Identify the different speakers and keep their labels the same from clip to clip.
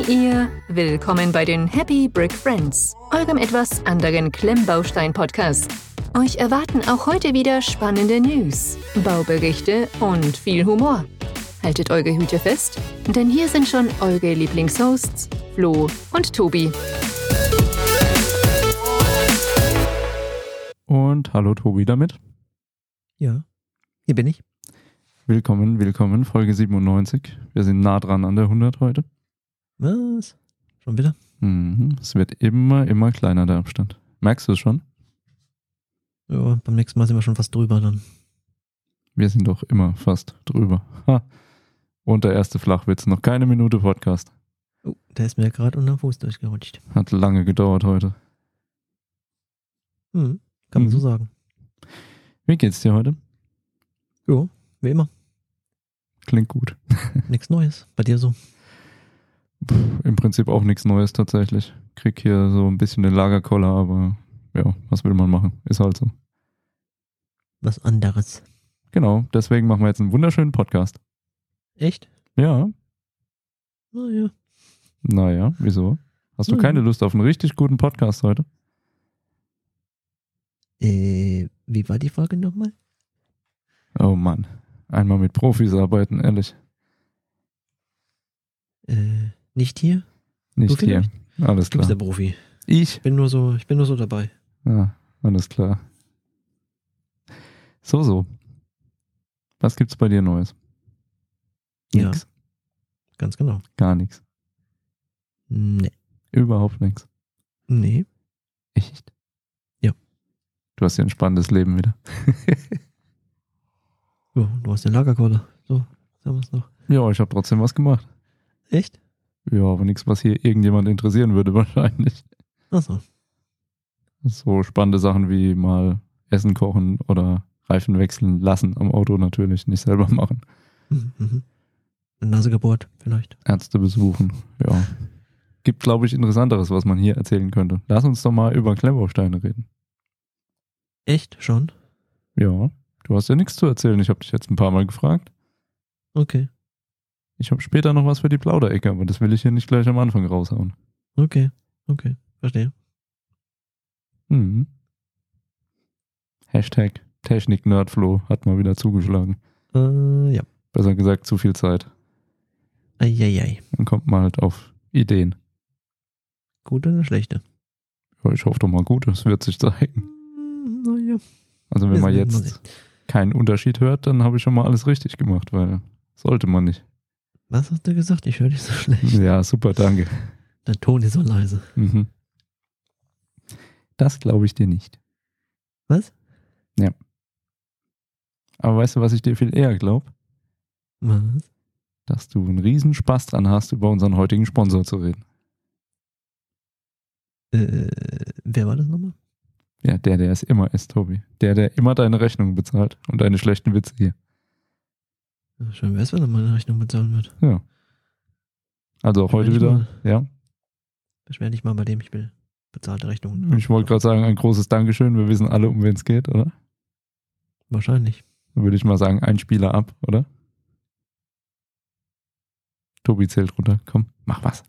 Speaker 1: Willkommen bei den Happy Brick Friends, eurem etwas anderen Klemmbaustein-Podcast. Euch erwarten auch heute wieder spannende News, Bauberichte und viel Humor. Haltet eure Hüte fest, denn hier sind schon eure Lieblingshosts, Flo und Tobi.
Speaker 2: Und hallo Tobi damit.
Speaker 3: Ja, hier bin ich.
Speaker 2: Willkommen, Folge 97. Wir sind nah dran an der 100 heute.
Speaker 3: Was? Schon wieder?
Speaker 2: Es wird immer kleiner, der Abstand. Merkst du es schon?
Speaker 3: Ja, beim nächsten Mal sind wir schon fast drüber dann.
Speaker 2: Wir sind doch immer fast drüber. Ha. Und der erste Flachwitz, noch keine Minute Podcast.
Speaker 3: Oh, der ist mir gerade unter den Fuß durchgerutscht.
Speaker 2: Hat lange gedauert heute.
Speaker 3: Kann man so sagen.
Speaker 2: Wie geht's dir heute?
Speaker 3: Jo, wie immer.
Speaker 2: Klingt gut.
Speaker 3: Nichts Neues. Bei dir so?
Speaker 2: Im Prinzip auch nichts Neues tatsächlich. Krieg hier so ein bisschen den Lagerkoller, aber ja, was will man machen? Ist halt so.
Speaker 3: Was anderes.
Speaker 2: Genau, deswegen machen wir jetzt einen wunderschönen Podcast.
Speaker 3: Echt?
Speaker 2: Ja.
Speaker 3: Naja,
Speaker 2: wieso? Hast du keine Lust auf einen richtig guten Podcast heute?
Speaker 3: Wie war die Folge nochmal?
Speaker 2: Oh Mann, einmal mit Profis arbeiten, ehrlich.
Speaker 3: Nicht hier?
Speaker 2: Nicht hier, alles
Speaker 3: Du bist
Speaker 2: klar.
Speaker 3: der Profi.
Speaker 2: Ich
Speaker 3: bin nur so dabei.
Speaker 2: Ja, alles klar. So. Was gibt's bei dir Neues?
Speaker 3: Ja.
Speaker 2: Nix.
Speaker 3: Ganz genau.
Speaker 2: Gar nichts.
Speaker 3: Nee.
Speaker 2: Überhaupt nichts.
Speaker 3: Nee.
Speaker 2: Echt?
Speaker 3: Ja.
Speaker 2: Du hast ja ein spannendes Leben wieder.
Speaker 3: Ja, du hast den Lagerkoller. So, sagen wir es noch.
Speaker 2: Ja, ich habe trotzdem was gemacht.
Speaker 3: Echt?
Speaker 2: Ja, aber nichts, was hier irgendjemand interessieren würde wahrscheinlich.
Speaker 3: Achso.
Speaker 2: So spannende Sachen wie mal Essen kochen oder Reifen wechseln lassen am Auto natürlich, nicht selber machen.
Speaker 3: Mhm. Eine Nase gebohrt, vielleicht.
Speaker 2: Ärzte besuchen, ja. Gibt, glaube ich, Interessanteres, was man hier erzählen könnte. Lass uns doch mal über Klemmbausteine reden.
Speaker 3: Echt? Schon?
Speaker 2: Ja, du hast ja nichts zu erzählen. Ich habe dich jetzt ein paar Mal gefragt.
Speaker 3: Okay.
Speaker 2: Ich habe später noch was für die Plauderecke, aber das will ich hier nicht gleich am Anfang raushauen.
Speaker 3: Okay. Verstehe.
Speaker 2: Hashtag Technik-Nerdflo hat mal wieder zugeschlagen.
Speaker 3: Ja.
Speaker 2: Besser gesagt, zu viel Zeit.
Speaker 3: Eieiei.
Speaker 2: Dann kommt man halt auf Ideen.
Speaker 3: Gute oder schlechte?
Speaker 2: Ja, ich hoffe doch mal gut, das wird sich zeigen.
Speaker 3: Naja.
Speaker 2: Also wenn man jetzt keinen Unterschied hört, dann habe ich schon mal alles richtig gemacht, weil sollte man nicht.
Speaker 3: Was hast du gesagt? Ich höre dich so schlecht.
Speaker 2: Ja, super, danke.
Speaker 3: Der Ton ist so leise.
Speaker 2: Das glaube ich dir nicht.
Speaker 3: Was?
Speaker 2: Ja. Aber weißt du, was ich dir viel eher glaube?
Speaker 3: Was?
Speaker 2: Dass du einen riesen Spaß dran hast, über unseren heutigen Sponsor zu reden.
Speaker 3: Wer war das nochmal?
Speaker 2: Ja, der es immer ist, Tobi. Der immer deine Rechnung bezahlt und deine schlechten Witze hier.
Speaker 3: Ja, schön wär's, wenn er meine Rechnung bezahlen wird.
Speaker 2: Ja. Also auch heute wieder, ja.
Speaker 3: Beschwer dich mal bei dem, ich will bezahlte Rechnungen.
Speaker 2: Ich wollte gerade sagen, ein großes Dankeschön. Wir wissen alle, um wen es geht, oder?
Speaker 3: Wahrscheinlich.
Speaker 2: Dann würde ich mal sagen, ein Spieler ab, oder? Tobi zählt runter. Komm, mach was.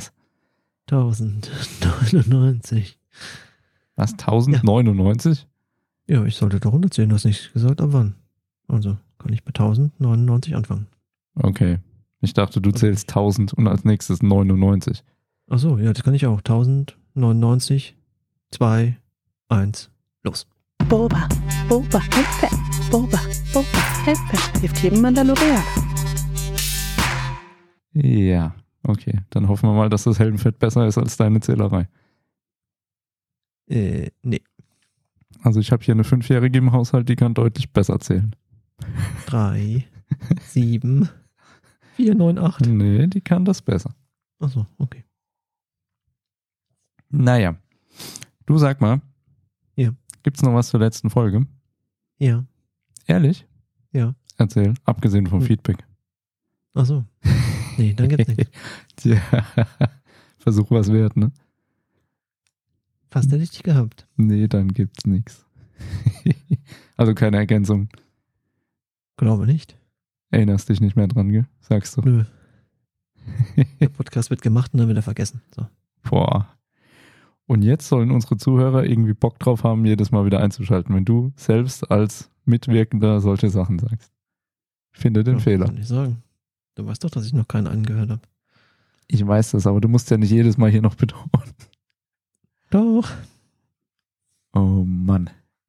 Speaker 3: 1099.
Speaker 2: Was, 1099?
Speaker 3: Ja, ich sollte doch runterzählen, du hast nicht gesagt, ab wann. Also kann ich bei 1099 anfangen.
Speaker 2: Okay. Ich dachte, du zählst 1000 und als nächstes 99.
Speaker 3: Ach so, ja, das kann ich auch. 1099, 2, 1, los.
Speaker 4: Boba, Hilfe. Boba, Hilfe. Hilft jedem Mandalorianer.
Speaker 2: Ja, okay. Dann hoffen wir mal, dass das Heldenfett besser ist als deine Zählerei.
Speaker 3: Nee.
Speaker 2: Also ich habe hier eine 5-Jährige im Haushalt, die kann deutlich besser zählen.
Speaker 3: 3, 7, 4, 9, 8.
Speaker 2: Nee, die kann das besser.
Speaker 3: Ach so, okay.
Speaker 2: Naja. Du sag mal.
Speaker 3: Ja.
Speaker 2: Gibt's noch was zur letzten Folge?
Speaker 3: Ja.
Speaker 2: Ehrlich?
Speaker 3: Ja.
Speaker 2: Erzähl, abgesehen vom Feedback.
Speaker 3: Ach so. Nee, dann gibt's nichts.
Speaker 2: Tja, Versuch was wert, ne?
Speaker 3: Fast hätte ich dich gehabt.
Speaker 2: Nee, dann gibt's nichts. Also keine Ergänzung.
Speaker 3: Glaube nicht.
Speaker 2: Erinnerst dich nicht mehr dran, gell? Sagst du.
Speaker 3: Nö. Der Podcast wird gemacht und dann wird er vergessen. So.
Speaker 2: Boah. Und jetzt sollen unsere Zuhörer irgendwie Bock drauf haben, jedes Mal wieder einzuschalten, wenn du selbst als Mitwirkender solche Sachen sagst. Finde den Fehler.
Speaker 3: Kann ich sagen. Du weißt doch, dass ich noch keinen angehört habe.
Speaker 2: Ich weiß das, aber du musst ja nicht jedes Mal hier noch betonen.
Speaker 3: Doch.
Speaker 2: Oh Mann.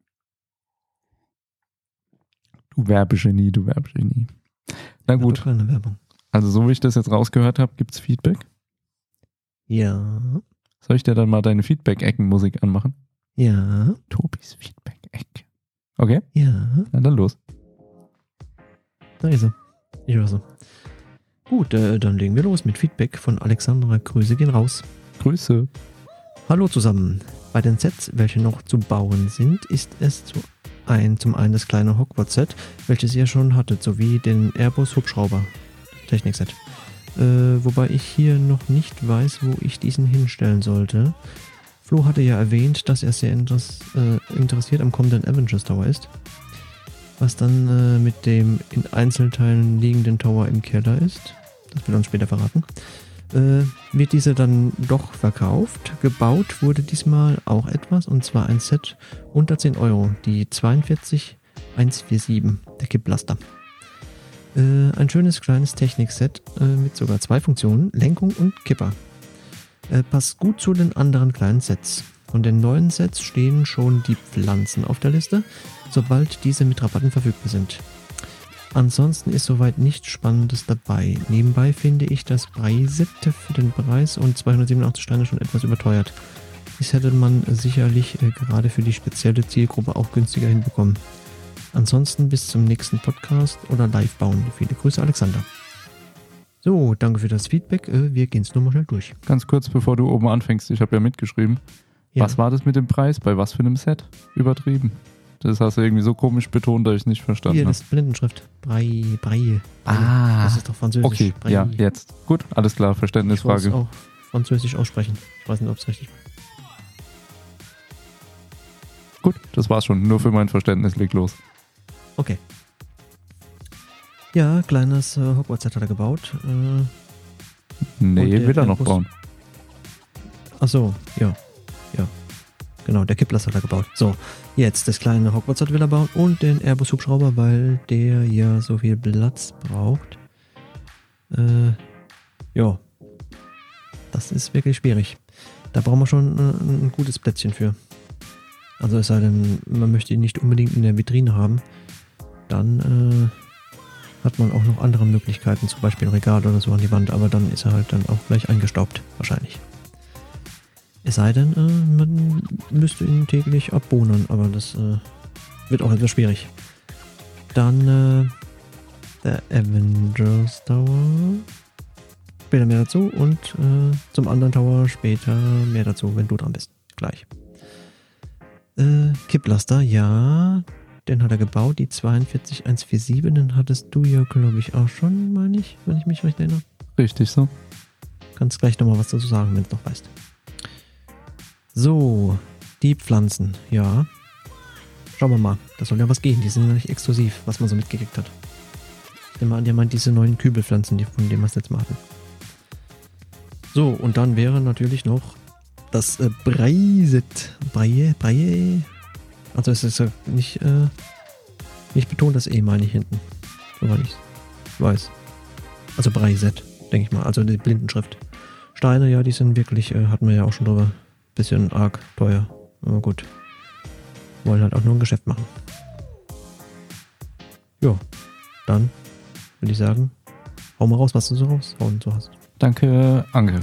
Speaker 2: Du Werbegenie. Na gut.
Speaker 3: Doch keine Werbung.
Speaker 2: Also so wie ich das jetzt rausgehört habe, gibt's Feedback.
Speaker 3: Ja.
Speaker 2: Soll ich dir dann mal deine Feedback-Ecken-Musik anmachen?
Speaker 3: Ja.
Speaker 2: Tobis Feedback-Ecke. Okay?
Speaker 3: Ja.
Speaker 2: Na dann los.
Speaker 3: Da ist er. Ich höre so. Gut, dann legen wir los mit Feedback von Alexandra. Grüße gehen raus.
Speaker 2: Grüße.
Speaker 3: Hallo zusammen. Bei den Sets, welche noch zu bauen sind, ist es zum einen das kleine Hogwarts-Set, welches ihr schon hattet, sowie den Airbus-Hubschrauber Technik-Set. Wobei ich hier noch nicht weiß, wo ich diesen hinstellen sollte. Flo hatte ja erwähnt, dass er sehr interessiert am kommenden Avengers Tower ist. Was dann mit dem in Einzelteilen liegenden Tower im Keller ist, das wird uns später verraten, wird diese dann doch verkauft. Gebaut wurde diesmal auch etwas, und zwar ein Set unter 10 Euro, die 42147, der Kipplaster. Ein schönes kleines Technikset mit sogar 2 Funktionen, Lenkung und Kipper. Passt gut zu den anderen kleinen Sets. Von den neuen Sets stehen schon die Pflanzen auf der Liste, sobald diese mit Rabatten verfügbar sind. Ansonsten ist soweit nichts Spannendes dabei. Nebenbei finde ich das Brei-Set für den Preis und 287 Steine schon etwas überteuert. Das hätte man sicherlich gerade für die spezielle Zielgruppe auch günstiger hinbekommen. Ansonsten bis zum nächsten Podcast oder live bauen. Viele Grüße, Alexander. So, danke für das Feedback. Wir gehen es nochmal schnell durch.
Speaker 2: Ganz kurz, bevor du oben anfängst, ich habe ja mitgeschrieben. Ja. Was war das mit dem Preis? Bei was für einem Set? Übertrieben. Das hast du irgendwie so komisch betont, dass ich es nicht verstanden habe.
Speaker 3: Hier, das ist Blindenschrift. Brei.
Speaker 2: Ah.
Speaker 3: Das ist doch Französisch.
Speaker 2: Okay,
Speaker 3: Brei.
Speaker 2: ja, jetzt. Gut, alles klar, Verständnisfrage.
Speaker 3: Ich wollte es auch Französisch aussprechen. Ich weiß nicht, ob es richtig war.
Speaker 2: Gut, das war's schon. Nur für mein Verständnis, leg los.
Speaker 3: Okay. Ja, kleines Hogwarts-Set hat er gebaut.
Speaker 2: Nee, will er noch bauen.
Speaker 3: Ach so, ja. Genau, der Kipplaster hat er gebaut. So, jetzt das kleine Hogwarts-Set will er bauen und den Airbus-Hubschrauber, weil der ja so viel Platz braucht. Ja. Das ist wirklich schwierig. Da brauchen wir schon ein gutes Plätzchen für. Also es sei denn, man möchte ihn nicht unbedingt in der Vitrine haben. Dann hat man auch noch andere Möglichkeiten, zum Beispiel ein Regal oder so an die Wand, aber dann ist er halt dann auch gleich eingestaubt, wahrscheinlich. Es sei denn, man müsste ihn täglich abbohnen, aber das wird auch etwas schwierig. Dann der Avengers Tower. Später mehr dazu und zum anderen Tower später mehr dazu, wenn du dran bist. Gleich. Kipplaster, ja, den hat er gebaut, die 42147, den hattest du ja, glaube ich, auch schon, meine ich, wenn ich mich recht erinnere.
Speaker 2: Richtig so.
Speaker 3: Kannst gleich nochmal was dazu sagen, wenn du noch weißt. So, die Pflanzen, ja. Schauen wir mal, da soll ja was gehen, die sind ja nicht exklusiv, was man so mitgekriegt hat. Ich nehme an, der meint diese neuen Kübelpflanzen, von denen wir es jetzt mal hatten. So, und dann wäre natürlich noch das Brei-Set. Brei. Also es ist ja nicht betont das meine ich hinten. Soweit ich weiß. Also Brei-Set, denke ich mal. Also die Blindenschrift. Steine, ja, die sind wirklich, hatten wir ja auch schon drüber. Bisschen arg teuer. Aber gut. Wollen halt auch nur ein Geschäft machen. Ja, dann würde ich sagen, hau mal raus, was du so raushauen so hast.
Speaker 2: Danke, Anke.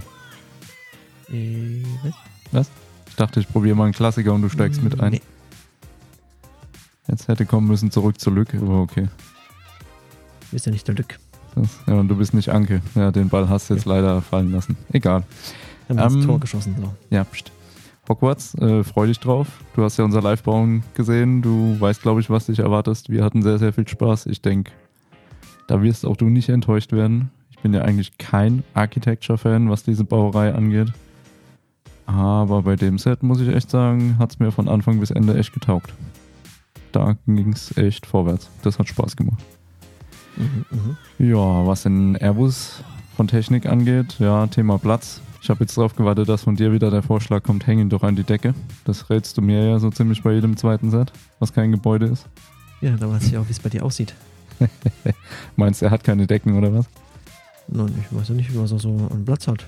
Speaker 3: Was?
Speaker 2: Ich dachte, ich probiere mal einen Klassiker und du steigst mit ein.
Speaker 3: Nee.
Speaker 2: Jetzt hätte kommen müssen zurück zur Lücke, aber okay.
Speaker 3: Du bist ja nicht der Lück.
Speaker 2: Ja, und du bist nicht Anke. Ja, den Ball hast du jetzt leider fallen lassen. Egal.
Speaker 3: Wir haben das Tor geschossen. So.
Speaker 2: Ja, pst. Hogwarts, freu dich drauf. Du hast ja unser Live-Bauen gesehen. Du weißt, glaube ich, was dich erwartest. Wir hatten sehr, sehr viel Spaß. Ich denke, da wirst auch du nicht enttäuscht werden. Ich bin ja eigentlich kein Architecture-Fan, was diese Bauerei angeht. Aber bei dem Set, muss ich echt sagen, hat es mir von Anfang bis Ende echt getaugt. Da ging es echt vorwärts. Das hat Spaß gemacht. Ja, was den Airbus von Technik angeht, ja, Thema Platz. Ich habe jetzt drauf gewartet, dass von dir wieder der Vorschlag kommt, häng ihn doch an die Decke. Das rätst du mir ja so ziemlich bei jedem zweiten Set, was kein Gebäude ist.
Speaker 3: Ja, da weiß ich auch, wie es bei dir aussieht.
Speaker 2: Meinst du, er hat keine Decken oder was?
Speaker 3: Nein, ich weiß ja nicht, was er so an Platz hat.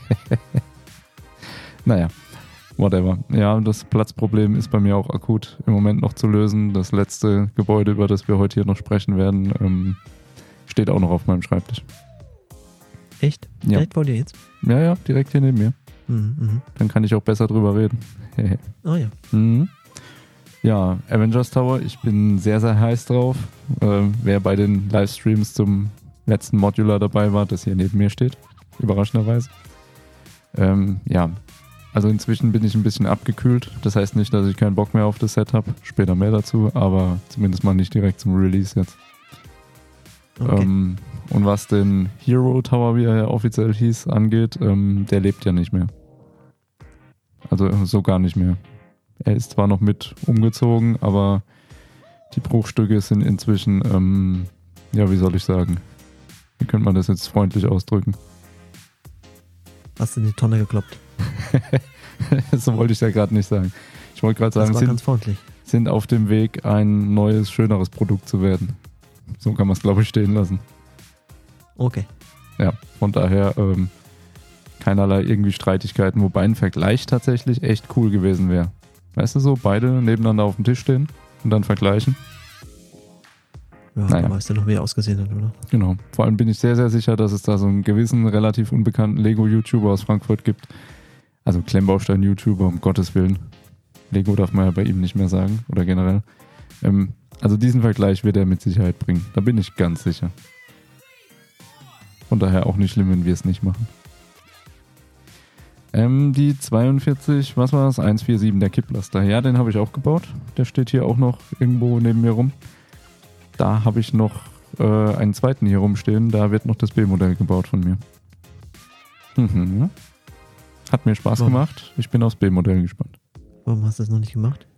Speaker 2: Naja, whatever. Ja, das Platzproblem ist bei mir auch akut im Moment noch zu lösen. Das letzte Gebäude, über das wir heute hier noch sprechen werden, steht auch noch auf meinem Schreibtisch.
Speaker 3: Echt?
Speaker 2: Ja.
Speaker 3: Direkt vor dir jetzt?
Speaker 2: Ja, direkt hier neben mir.
Speaker 3: Mhm.
Speaker 2: Dann kann ich auch besser drüber reden.
Speaker 3: Ah ja.
Speaker 2: Mhm. Ja, Avengers Tower, ich bin sehr, sehr heiß drauf. Wer bei den Livestreams zum letzten Modular dabei war, das hier neben mir steht, überraschenderweise. Ja, also inzwischen bin ich ein bisschen abgekühlt. Das heißt nicht, dass ich keinen Bock mehr auf das Set habe. Später mehr dazu, aber zumindest mal nicht direkt zum Release jetzt.
Speaker 3: Okay.
Speaker 2: Und was den Hero Tower, wie er ja offiziell hieß, angeht, der lebt ja nicht mehr. Also so gar nicht mehr. Er ist zwar noch mit umgezogen, aber die Bruchstücke sind inzwischen, ja, wie soll ich sagen? Wie könnte man das jetzt freundlich ausdrücken?
Speaker 3: Hast du in die Tonne gekloppt?
Speaker 2: So wollte ich ja gerade nicht sagen. Ich wollte gerade
Speaker 3: Das war
Speaker 2: sagen,
Speaker 3: ganz freundlich.
Speaker 2: sind auf dem Weg, ein neues, schöneres Produkt zu werden. So kann man es, glaube ich, stehen lassen.
Speaker 3: Okay.
Speaker 2: Ja, von daher keinerlei irgendwie Streitigkeiten, wobei ein Vergleich tatsächlich echt cool gewesen wäre. Weißt du so, beide nebeneinander auf dem Tisch stehen und dann vergleichen.
Speaker 3: Ja,
Speaker 2: Naja.
Speaker 3: du weißt ja noch, wie er ausgesehen hat, oder?
Speaker 2: Genau. Vor allem bin ich sehr, sehr sicher, dass es da so einen gewissen, relativ unbekannten Lego-YouTuber aus Frankfurt gibt. Also Klemmbaustein-YouTuber, um Gottes Willen. Lego darf man ja bei ihm nicht mehr sagen, oder generell. Also diesen Vergleich wird er mit Sicherheit bringen. Da bin ich ganz sicher. Von daher auch nicht schlimm, wenn wir es nicht machen. Die 42, was war das? 147, der Kipplaster. Ja, den habe ich auch gebaut. Der steht hier auch noch irgendwo neben mir rum. Da habe ich noch einen zweiten hier rumstehen. Da wird noch das B-Modell gebaut von mir. Mhm. Hat mir Spaß
Speaker 3: Warum?
Speaker 2: gemacht. Ich bin aufs B-Modell gespannt.
Speaker 3: Warum hast du das noch nicht gemacht?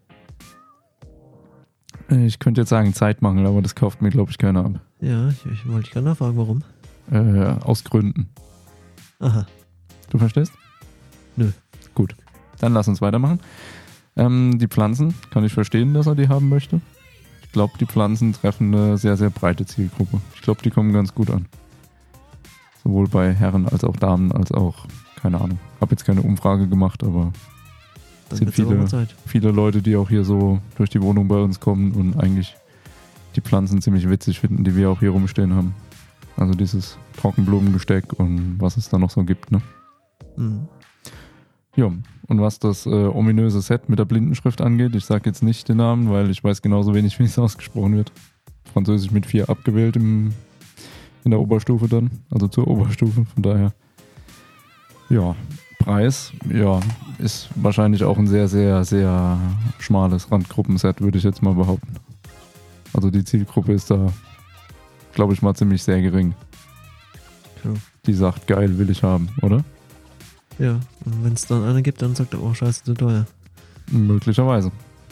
Speaker 2: Ich könnte jetzt sagen Zeitmangel, aber das kauft mir, glaube ich, keiner ab.
Speaker 3: Ja, ich wollte dich gerade nachfragen, warum.
Speaker 2: Aus Gründen.
Speaker 3: Aha.
Speaker 2: Du verstehst?
Speaker 3: Nö.
Speaker 2: Gut, dann lass uns weitermachen. Die Pflanzen, kann ich verstehen, dass er die haben möchte. Ich glaube, die Pflanzen treffen eine sehr, sehr breite Zielgruppe. Ich glaube, die kommen ganz gut an. Sowohl bei Herren als auch Damen, als auch, keine Ahnung. Habe jetzt keine Umfrage gemacht, aber
Speaker 3: Dann
Speaker 2: sind
Speaker 3: wird's aber mal Zeit.
Speaker 2: viele Leute, die auch hier so durch die Wohnung bei uns kommen und eigentlich die Pflanzen ziemlich witzig finden, die wir auch hier rumstehen haben. Also dieses Trockenblumengesteck und was es da noch so gibt, ne?
Speaker 3: Mhm.
Speaker 2: Ja, und was das ominöse Set mit der Blindenschrift angeht, ich sage jetzt nicht den Namen, weil ich weiß genauso wenig, wie es ausgesprochen wird. Französisch mit 4 abgewählt in der Oberstufe dann, also zur Oberstufe, von daher. Ja, Preis, ja, ist wahrscheinlich auch ein sehr, sehr, sehr schmales Randgruppenset, würde ich jetzt mal behaupten. Also die Zielgruppe ist da, glaube ich mal, ziemlich sehr gering.
Speaker 3: True.
Speaker 2: Die sagt, geil, will ich haben, oder?
Speaker 3: Ja, und wenn es dann einer gibt, dann sagt er, oh scheiße, zu teuer.
Speaker 2: Möglicherweise.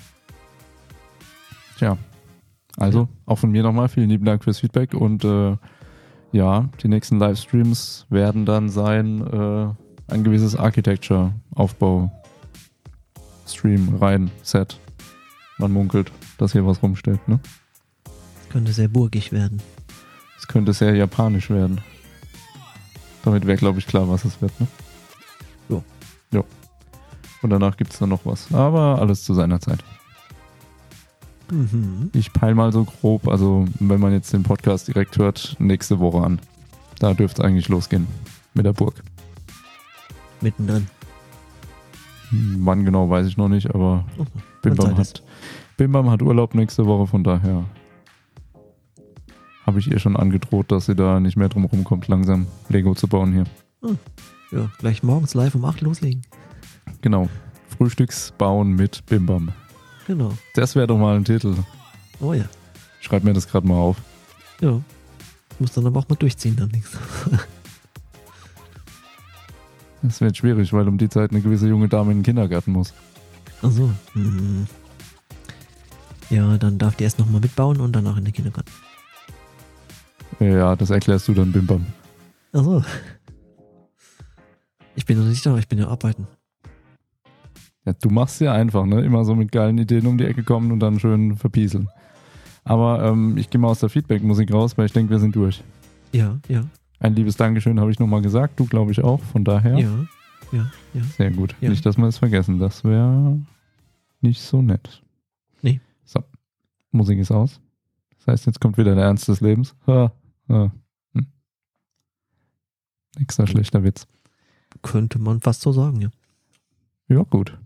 Speaker 2: Tja, also
Speaker 3: Ja.
Speaker 2: auch von mir nochmal vielen lieben Dank fürs Feedback und ja, die nächsten Livestreams werden dann sein ein gewisses Architecture-Aufbau-Stream rein, Set. Man munkelt, dass hier was rumsteht, ne?
Speaker 3: Könnte sehr burgig werden.
Speaker 2: Es könnte sehr japanisch werden. Damit wäre, glaube ich, klar, was es wird, ne?
Speaker 3: Jo.
Speaker 2: Jo. Und danach gibt es dann noch was. Aber alles zu seiner Zeit.
Speaker 3: Mhm.
Speaker 2: Ich peile mal so grob, also wenn man jetzt den Podcast direkt hört, nächste Woche an. Da dürfte es eigentlich losgehen mit der Burg.
Speaker 3: Mittendrin.
Speaker 2: Wann genau, weiß ich noch nicht, aber
Speaker 3: Oh,
Speaker 2: Bimbam
Speaker 3: Zeit ist.
Speaker 2: hat Urlaub nächste Woche, von daher habe ich ihr schon angedroht, dass sie da nicht mehr drum rumkommt, langsam Lego zu bauen hier.
Speaker 3: Ja, gleich morgens live um 8 loslegen.
Speaker 2: Genau, Frühstücksbauen mit Bimbam.
Speaker 3: Genau.
Speaker 2: Das wäre doch mal ein Titel.
Speaker 3: Oh ja.
Speaker 2: Schreib mir das gerade mal auf.
Speaker 3: Ja. Muss dann aber auch mal durchziehen, dann nichts.
Speaker 2: Das wird schwierig, weil um die Zeit eine gewisse junge Dame in den Kindergarten muss.
Speaker 3: Achso. Mhm. Ja, dann darf die erst nochmal mitbauen und danach in den Kindergarten.
Speaker 2: Ja, das erklärst du dann Bimbam.
Speaker 3: Achso. Ich bin noch nicht da, ich bin ja arbeiten.
Speaker 2: Ja, du machst ja einfach, ne? Immer so mit geilen Ideen um die Ecke kommen und dann schön verpieseln. Aber ich gehe mal aus der Feedback-Musik raus, weil ich denke, wir sind durch.
Speaker 3: Ja.
Speaker 2: Ein liebes Dankeschön habe ich nochmal gesagt, du glaube ich auch, von daher.
Speaker 3: Ja.
Speaker 2: Sehr gut.
Speaker 3: Ja.
Speaker 2: Nicht, dass wir es vergessen, das wäre nicht so nett.
Speaker 3: Nee.
Speaker 2: So, Musik ist aus. Das heißt, jetzt kommt wieder der Ernst des Lebens. Nächster schlechter Witz.
Speaker 3: Könnte man fast so sagen, ja.
Speaker 2: Ja, gut.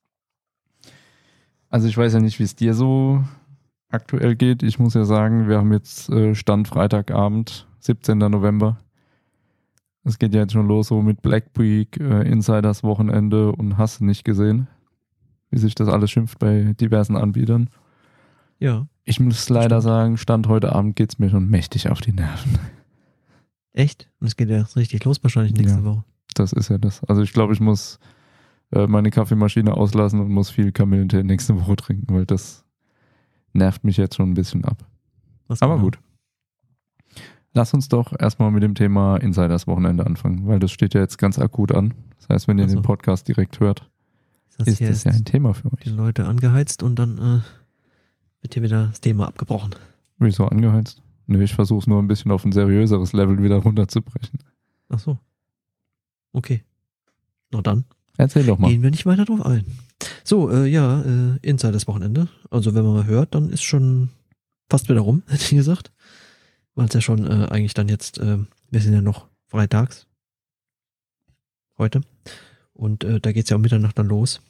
Speaker 2: Also ich weiß ja nicht, wie es dir so aktuell geht. Ich muss ja sagen, wir haben jetzt Stand Freitagabend, 17. November. Es geht ja jetzt schon los so mit Black Week, Insiders Wochenende und hast du nicht gesehen, wie sich das alles schimpft bei diversen Anbietern.
Speaker 3: Ja.
Speaker 2: Ich muss leider sagen, Stand heute Abend geht es mir schon mächtig auf die Nerven.
Speaker 3: Echt? Und es geht ja richtig los wahrscheinlich nächste Woche.
Speaker 2: Das ist ja das. Also ich glaube, ich muss meine Kaffeemaschine auslassen und muss viel Kamillentee nächste Woche trinken, weil das nervt mich jetzt schon ein bisschen ab. Aber gut. Lass uns doch erstmal mit dem Thema Insiders Wochenende anfangen, weil das steht ja jetzt ganz akut an. Das heißt, wenn ihr den Podcast direkt hört, ist das ja ein Thema für euch.
Speaker 3: Die Leute angeheizt und dann wird hier wieder das Thema abgebrochen.
Speaker 2: Wieso angeheizt? Nö, ich versuche es nur ein bisschen auf ein seriöseres Level wieder runterzubrechen.
Speaker 3: Ach so. Okay. Na dann.
Speaker 2: Erzähl doch mal.
Speaker 3: Gehen wir nicht weiter drauf ein. So, Insiders Wochenende. Also wenn man mal hört, dann ist schon fast wieder rum, hätte ich gesagt. Weil es ja schon eigentlich dann jetzt, wir sind ja noch freitags. Heute. Und da geht's ja um Mitternacht dann los.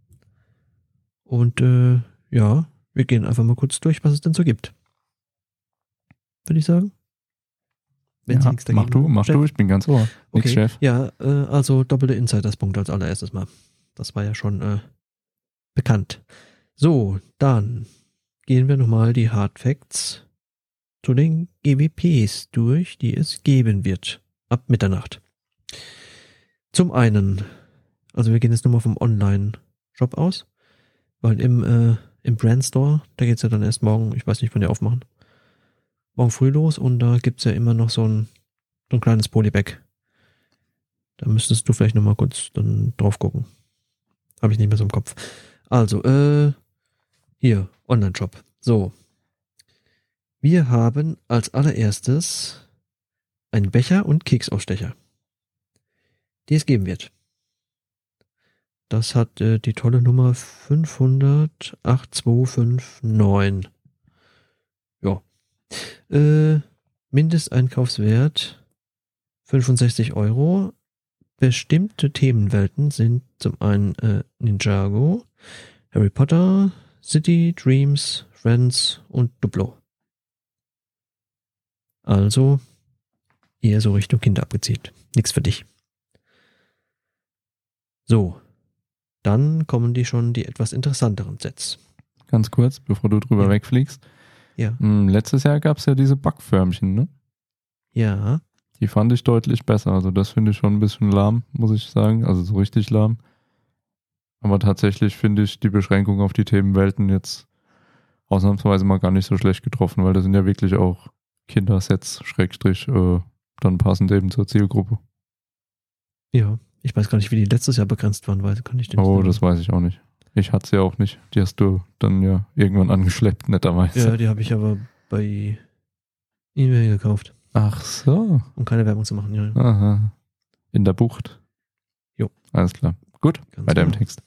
Speaker 3: Und wir gehen einfach mal kurz durch, was es denn so gibt. Würde ich sagen. Wenn Sie nichts dagegen
Speaker 2: mach du, ich bin ganz ohr. Nix,
Speaker 3: Okay.
Speaker 2: Chef.
Speaker 3: Ja, also doppelte Insiders-Punkte als allererstes mal. Das war ja schon bekannt. So, dann gehen wir nochmal die Hard Facts zu den GWPs durch, die es geben wird. Ab Mitternacht. Zum einen, also wir gehen jetzt nur mal vom Online-Shop aus, weil im Brandstore, da geht's ja dann erst morgen, ich weiß nicht, wann die aufmachen, morgen früh los und da gibt's ja immer noch so ein kleines Polybag. Da müsstest du vielleicht nochmal kurz dann drauf gucken. Habe ich nicht mehr so im Kopf. Also, hier, Online-Shop. So. Wir haben als allererstes einen Becher und Keksausstecher, die es geben wird. Das hat die tolle Nummer 5008259. Ja. Mindesteinkaufswert 65 €. Bestimmte Themenwelten sind zum einen Ninjago, Harry Potter, City, Dreams, Friends und Duplo. Also eher so Richtung Kinder abgezielt. Nix für dich. So, dann kommen die etwas interessanteren Sets.
Speaker 2: Ganz kurz, bevor du drüber wegfliegst.
Speaker 3: Ja.
Speaker 2: Letztes Jahr gab es ja diese Backförmchen, ne?
Speaker 3: Ja.
Speaker 2: Die fand ich deutlich besser. Also das finde ich schon ein bisschen lahm, muss ich sagen. Also so richtig lahm. Aber tatsächlich finde ich die Beschränkung auf die Themenwelten jetzt ausnahmsweise mal gar nicht so schlecht getroffen, weil das sind ja wirklich auch Kindersets, dann passend eben zur Zielgruppe.
Speaker 3: Ja. Ich weiß gar nicht, wie die letztes Jahr begrenzt waren, weil kann ich den
Speaker 2: Oh, das weiß ich auch nicht. Ich hatte sie ja auch nicht. Die hast du dann ja irgendwann angeschleppt, netterweise.
Speaker 3: Ja, die habe ich aber bei eBay gekauft.
Speaker 2: Ach so.
Speaker 3: Um keine Werbung zu machen, ja.
Speaker 2: Aha. In der Bucht.
Speaker 3: Jo.
Speaker 2: Alles klar. Gut,
Speaker 3: Ganz
Speaker 2: weiter im
Speaker 3: genau.
Speaker 2: Text.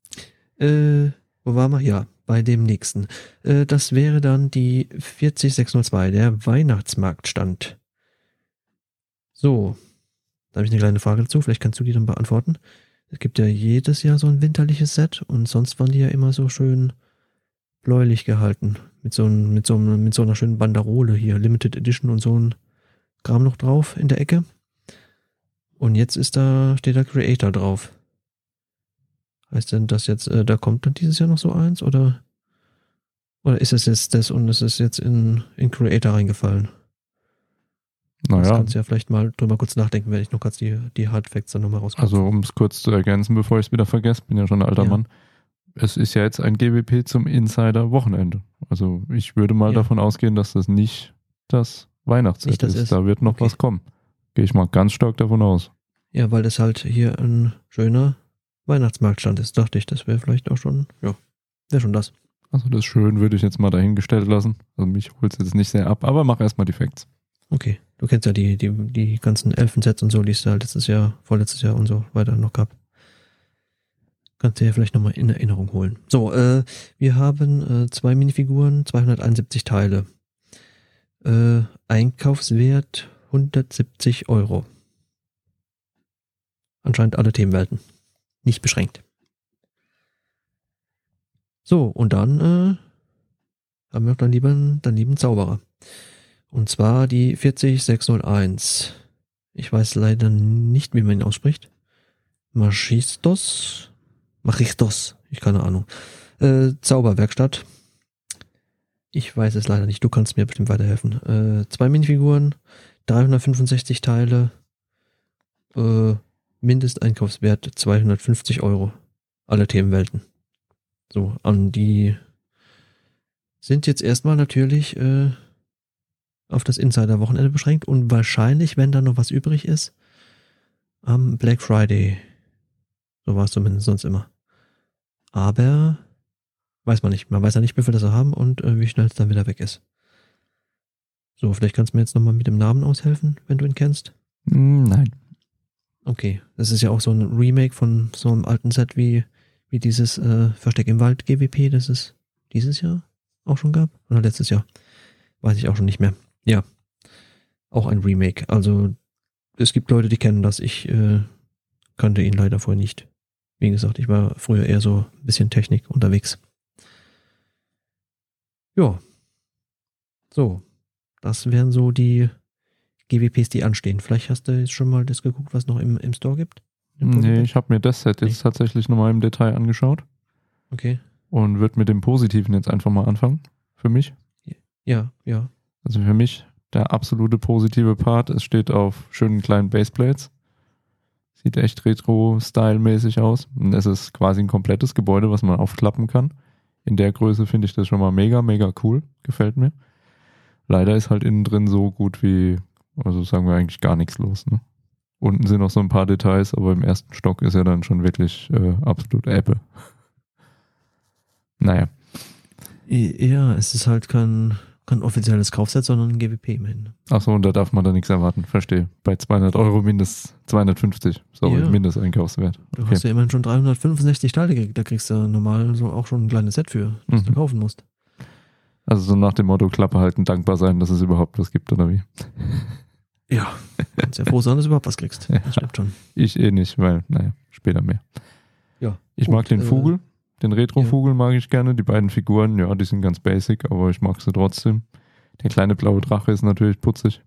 Speaker 3: Wo waren wir? Ja, bei dem nächsten. Das wäre dann die 40602, der Weihnachtsmarktstand. So, da habe ich eine kleine Frage dazu, vielleicht kannst du die dann beantworten. Es gibt ja jedes Jahr so ein winterliches Set und sonst waren die ja immer so schön bläulich gehalten. Mit so einer schönen Banderole hier, Limited Edition und so ein Kram noch drauf in der Ecke. Und jetzt steht da Creator drauf. Heißt denn das jetzt, da kommt dann dieses Jahr noch so eins oder ist es jetzt das und es ist jetzt in Creator reingefallen? Das
Speaker 2: Naja,
Speaker 3: kannst du ja vielleicht mal drüber kurz nachdenken, wenn ich noch kurz die Hard Facts dann nochmal rauskomme.
Speaker 2: also um es kurz zu ergänzen, bevor ich es wieder vergesse, bin ja schon ein alter
Speaker 3: Ja.
Speaker 2: Mann. Es ist ja jetzt ein GWP zum Insider-Wochenende. Also ich würde mal
Speaker 3: Ja.
Speaker 2: davon ausgehen, dass das nicht das Weihnachtsset
Speaker 3: Nicht das
Speaker 2: ist.
Speaker 3: ist.
Speaker 2: Da wird noch
Speaker 3: Okay.
Speaker 2: was kommen. Gehe ich mal ganz stark davon aus.
Speaker 3: Ja, weil das halt hier ein schöner Weihnachtsmarktstand ist, dachte ich, das wäre vielleicht auch schon, ja, wäre schon das.
Speaker 2: Also das schön würde ich jetzt mal dahingestellt lassen. Also mich holt es jetzt nicht sehr ab, aber mach erstmal die Facts.
Speaker 3: Okay, du kennst ja die ganzen Elfensets und so, die es da letztes Jahr, vorletztes Jahr und so weiter noch gab. Kannst du ja vielleicht nochmal in Erinnerung holen. So, wir haben 2 Minifiguren, 271 Teile. Einkaufswert 170 €. Anscheinend alle Themenwelten. Nicht beschränkt. So, und dann haben wir noch den lieben Zauberer. Und zwar die 40601. Ich weiß leider nicht, wie man ihn ausspricht. Machistos, ich keine Ahnung. Zauberwerkstatt. Ich weiß es leider nicht, du kannst mir bestimmt weiterhelfen. 2 Minifiguren, 365 Teile, Mindesteinkaufswert 250 €. Alle Themenwelten. So, an die sind jetzt erstmal natürlich auf das Insider-Wochenende beschränkt und wahrscheinlich, wenn da noch was übrig ist, am Black Friday. So war es zumindest sonst immer. Aber weiß man nicht. Man weiß ja nicht, wie viel das wir haben und wie schnell es dann wieder weg ist. So, vielleicht kannst du mir jetzt nochmal mit dem Namen aushelfen, wenn du ihn kennst.
Speaker 2: Nein.
Speaker 3: Okay, das ist ja auch so ein Remake von so einem alten Set wie dieses Versteck im Wald GWP, das es dieses Jahr auch schon gab. Oder letztes Jahr. Weiß ich auch schon nicht mehr. Ja, auch ein Remake. Also es gibt Leute, die kennen das. Ich kannte ihn leider vorher nicht. Wie gesagt, ich war früher eher so ein bisschen Technik unterwegs. Ja. So, das wären so die GWPs, die anstehen. Vielleicht hast du jetzt schon mal das geguckt, was noch im Store gibt?
Speaker 2: Nee, ich habe mir das Set jetzt tatsächlich nochmal im Detail angeschaut.
Speaker 3: Okay.
Speaker 2: Und würde mit dem Positiven jetzt einfach mal anfangen. Für mich.
Speaker 3: Ja.
Speaker 2: Also für mich der absolute positive Part. Es steht auf schönen kleinen Baseplates. Sieht echt Retro-Style-mäßig aus. Und es ist quasi ein komplettes Gebäude, was man aufklappen kann. In der Größe finde ich das schon mal mega, mega cool. Gefällt mir. Leider ist halt innen drin so gut wie, also sagen wir eigentlich gar nichts los. Ne? Unten sind noch so ein paar Details, aber im ersten Stock ist ja dann schon wirklich absolut Ebbe. Naja.
Speaker 3: Ja, es ist halt kein offizielles Kaufset, sondern ein GWP immerhin.
Speaker 2: Achso, und da darf man dann nichts erwarten. Verstehe. Bei 200 € mindest 250. Sorry,
Speaker 3: Ja.
Speaker 2: Mindesteinkaufswert.
Speaker 3: Du hast ja immerhin schon 365 Teile gekriegt. Da kriegst du normal so auch schon ein kleines Set für, das du kaufen musst.
Speaker 2: Also so nach dem Motto, Klappe halten, dankbar sein, dass es überhaupt was gibt, oder wie?
Speaker 3: Ja, kannst ja froh sein, dass du überhaupt was kriegst. Das stimmt schon.
Speaker 2: Ich nicht, weil, naja, später mehr.
Speaker 3: Ja.
Speaker 2: Ich
Speaker 3: gut,
Speaker 2: mag den Vogel. Den Retro-Vogel mag ich gerne. Die beiden Figuren, ja, die sind ganz basic, aber ich mag sie trotzdem. Der kleine blaue Drache ist natürlich putzig.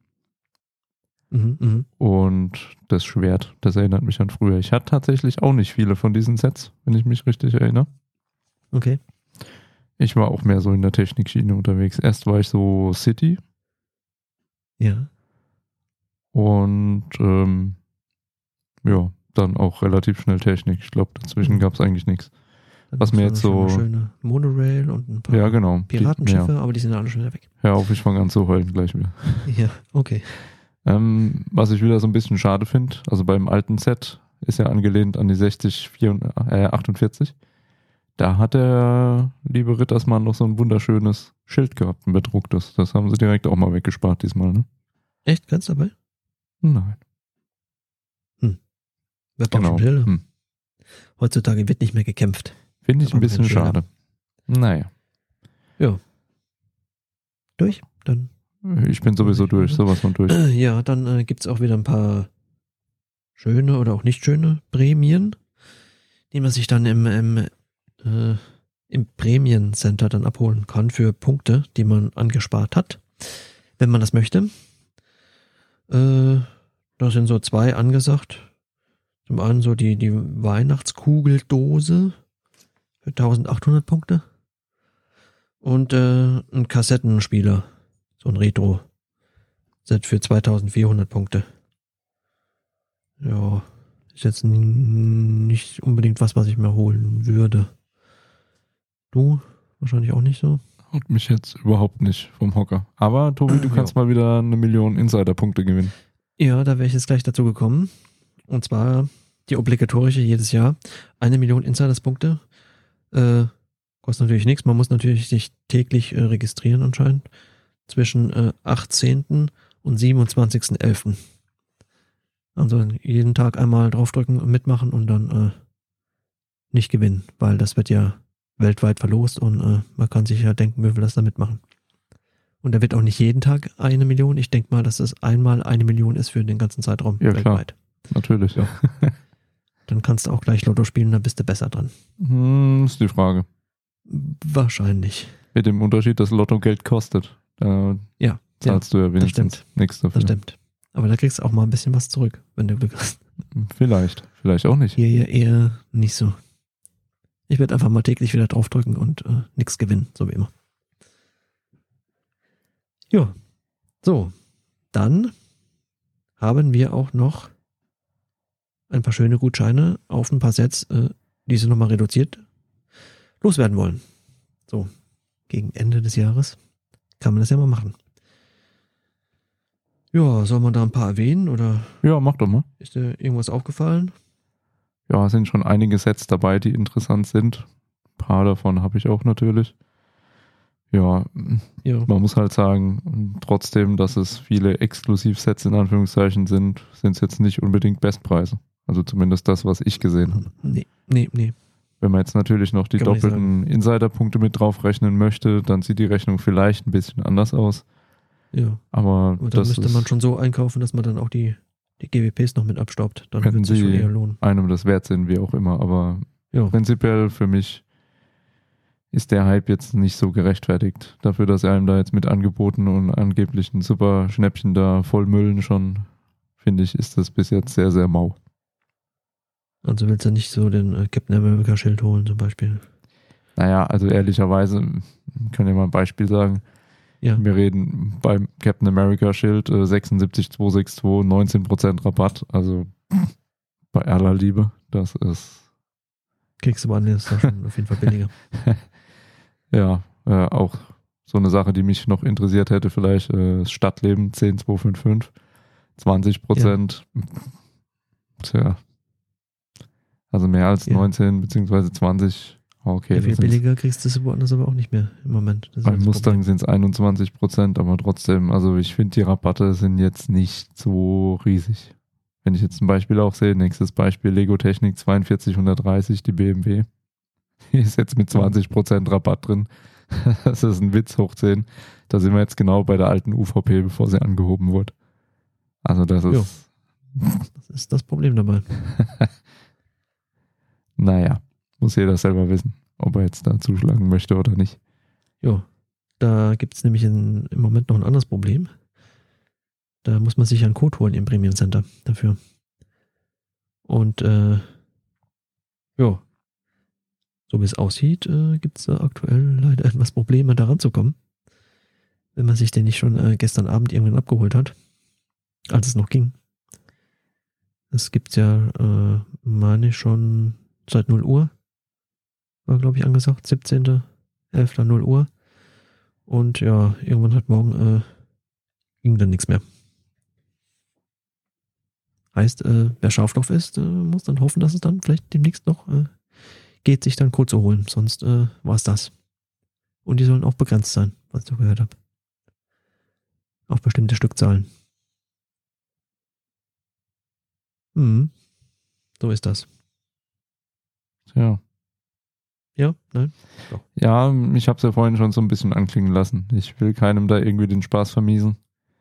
Speaker 2: Und das Schwert, das erinnert mich an früher. Ich hatte tatsächlich auch nicht viele von diesen Sets, wenn ich mich richtig erinnere.
Speaker 3: Okay.
Speaker 2: Ich war auch mehr so in der Technikschiene unterwegs. Erst war ich so City.
Speaker 3: Ja.
Speaker 2: Und ja, dann auch relativ schnell Technik. Ich glaube, dazwischen gab es eigentlich nichts.
Speaker 3: Dann
Speaker 2: Was mir jetzt so...
Speaker 3: Eine schöne Monorail und ein paar
Speaker 2: Ja, genau.
Speaker 3: Piratenschiffe, aber die sind ja alle schon wieder weg.
Speaker 2: Hör auf, ich fange an zu heulen gleich wieder.
Speaker 3: Ja, okay.
Speaker 2: Was ich wieder so ein bisschen schade finde, also beim alten Set ist ja angelehnt an die 6048. Da hat der liebe Rittersmann noch so ein wunderschönes Schild gehabt, ein bedrucktes. Das haben sie direkt auch mal weggespart diesmal, ne?
Speaker 3: Echt? Ganz dabei?
Speaker 2: Nein.
Speaker 3: Wer braucht schon Schilder? Heutzutage wird nicht mehr gekämpft.
Speaker 2: Finde ich ein bisschen schade. Naja.
Speaker 3: Ja. Durch? Dann.
Speaker 2: Ich bin sowieso durch, sowas von durch.
Speaker 3: Ja, dann gibt es auch wieder ein paar schöne oder auch nicht schöne Prämien, die man sich dann im Prämiencenter dann abholen kann für Punkte, die man angespart hat, wenn man das möchte. Da sind so 2 angesagt. Zum einen so die Weihnachtskugeldose für 1800 Punkte und ein Kassettenspieler, so ein Retro-Set für 2400 Punkte. Ja, ist jetzt nicht unbedingt was ich mir holen würde. Du? Wahrscheinlich auch nicht so?
Speaker 2: Haut mich jetzt überhaupt nicht vom Hocker. Aber Tobi, du kannst mal wieder 1 Million Insider-Punkte gewinnen.
Speaker 3: Ja, da wäre ich jetzt gleich dazu gekommen. Und zwar die obligatorische jedes Jahr. 1 Million Insiderspunkte. Kostet natürlich nichts. Man muss natürlich sich täglich registrieren anscheinend. Zwischen 18. und 27.11. Also jeden Tag einmal draufdrücken und mitmachen und dann nicht gewinnen. Weil das wird ja weltweit verlost und man kann sich ja denken, wer will das da mitmachen. Und da wird auch nicht jeden Tag 1 Million. Ich denke mal, dass es einmal 1 Million ist für den ganzen Zeitraum weltweit.
Speaker 2: Klar. Natürlich, ja.
Speaker 3: Dann kannst du auch gleich Lotto spielen, da bist du besser dran.
Speaker 2: Ist die Frage.
Speaker 3: Wahrscheinlich.
Speaker 2: Mit dem Unterschied, dass Lotto Geld kostet. Da zahlst du ja wenigstens nichts dafür.
Speaker 3: Das stimmt. Aber da kriegst du auch mal ein bisschen was zurück, wenn du Glück hast.
Speaker 2: Vielleicht auch nicht.
Speaker 3: Hier ja eher nicht so. Ich werde einfach mal täglich wieder draufdrücken und nichts gewinnen, so wie immer. Ja, so. Dann haben wir auch noch ein paar schöne Gutscheine auf ein paar Sets, die sie nochmal reduziert loswerden wollen. So, gegen Ende des Jahres kann man das ja mal machen. Ja, soll man da ein paar erwähnen oder?
Speaker 2: Ja, mach doch mal.
Speaker 3: Ist dir irgendwas aufgefallen?
Speaker 2: Ja, es sind schon einige Sets dabei, die interessant sind. Ein paar davon habe ich auch natürlich. Ja, man muss halt sagen, trotzdem, dass es viele Exklusivsets in Anführungszeichen sind, sind es jetzt nicht unbedingt Bestpreise. Also zumindest das, was ich gesehen habe.
Speaker 3: Nee.
Speaker 2: Wenn man jetzt natürlich noch die
Speaker 3: Kann man nicht
Speaker 2: doppelten Insiderpunkte mit draufrechnen möchte, dann sieht die Rechnung vielleicht ein bisschen anders aus.
Speaker 3: Ja.
Speaker 2: Aber
Speaker 3: dann
Speaker 2: das
Speaker 3: müsste man schon so einkaufen, dass man dann auch die GWPs noch mit abstaubt. Dann
Speaker 2: wenn
Speaker 3: wird es sich schon
Speaker 2: sie
Speaker 3: eher lohnen.
Speaker 2: einem das wert sind, wie auch immer. Aber
Speaker 3: Ja.
Speaker 2: prinzipiell für mich ist der Hype jetzt nicht so gerechtfertigt. Dafür, dass er einem da jetzt mit Angeboten und angeblichen super Schnäppchen da vollmüllen schon, finde ich, ist das bis jetzt sehr, sehr mau.
Speaker 3: Also willst du nicht so den Captain America Schild holen zum Beispiel?
Speaker 2: Naja, also ehrlicherweise, ich kann ja mal ein Beispiel sagen.
Speaker 3: Ja.
Speaker 2: Wir reden beim Captain America Schild 76262, 19% Rabatt. Also bei aller Liebe, das ist...
Speaker 3: Kriegst du aber an, ist da schon auf jeden Fall billiger.
Speaker 2: Ja, auch so eine Sache, die mich noch interessiert hätte, vielleicht das Stadtleben 10255, 20%. Ja. Tja. Also mehr als 19 bzw. 20. Okay.
Speaker 3: Ja, viel billiger kriegst du es woanders aber auch nicht mehr im Moment.
Speaker 2: Bei Mustang sind es 21%, aber trotzdem, also ich finde, die Rabatte sind jetzt nicht so riesig. Wenn ich jetzt ein Beispiel auch sehe, nächstes Beispiel Lego Technik 4230, die BMW. Die ist jetzt mit 20% Rabatt drin. Das ist ein Witz hoch 10. Da sind wir jetzt genau bei der alten UVP, bevor sie angehoben wurde. Also das ist...
Speaker 3: Jo. Das ist das Problem dabei.
Speaker 2: Naja, muss jeder selber wissen, ob er jetzt da zuschlagen möchte oder nicht.
Speaker 3: Jo, da gibt es nämlich im Moment noch ein anderes Problem. Da muss man sich einen Code holen im Premium Center dafür. Und so wie es aussieht, gibt es aktuell leider etwas Probleme, da ranzukommen. Wenn man sich den nicht schon gestern Abend irgendwann abgeholt hat, als es noch ging. Das gibt's ja, meine ich, schon seit 0 Uhr. War, glaube ich, angesagt. 17.11. 0 Uhr. Und ja, irgendwann heute Morgen ging dann nichts mehr. Heißt, wer scharf drauf ist, muss dann hoffen, dass es dann vielleicht demnächst noch geht, sich dann Code zu holen. Sonst war es das. Und die sollen auch begrenzt sein, was ich gehört habe. Auf bestimmte Stückzahlen. So ist das.
Speaker 2: Ja.
Speaker 3: Ja, nein?
Speaker 2: Doch. Ja, ich habe es ja vorhin schon so ein bisschen anklingen lassen. Ich will keinem da irgendwie den Spaß vermiesen.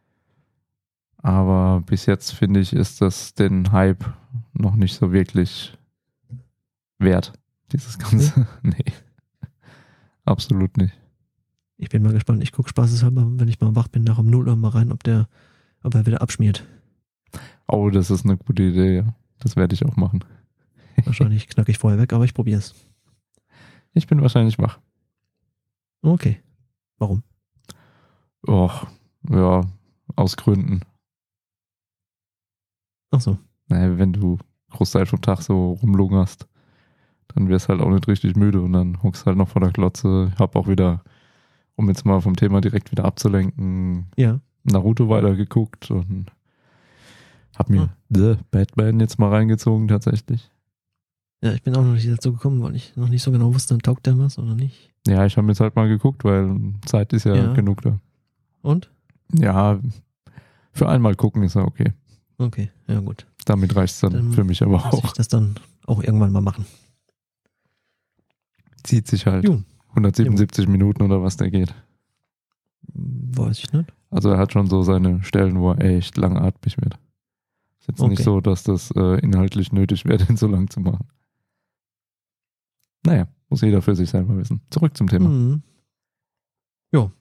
Speaker 2: Aber bis jetzt, finde ich, ist das den Hype noch nicht so wirklich wert. Dieses Ganze. Nee. Absolut nicht.
Speaker 3: Ich bin mal gespannt. Ich gucke spaßeshalber, wenn ich mal wach bin, nach um 0 Uhr mal rein, ob er wieder abschmiert.
Speaker 2: Oh, das ist eine gute Idee, ja. Das werde ich auch machen.
Speaker 3: Wahrscheinlich knacke ich vorher weg, aber ich probiere es.
Speaker 2: Ich bin wahrscheinlich wach.
Speaker 3: Okay. Warum?
Speaker 2: Och, ja, aus Gründen.
Speaker 3: Ach so.
Speaker 2: Naja, wenn du Großteil vom Tag so rumlungerst, dann wirst halt auch nicht richtig müde und dann hockst halt noch vor der Glotze. Ich hab auch wieder, um jetzt mal vom Thema direkt wieder abzulenken,
Speaker 3: ja,
Speaker 2: Naruto weitergeguckt und Hab mir The Batman jetzt mal reingezogen, tatsächlich.
Speaker 3: Ja, ich bin auch noch nicht dazu gekommen, weil ich noch nicht so genau wusste, taugt der was oder nicht.
Speaker 2: Ja, ich habe jetzt halt mal geguckt, weil Zeit ist ja genug da.
Speaker 3: Und?
Speaker 2: Ja, für einmal gucken ist ja okay.
Speaker 3: Okay, ja gut.
Speaker 2: Damit reicht es dann für mich aber
Speaker 3: Muss
Speaker 2: auch.
Speaker 3: ich das dann auch irgendwann mal machen.
Speaker 2: Zieht sich halt.
Speaker 3: Jo.
Speaker 2: 177 Minuten oder was der geht.
Speaker 3: Weiß ich nicht.
Speaker 2: Also er hat schon so seine Stellen, wo er echt langatmig wird. Ist jetzt nicht so, dass das inhaltlich nötig wäre, den so lang zu machen. Naja, muss jeder für sich selber wissen. Zurück zum Thema.
Speaker 3: Mhm. Ja.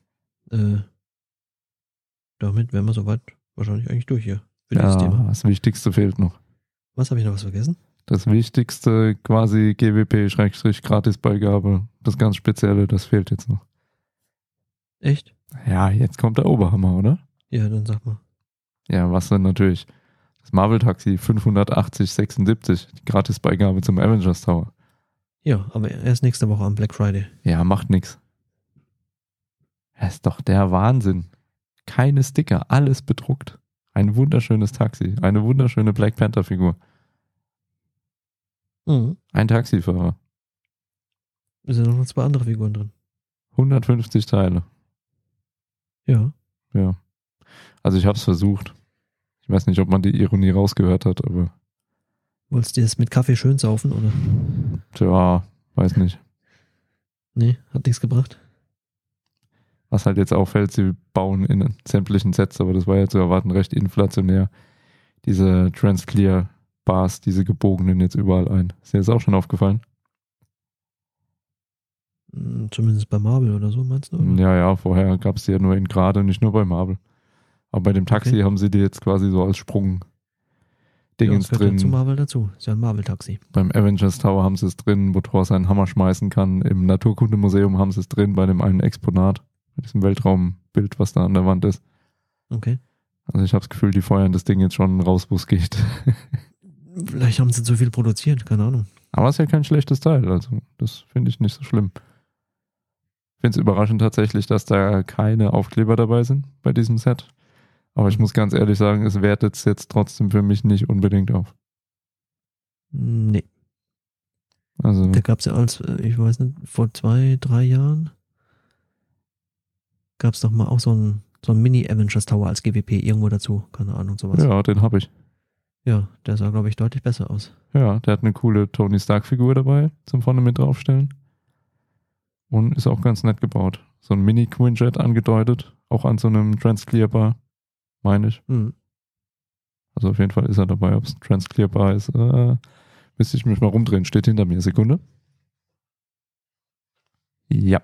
Speaker 3: Damit wären wir soweit wahrscheinlich eigentlich durch hier für dieses Thema.
Speaker 2: Das Wichtigste fehlt noch.
Speaker 3: Was, habe ich noch was vergessen?
Speaker 2: Das Wichtigste, quasi GWP-Gratisbeigabe, das ganz Spezielle, das fehlt jetzt noch.
Speaker 3: Echt?
Speaker 2: Ja, jetzt kommt der Oberhammer, oder?
Speaker 3: Ja, dann sag mal.
Speaker 2: Ja, was denn natürlich? Das Marvel-Taxi 580,76, die Gratisbeigabe zum Avengers Tower.
Speaker 3: Ja, aber erst nächste Woche am Black Friday.
Speaker 2: Ja, macht nix. Das ist doch der Wahnsinn. Keine Sticker, alles bedruckt. Ein wunderschönes Taxi, eine wunderschöne Black Panther-Figur.
Speaker 3: Mhm.
Speaker 2: Ein Taxifahrer.
Speaker 3: Es sind noch 2 andere Figuren drin.
Speaker 2: 150 Teile.
Speaker 3: Ja.
Speaker 2: Ja. Also ich hab's versucht. Ich weiß nicht, ob man die Ironie rausgehört hat, aber
Speaker 3: Wolltest du das mit Kaffee schön saufen, oder?
Speaker 2: tja, weiß nicht.
Speaker 3: Nee, hat nichts gebracht.
Speaker 2: Was halt jetzt auffällt, sie bauen in sämtlichen Sets, aber das war ja zu erwarten recht inflationär, diese Transclear Bars, diese gebogenen jetzt überall ein. Ist dir das auch schon aufgefallen?
Speaker 3: Zumindest bei Marvel oder so, meinst du? Oder?
Speaker 2: Ja, vorher gab es die ja nur in Grade, nicht nur bei Marvel. Aber bei dem Taxi haben sie die jetzt quasi so als Sprung Dingens
Speaker 3: das gehört
Speaker 2: drin.
Speaker 3: ja zu Marvel dazu. Ist ja ein Marvel-Taxi.
Speaker 2: Beim Avengers Tower haben sie es drin, wo Thor seinen Hammer schmeißen kann. Im Naturkundemuseum haben sie es drin, bei dem einen Exponat, bei diesem Weltraumbild, was da an der Wand ist.
Speaker 3: Okay.
Speaker 2: Also ich habe das Gefühl, die feuern das Ding jetzt schon raus, wo es geht.
Speaker 3: Vielleicht haben sie zu viel produziert, keine Ahnung.
Speaker 2: Aber es ist ja kein schlechtes Teil, also das finde ich nicht so schlimm. Ich finde es überraschend tatsächlich, dass da keine Aufkleber dabei sind bei diesem Set. Aber ich muss ganz ehrlich sagen, es wertet es jetzt trotzdem für mich nicht unbedingt auf.
Speaker 3: Nee.
Speaker 2: Also,
Speaker 3: Da gab es ja ich weiß nicht, vor 2-3 Jahren gab es doch mal auch so ein Mini-Avengers Tower als GWP irgendwo dazu. Keine Ahnung, sowas.
Speaker 2: ja, den habe ich.
Speaker 3: Ja, der sah, glaube ich, deutlich besser aus.
Speaker 2: Ja, der hat eine coole Tony Stark-Figur dabei, zum vorne mit draufstellen. Und ist auch ganz nett gebaut. So ein Mini-Quinjet angedeutet, auch an so einem Transclear-Bar, meine ich.
Speaker 3: Mhm.
Speaker 2: Also auf jeden Fall ist er dabei. Ob es ein Transclear-Bar ist, müsste ich mich mal rumdrehen. Steht hinter mir. Sekunde. Ja.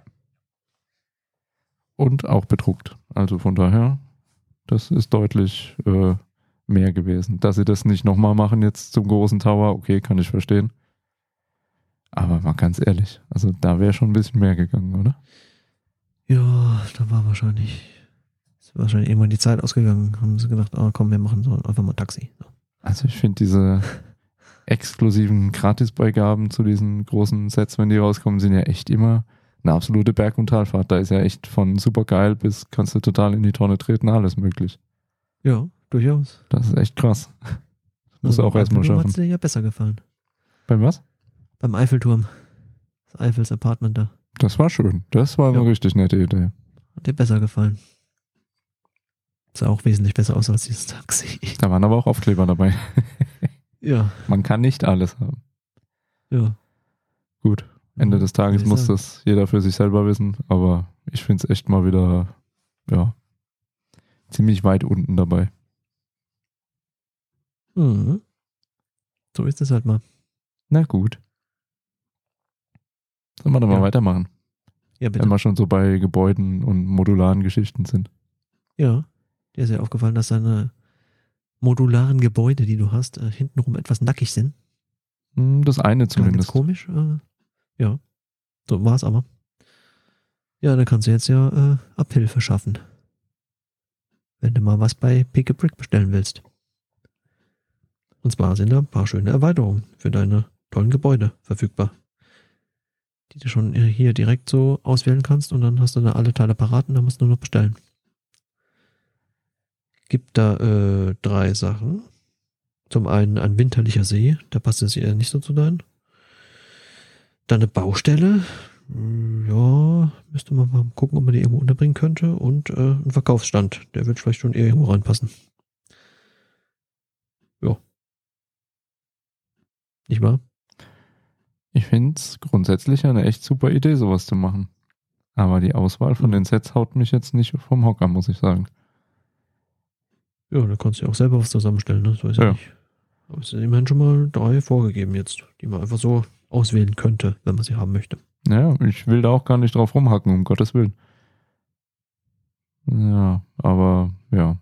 Speaker 2: Und auch bedruckt. Also von daher, das ist deutlich mehr gewesen. Dass sie das nicht nochmal machen jetzt zum großen Tower, okay, kann ich verstehen. Aber mal ganz ehrlich, also da wäre schon ein bisschen mehr gegangen, oder?
Speaker 3: Ja, da war wahrscheinlich irgendwann die Zeit ausgegangen. Haben sie gedacht, komm, wir machen so einfach mal Taxi. So.
Speaker 2: Also ich finde diese exklusiven Gratisbeigaben zu diesen großen Sets, wenn die rauskommen, sind ja echt immer eine absolute Berg- und Talfahrt. Da ist ja echt von super geil bis kannst du total in die Tonne treten, alles möglich.
Speaker 3: Ja, durchaus.
Speaker 2: Das ist echt krass. Das musst du auch erstmal
Speaker 3: Eiffelturm
Speaker 2: schaffen.
Speaker 3: hat dir ja besser gefallen.
Speaker 2: Beim was?
Speaker 3: Beim Eiffelturm. Das Eiffels Apartment da.
Speaker 2: Das war schön. Das war eine richtig nette Idee.
Speaker 3: Hat dir besser gefallen. Sah auch wesentlich besser aus als dieses Taxi.
Speaker 2: Da waren aber auch Aufkleber dabei.
Speaker 3: Ja.
Speaker 2: Man kann nicht alles haben.
Speaker 3: Ja.
Speaker 2: Gut. Ende des Tages
Speaker 3: Würde ich
Speaker 2: muss
Speaker 3: sagen.
Speaker 2: das jeder für sich selber wissen, aber ich finde es echt mal wieder, ja, ziemlich weit unten dabei.
Speaker 3: Mhm. So ist es halt mal.
Speaker 2: Na gut. Sollen wir doch mal
Speaker 3: Ja.
Speaker 2: weitermachen,
Speaker 3: Ja, bitte.
Speaker 2: wenn wir schon so bei Gebäuden und modularen Geschichten sind.
Speaker 3: Ja. Dir ist ja aufgefallen, dass deine modularen Gebäude, die du hast, hintenrum etwas nackig sind.
Speaker 2: Das eine
Speaker 3: Klang jetzt
Speaker 2: zumindest.
Speaker 3: komisch. Ja. So war es aber. Ja, da kannst du jetzt ja Abhilfe schaffen. Wenn du mal was bei Pick a Brick bestellen willst. Und zwar sind da ein paar schöne Erweiterungen für deine tollen Gebäude verfügbar. Die du schon hier direkt so auswählen kannst und dann hast du da alle Teile parat und dann musst du nur noch bestellen. Gibt da 3 Sachen. Zum einen ein winterlicher See, da passt es eher nicht so zu deinen. Dann eine Baustelle, ja, müsste man mal gucken, ob man die irgendwo unterbringen könnte. Und ein Verkaufsstand, der wird vielleicht schon eher irgendwo reinpassen. Ja. Nicht wahr?
Speaker 2: Ich finde es grundsätzlich eine echt super Idee, sowas zu machen. Aber die Auswahl von den Sets haut mich jetzt nicht vom Hocker, muss ich sagen.
Speaker 3: Ja, da kannst du ja auch selber was zusammenstellen, ne? So ist ja nicht. Aber es sind immerhin schon mal 3 vorgegeben jetzt, die man einfach so auswählen könnte, wenn man sie haben möchte.
Speaker 2: Ja, ich will da auch gar nicht drauf rumhacken, um Gottes Willen. Ja, aber ja.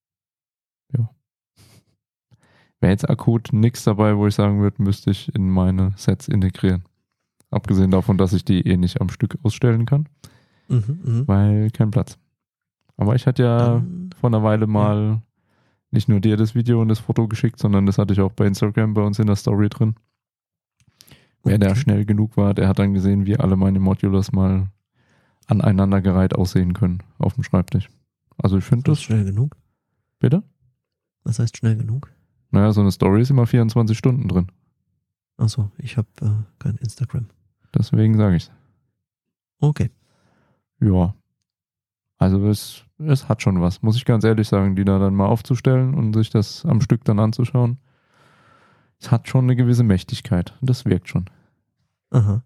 Speaker 2: Wäre jetzt akut nichts dabei, wo ich sagen würde, müsste ich in meine Sets integrieren. Abgesehen davon, dass ich die eh nicht am Stück ausstellen kann, weil kein Platz. Aber ich hatte ja vor einer Weile mal nicht nur dir das Video und das Foto geschickt, sondern das hatte ich auch bei Instagram bei uns in der Story drin. Wer da schnell genug war, der hat dann gesehen, wie alle meine Modulars mal aneinandergereiht aussehen können auf dem Schreibtisch. Also ich finde das...
Speaker 3: schnell genug?
Speaker 2: Bitte?
Speaker 3: Was heißt schnell genug?
Speaker 2: Naja, so eine Story ist immer 24 Stunden drin.
Speaker 3: Achso, ich habe kein Instagram.
Speaker 2: Deswegen sage ich's.
Speaker 3: Okay.
Speaker 2: Ja. Also es hat schon was, muss ich ganz ehrlich sagen, die da dann mal aufzustellen und sich das am Stück dann anzuschauen. Es hat schon eine gewisse Mächtigkeit. Das wirkt schon.
Speaker 3: Aha.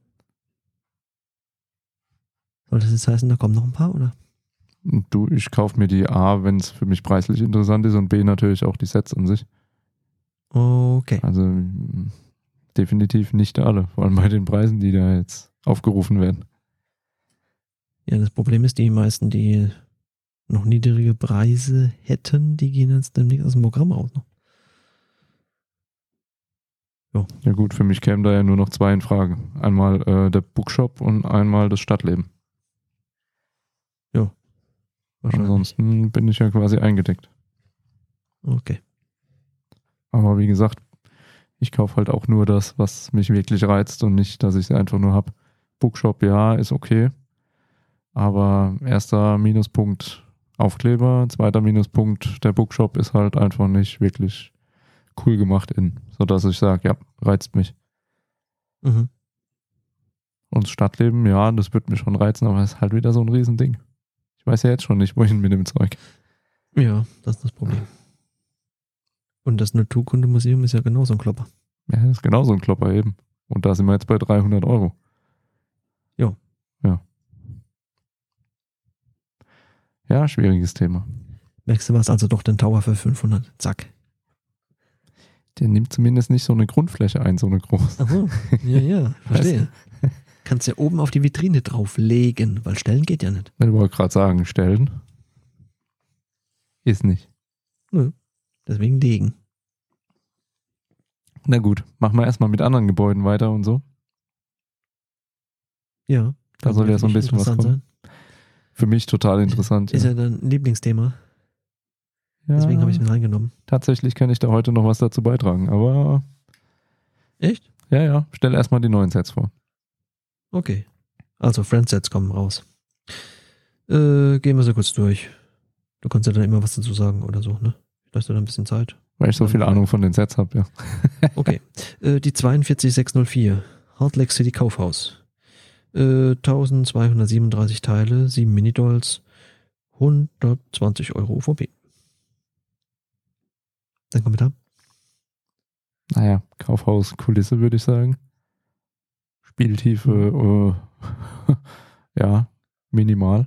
Speaker 3: Soll das jetzt heißen, da kommen noch ein paar, oder?
Speaker 2: Du, ich kaufe mir die A, wenn es für mich preislich interessant ist, und B natürlich auch die Sets an sich.
Speaker 3: Okay.
Speaker 2: Also definitiv nicht alle, vor allem bei den Preisen, die da jetzt aufgerufen werden.
Speaker 3: Ja, das Problem ist, die meisten, die noch niedrige Preise hätten, die gehen jetzt demnächst aus dem Programm raus. Ne?
Speaker 2: Ja gut, für mich kämen da ja nur noch 2 in Frage. Einmal der Bookshop und einmal das Stadtleben.
Speaker 3: Ja.
Speaker 2: Ansonsten bin ich ja quasi eingedeckt.
Speaker 3: Okay.
Speaker 2: Aber wie gesagt, ich kaufe halt auch nur das, was mich wirklich reizt und nicht, dass ich es einfach nur habe. Bookshop, ja, ist okay. Aber erster Minuspunkt Aufkleber, zweiter Minuspunkt der Bookshop ist halt einfach nicht wirklich cool gemacht sodass ich sage, ja, reizt mich.
Speaker 3: Mhm.
Speaker 2: Und das Stadtleben, ja, das wird mich schon reizen, aber es ist halt wieder so ein Riesending. Ich weiß ja jetzt schon nicht, wohin mit dem Zeug.
Speaker 3: Ja, das ist das Problem. Und das Naturkundemuseum ist ja genauso ein Klopper.
Speaker 2: Ja, das ist genauso ein Klopper eben. Und da sind wir jetzt bei 300 Euro.
Speaker 3: Ja.
Speaker 2: Ja. Ja, schwieriges Thema.
Speaker 3: Merkst du was, also doch den Tower für 500. Zack.
Speaker 2: Der nimmt zumindest nicht so eine Grundfläche ein, so eine große.
Speaker 3: Ach so. Ja, verstehe. Kannst ja oben auf die Vitrine drauflegen, weil stellen geht ja nicht.
Speaker 2: Ich wollte gerade sagen, stellen ist nicht.
Speaker 3: Nö. Deswegen legen.
Speaker 2: Na gut, machen wir erstmal mit anderen Gebäuden weiter und so.
Speaker 3: Ja.
Speaker 2: Da soll ja so ein bisschen was kommen.
Speaker 3: Sein.
Speaker 2: Für mich total interessant.
Speaker 3: Ist ja dein Lieblingsthema.
Speaker 2: Ja,
Speaker 3: deswegen habe ich ihn reingenommen.
Speaker 2: Tatsächlich kann ich da heute noch was dazu beitragen, aber...
Speaker 3: Echt?
Speaker 2: Ja, stell erstmal die neuen Sets vor.
Speaker 3: Okay. Also Friendsets kommen raus. Gehen wir so kurz durch. Du kannst ja dann immer was dazu sagen oder so, ne? Ich lasse dir da ein bisschen Zeit.
Speaker 2: Weil ich so viel Ahnung von den Sets habe, ja.
Speaker 3: Okay. Die 42604. Hard Lake City Kaufhaus. 1237 Teile, 7 Minidolls, 120 Euro UVP. Dein Kommentar?
Speaker 2: Naja, Kaufhaus-Kulisse würde ich sagen. Spieltiefe, ja, minimal.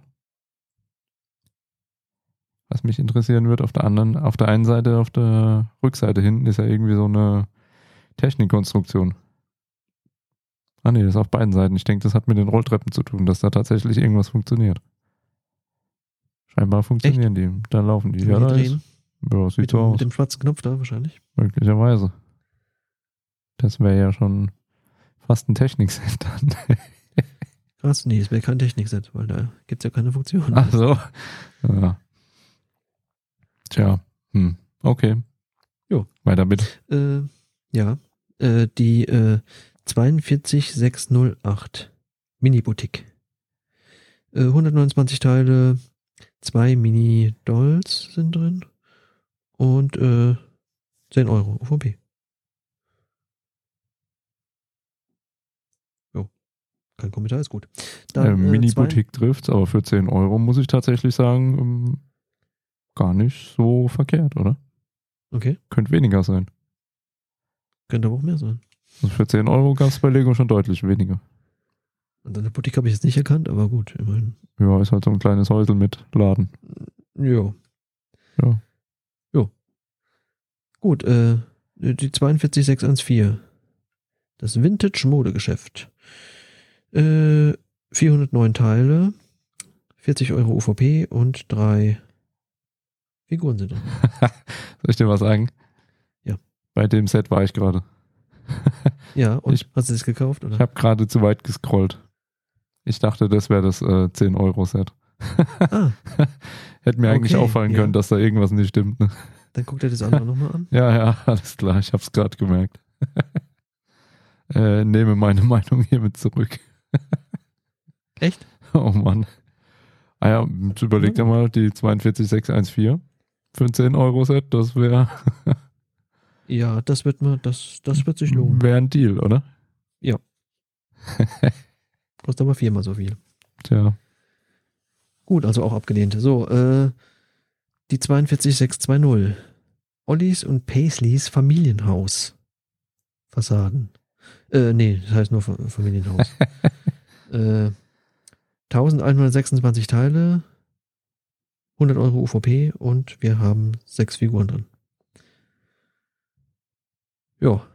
Speaker 2: Was mich interessieren wird, auf der einen Seite, auf der Rückseite hinten ist ja irgendwie so eine Technikkonstruktion. Ah nee, das ist auf beiden Seiten. Ich denke, das hat mit den Rolltreppen zu tun, dass da tatsächlich irgendwas funktioniert. Scheinbar funktionieren die. Da laufen die. Ja, da ist, ja, sieht so aus.
Speaker 3: Mit dem schwarzen Knopf da wahrscheinlich.
Speaker 2: Möglicherweise. Das wäre ja schon fast ein Technikset dann.
Speaker 3: Krass, nee, das wäre kein Technikset, weil da gibt es ja keine Funktion.
Speaker 2: Ach so. Ja. Tja, okay.
Speaker 3: Jo.
Speaker 2: Weiter bitte.
Speaker 3: Die 42608 Mini-Boutique. 129 Teile, 2 Mini-Dolls sind drin und 10 Euro UVP. Jo, kein Kommentar, ist gut. Dann,
Speaker 2: Mini-Boutique trifft's, aber für 10 Euro muss ich tatsächlich sagen, gar nicht so verkehrt, oder?
Speaker 3: Okay,
Speaker 2: Könnte weniger sein.
Speaker 3: könnte aber auch mehr sein.
Speaker 2: Also für 10 Euro gab es bei Lego schon deutlich weniger.
Speaker 3: Und eine Boutique habe ich jetzt nicht erkannt, aber gut, immerhin.
Speaker 2: Ja, ist halt so ein kleines Häusel mit Laden.
Speaker 3: Jo.
Speaker 2: Ja.
Speaker 3: Jo. Gut, die 42614. Das Vintage-Modegeschäft. 409 Teile, 40 Euro UVP und 3 Figuren sind drin.
Speaker 2: Soll ich dir was sagen?
Speaker 3: Ja.
Speaker 2: Bei dem Set war ich gerade.
Speaker 3: Ja, und
Speaker 2: Ich-
Speaker 3: hast du das gekauft? Oder?
Speaker 2: Ich habe gerade zu weit gescrollt. Ich dachte, das wäre das 10-Euro-Set.
Speaker 3: Ah,
Speaker 2: Hätte mir eigentlich
Speaker 3: Okay,
Speaker 2: auffallen
Speaker 3: ja.
Speaker 2: können, dass da irgendwas nicht stimmt. Ne?
Speaker 3: dann guckt er das andere nochmal an.
Speaker 2: Ja, alles klar, ich habe es gerade gemerkt. Nehme meine Meinung hiermit zurück.
Speaker 3: Echt?
Speaker 2: Oh Mann. Ah ja, jetzt überleg dir mal, die 42614 für ein 10-Euro-Set, das wäre
Speaker 3: Ja, das wird sich lohnen.
Speaker 2: ein Deal, oder?
Speaker 3: Kostet aber 4-mal so viel.
Speaker 2: Tja,
Speaker 3: Gut, also auch abgelehnt. So, die 42620. Ollis und Paisleys Familienhaus. Fassaden. Nee, das heißt nur Familienhaus. 1126 Teile, 100 Euro UVP und wir haben 6 Figuren drin. Ja,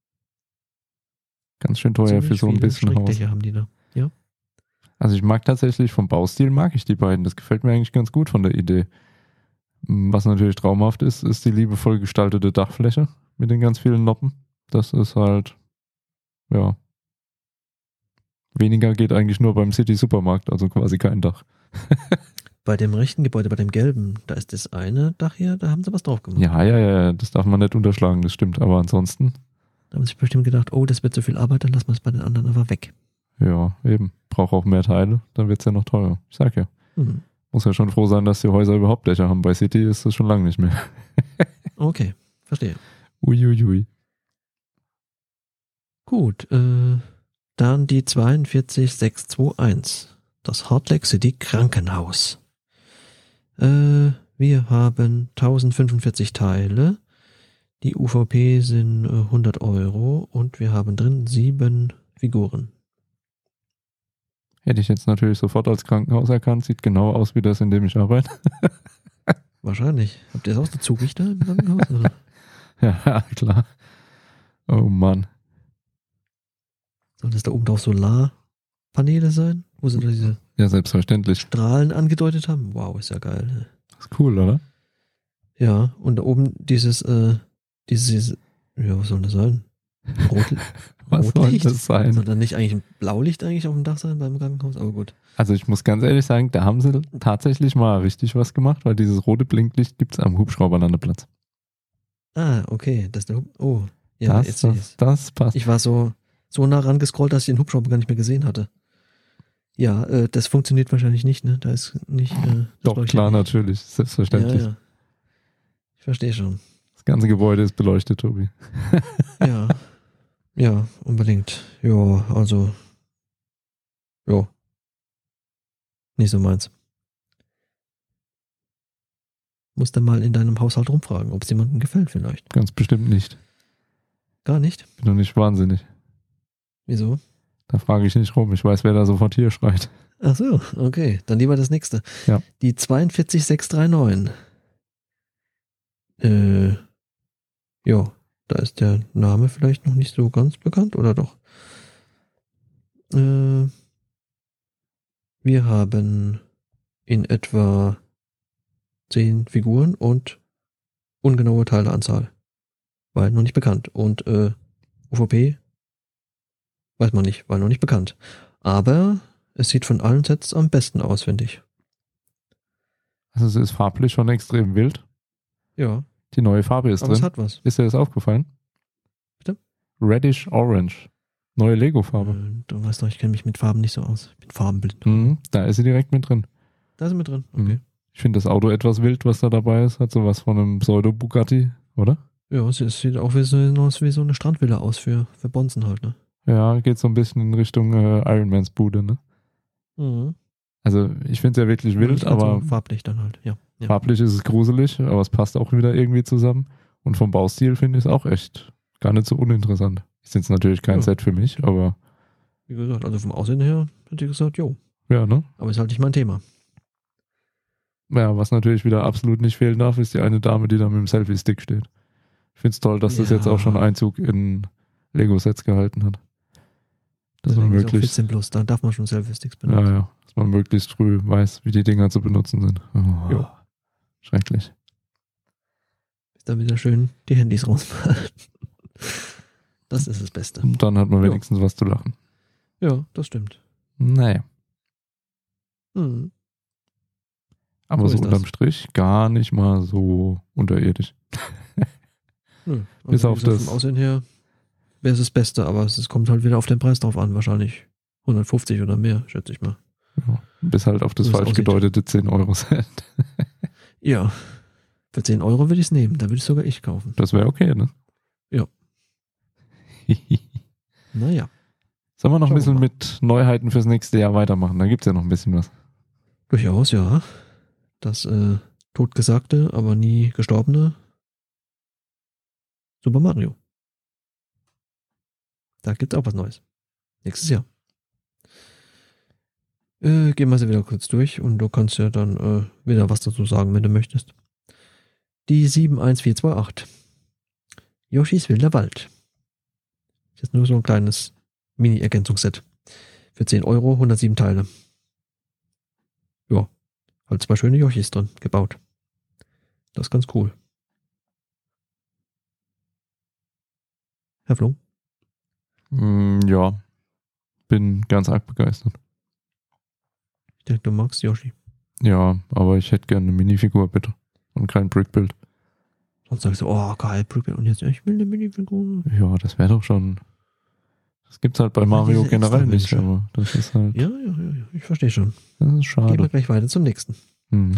Speaker 2: ganz schön teuer
Speaker 3: ziemlich
Speaker 2: für so ein
Speaker 3: viele
Speaker 2: bisschen Haus.
Speaker 3: Strickdächer haben die da.
Speaker 2: Also ich mag tatsächlich vom Baustil mag ich die beiden. Das gefällt mir eigentlich ganz gut von der Idee. Was natürlich traumhaft ist, ist die liebevoll gestaltete Dachfläche mit den ganz vielen Noppen. Das ist halt, ja, weniger geht eigentlich nur beim City Supermarkt, also quasi kein Dach.
Speaker 3: Bei dem rechten Gebäude, bei dem gelben, da ist das eine Dach hier, da haben sie was drauf gemacht.
Speaker 2: Ja, das darf man nicht unterschlagen, das stimmt. Aber ansonsten,
Speaker 3: Da haben sie bestimmt gedacht, oh, das wird so viel Arbeit, dann lassen wir es bei den anderen einfach weg.
Speaker 2: ja, eben. Braucht auch mehr Teile, dann wird es ja noch teurer. Ich sag ja.
Speaker 3: Hm.
Speaker 2: Muss ja schon froh sein, dass die Häuser überhaupt Dächer haben. Bei City ist das schon lange nicht mehr.
Speaker 3: Okay, verstehe.
Speaker 2: Uiuiui.
Speaker 3: Gut, dann die 42621. Das Heart Lake City Krankenhaus. Wir haben 1045 Teile. Die UVP sind 100 Euro und wir haben drin 7 Figuren.
Speaker 2: Hätte ich jetzt natürlich sofort als Krankenhaus erkannt. Sieht genau aus wie das, in dem ich arbeite.
Speaker 3: Wahrscheinlich. Habt ihr das auch so zugig da im Krankenhaus? Oder?
Speaker 2: Ja, klar. Oh Mann.
Speaker 3: Soll das da oben drauf Solarpaneele sein? Wo sie da diese
Speaker 2: Ja, selbstverständlich.
Speaker 3: Strahlen angedeutet haben? Wow, ist ja geil.
Speaker 2: Ist cool, oder?
Speaker 3: Ja, und da oben dieses, ja, was soll das sein?
Speaker 2: Was soll
Speaker 3: Rotlicht?
Speaker 2: das sein?
Speaker 3: Soll dann nicht eigentlich ein Blaulicht eigentlich auf dem Dach sein beim Krankenhaus? Aber gut.
Speaker 2: Also ich muss ganz ehrlich sagen, da haben sie tatsächlich mal richtig was gemacht, weil dieses rote Blinklicht gibt es am Hubschrauberlandeplatz.
Speaker 3: Ah, okay. Oh, ja, jetzt sehe ich's.
Speaker 2: Das passt.
Speaker 3: Ich war so nah rangescrollt, dass ich den Hubschrauber gar nicht mehr gesehen hatte. Ja, das funktioniert wahrscheinlich nicht, ne? Da ist nicht. Das
Speaker 2: Doch,
Speaker 3: leuchtet
Speaker 2: klar,
Speaker 3: nicht.
Speaker 2: natürlich. Selbstverständlich.
Speaker 3: Ja. Ich verstehe schon.
Speaker 2: Das ganze Gebäude ist beleuchtet, Tobi.
Speaker 3: Ja. Ja, unbedingt. Ja, also. Ja. Nicht so meins. Musst du mal in deinem Haushalt rumfragen, ob es jemandem gefällt vielleicht.
Speaker 2: Ganz bestimmt nicht.
Speaker 3: Gar nicht?
Speaker 2: Bin doch nicht wahnsinnig.
Speaker 3: Wieso?
Speaker 2: Da frage ich nicht rum. Ich weiß, wer da sofort hier schreit.
Speaker 3: Ach so, okay. Dann lieber das nächste.
Speaker 2: Ja.
Speaker 3: Die 42639. Ja, da ist der Name vielleicht noch nicht so ganz bekannt, oder doch? Wir haben in etwa 10 Figuren und ungenaue Teileanzahl. Weil noch nicht bekannt. Und UVP weiß man nicht, weil noch nicht bekannt. Aber es sieht von allen Sets am besten aus, finde ich.
Speaker 2: Also es ist farblich schon extrem wild.
Speaker 3: Ja,
Speaker 2: Die neue Farbe ist
Speaker 3: aber es
Speaker 2: drin.
Speaker 3: hat was.
Speaker 2: Ist dir das aufgefallen?
Speaker 3: Bitte?
Speaker 2: Reddish Orange. Neue Lego-Farbe.
Speaker 3: Du weißt doch, ich kenne mich mit Farben nicht so aus. Ich bin farbenblind.
Speaker 2: Mhm, da ist sie direkt mit drin.
Speaker 3: Da sind wir drin. Okay.
Speaker 2: Mhm. Ich finde das Auto etwas wild, was da dabei ist. Hat sowas von einem Pseudo-Bugatti, oder?
Speaker 3: Ja, es sieht auch wie so eine Strandvilla aus für Bonzen halt, ne?
Speaker 2: Ja, geht so ein bisschen in Richtung Ironmans Bude, ne?
Speaker 3: Mhm.
Speaker 2: Also ich finde es ja wirklich wild, aber
Speaker 3: so farblich dann halt, ja.
Speaker 2: farblich ist es gruselig, aber es passt auch wieder irgendwie zusammen. Und vom Baustil finde ich es auch echt gar nicht so uninteressant. Ist jetzt natürlich kein
Speaker 3: Ja.
Speaker 2: Set für mich, aber
Speaker 3: Wie gesagt, also vom Aussehen her hätte ich gesagt, jo.
Speaker 2: ja, ne?
Speaker 3: Aber ist halt nicht mein Thema.
Speaker 2: Ja, was natürlich wieder absolut nicht fehlen darf, ist die eine Dame, die da mit dem Selfie-Stick steht. Ich finde es toll, dass das
Speaker 3: Ja.
Speaker 2: jetzt auch schon Einzug in Lego-Sets gehalten hat. Dass man
Speaker 3: Deswegen ist auch
Speaker 2: möglichst,
Speaker 3: 14 plus, da darf man schon Selfie-Sticks
Speaker 2: ja,
Speaker 3: benutzen.
Speaker 2: ja, dass man möglichst früh weiß, wie die Dinger zu benutzen sind. Oh,
Speaker 3: Jo.
Speaker 2: Schrecklich.
Speaker 3: Ist dann wieder schön die Handys rausmachen. Das ist das Beste.
Speaker 2: Und dann hat man
Speaker 3: Jo.
Speaker 2: wenigstens was zu lachen.
Speaker 3: Ja, das stimmt.
Speaker 2: Naja,
Speaker 3: Mhm.
Speaker 2: aber
Speaker 3: So
Speaker 2: so
Speaker 3: ist
Speaker 2: unterm
Speaker 3: das.
Speaker 2: Strich gar nicht mal so unterirdisch.
Speaker 3: Nö.
Speaker 2: Bis
Speaker 3: wie
Speaker 2: auf
Speaker 3: gesagt,
Speaker 2: das-
Speaker 3: vom Aussehen her wäre es das Beste, aber es kommt halt wieder auf den Preis drauf an, wahrscheinlich 150 oder mehr, schätze ich mal.
Speaker 2: Ja, bis halt auf das
Speaker 3: So, wie es
Speaker 2: falsch
Speaker 3: aussieht.
Speaker 2: gedeutete 10-Euro-Set.
Speaker 3: Ja, für 10 Euro würde ich es nehmen, da würde ich sogar ich kaufen.
Speaker 2: Das wäre okay, ne?
Speaker 3: Ja. Naja,
Speaker 2: Sollen wir noch ein
Speaker 3: Schauen wir
Speaker 2: bisschen
Speaker 3: mal.
Speaker 2: mit Neuheiten fürs nächste Jahr weitermachen? Da gibt es ja noch ein bisschen was.
Speaker 3: durchaus, ja. Das totgesagte, aber nie gestorbene Super Mario. Da gibt es auch was Neues. Nächstes Jahr. Gehen wir sie wieder kurz durch und du kannst ja dann wieder was dazu sagen, wenn du möchtest. Die 71428. Yoshis wilder Wald. Das ist nur so ein kleines Mini-Ergänzungsset. Für 10 Euro, 107 Teile. Ja, halt 2 schöne Yoshis drin, gebaut. Das ist ganz cool. Herr Flo?
Speaker 2: Ja, bin ganz arg begeistert.
Speaker 3: Ich denke, du magst Yoshi.
Speaker 2: Ja, aber ich hätte gerne eine Minifigur, bitte. Und kein Brickbuild.
Speaker 3: Sonst sagst du, oh geil, Brücke. Und jetzt, ich will eine Minifigur.
Speaker 2: Ja, das wäre doch schon. Das gibt's halt bei
Speaker 3: Ja,
Speaker 2: Mario
Speaker 3: diese
Speaker 2: generell nicht,
Speaker 3: Extrawünsche.
Speaker 2: aber das ist halt.
Speaker 3: Ja, ich verstehe schon.
Speaker 2: Das ist
Speaker 3: Gehen wir
Speaker 2: schade.
Speaker 3: gleich weiter zum nächsten.
Speaker 2: Mhm.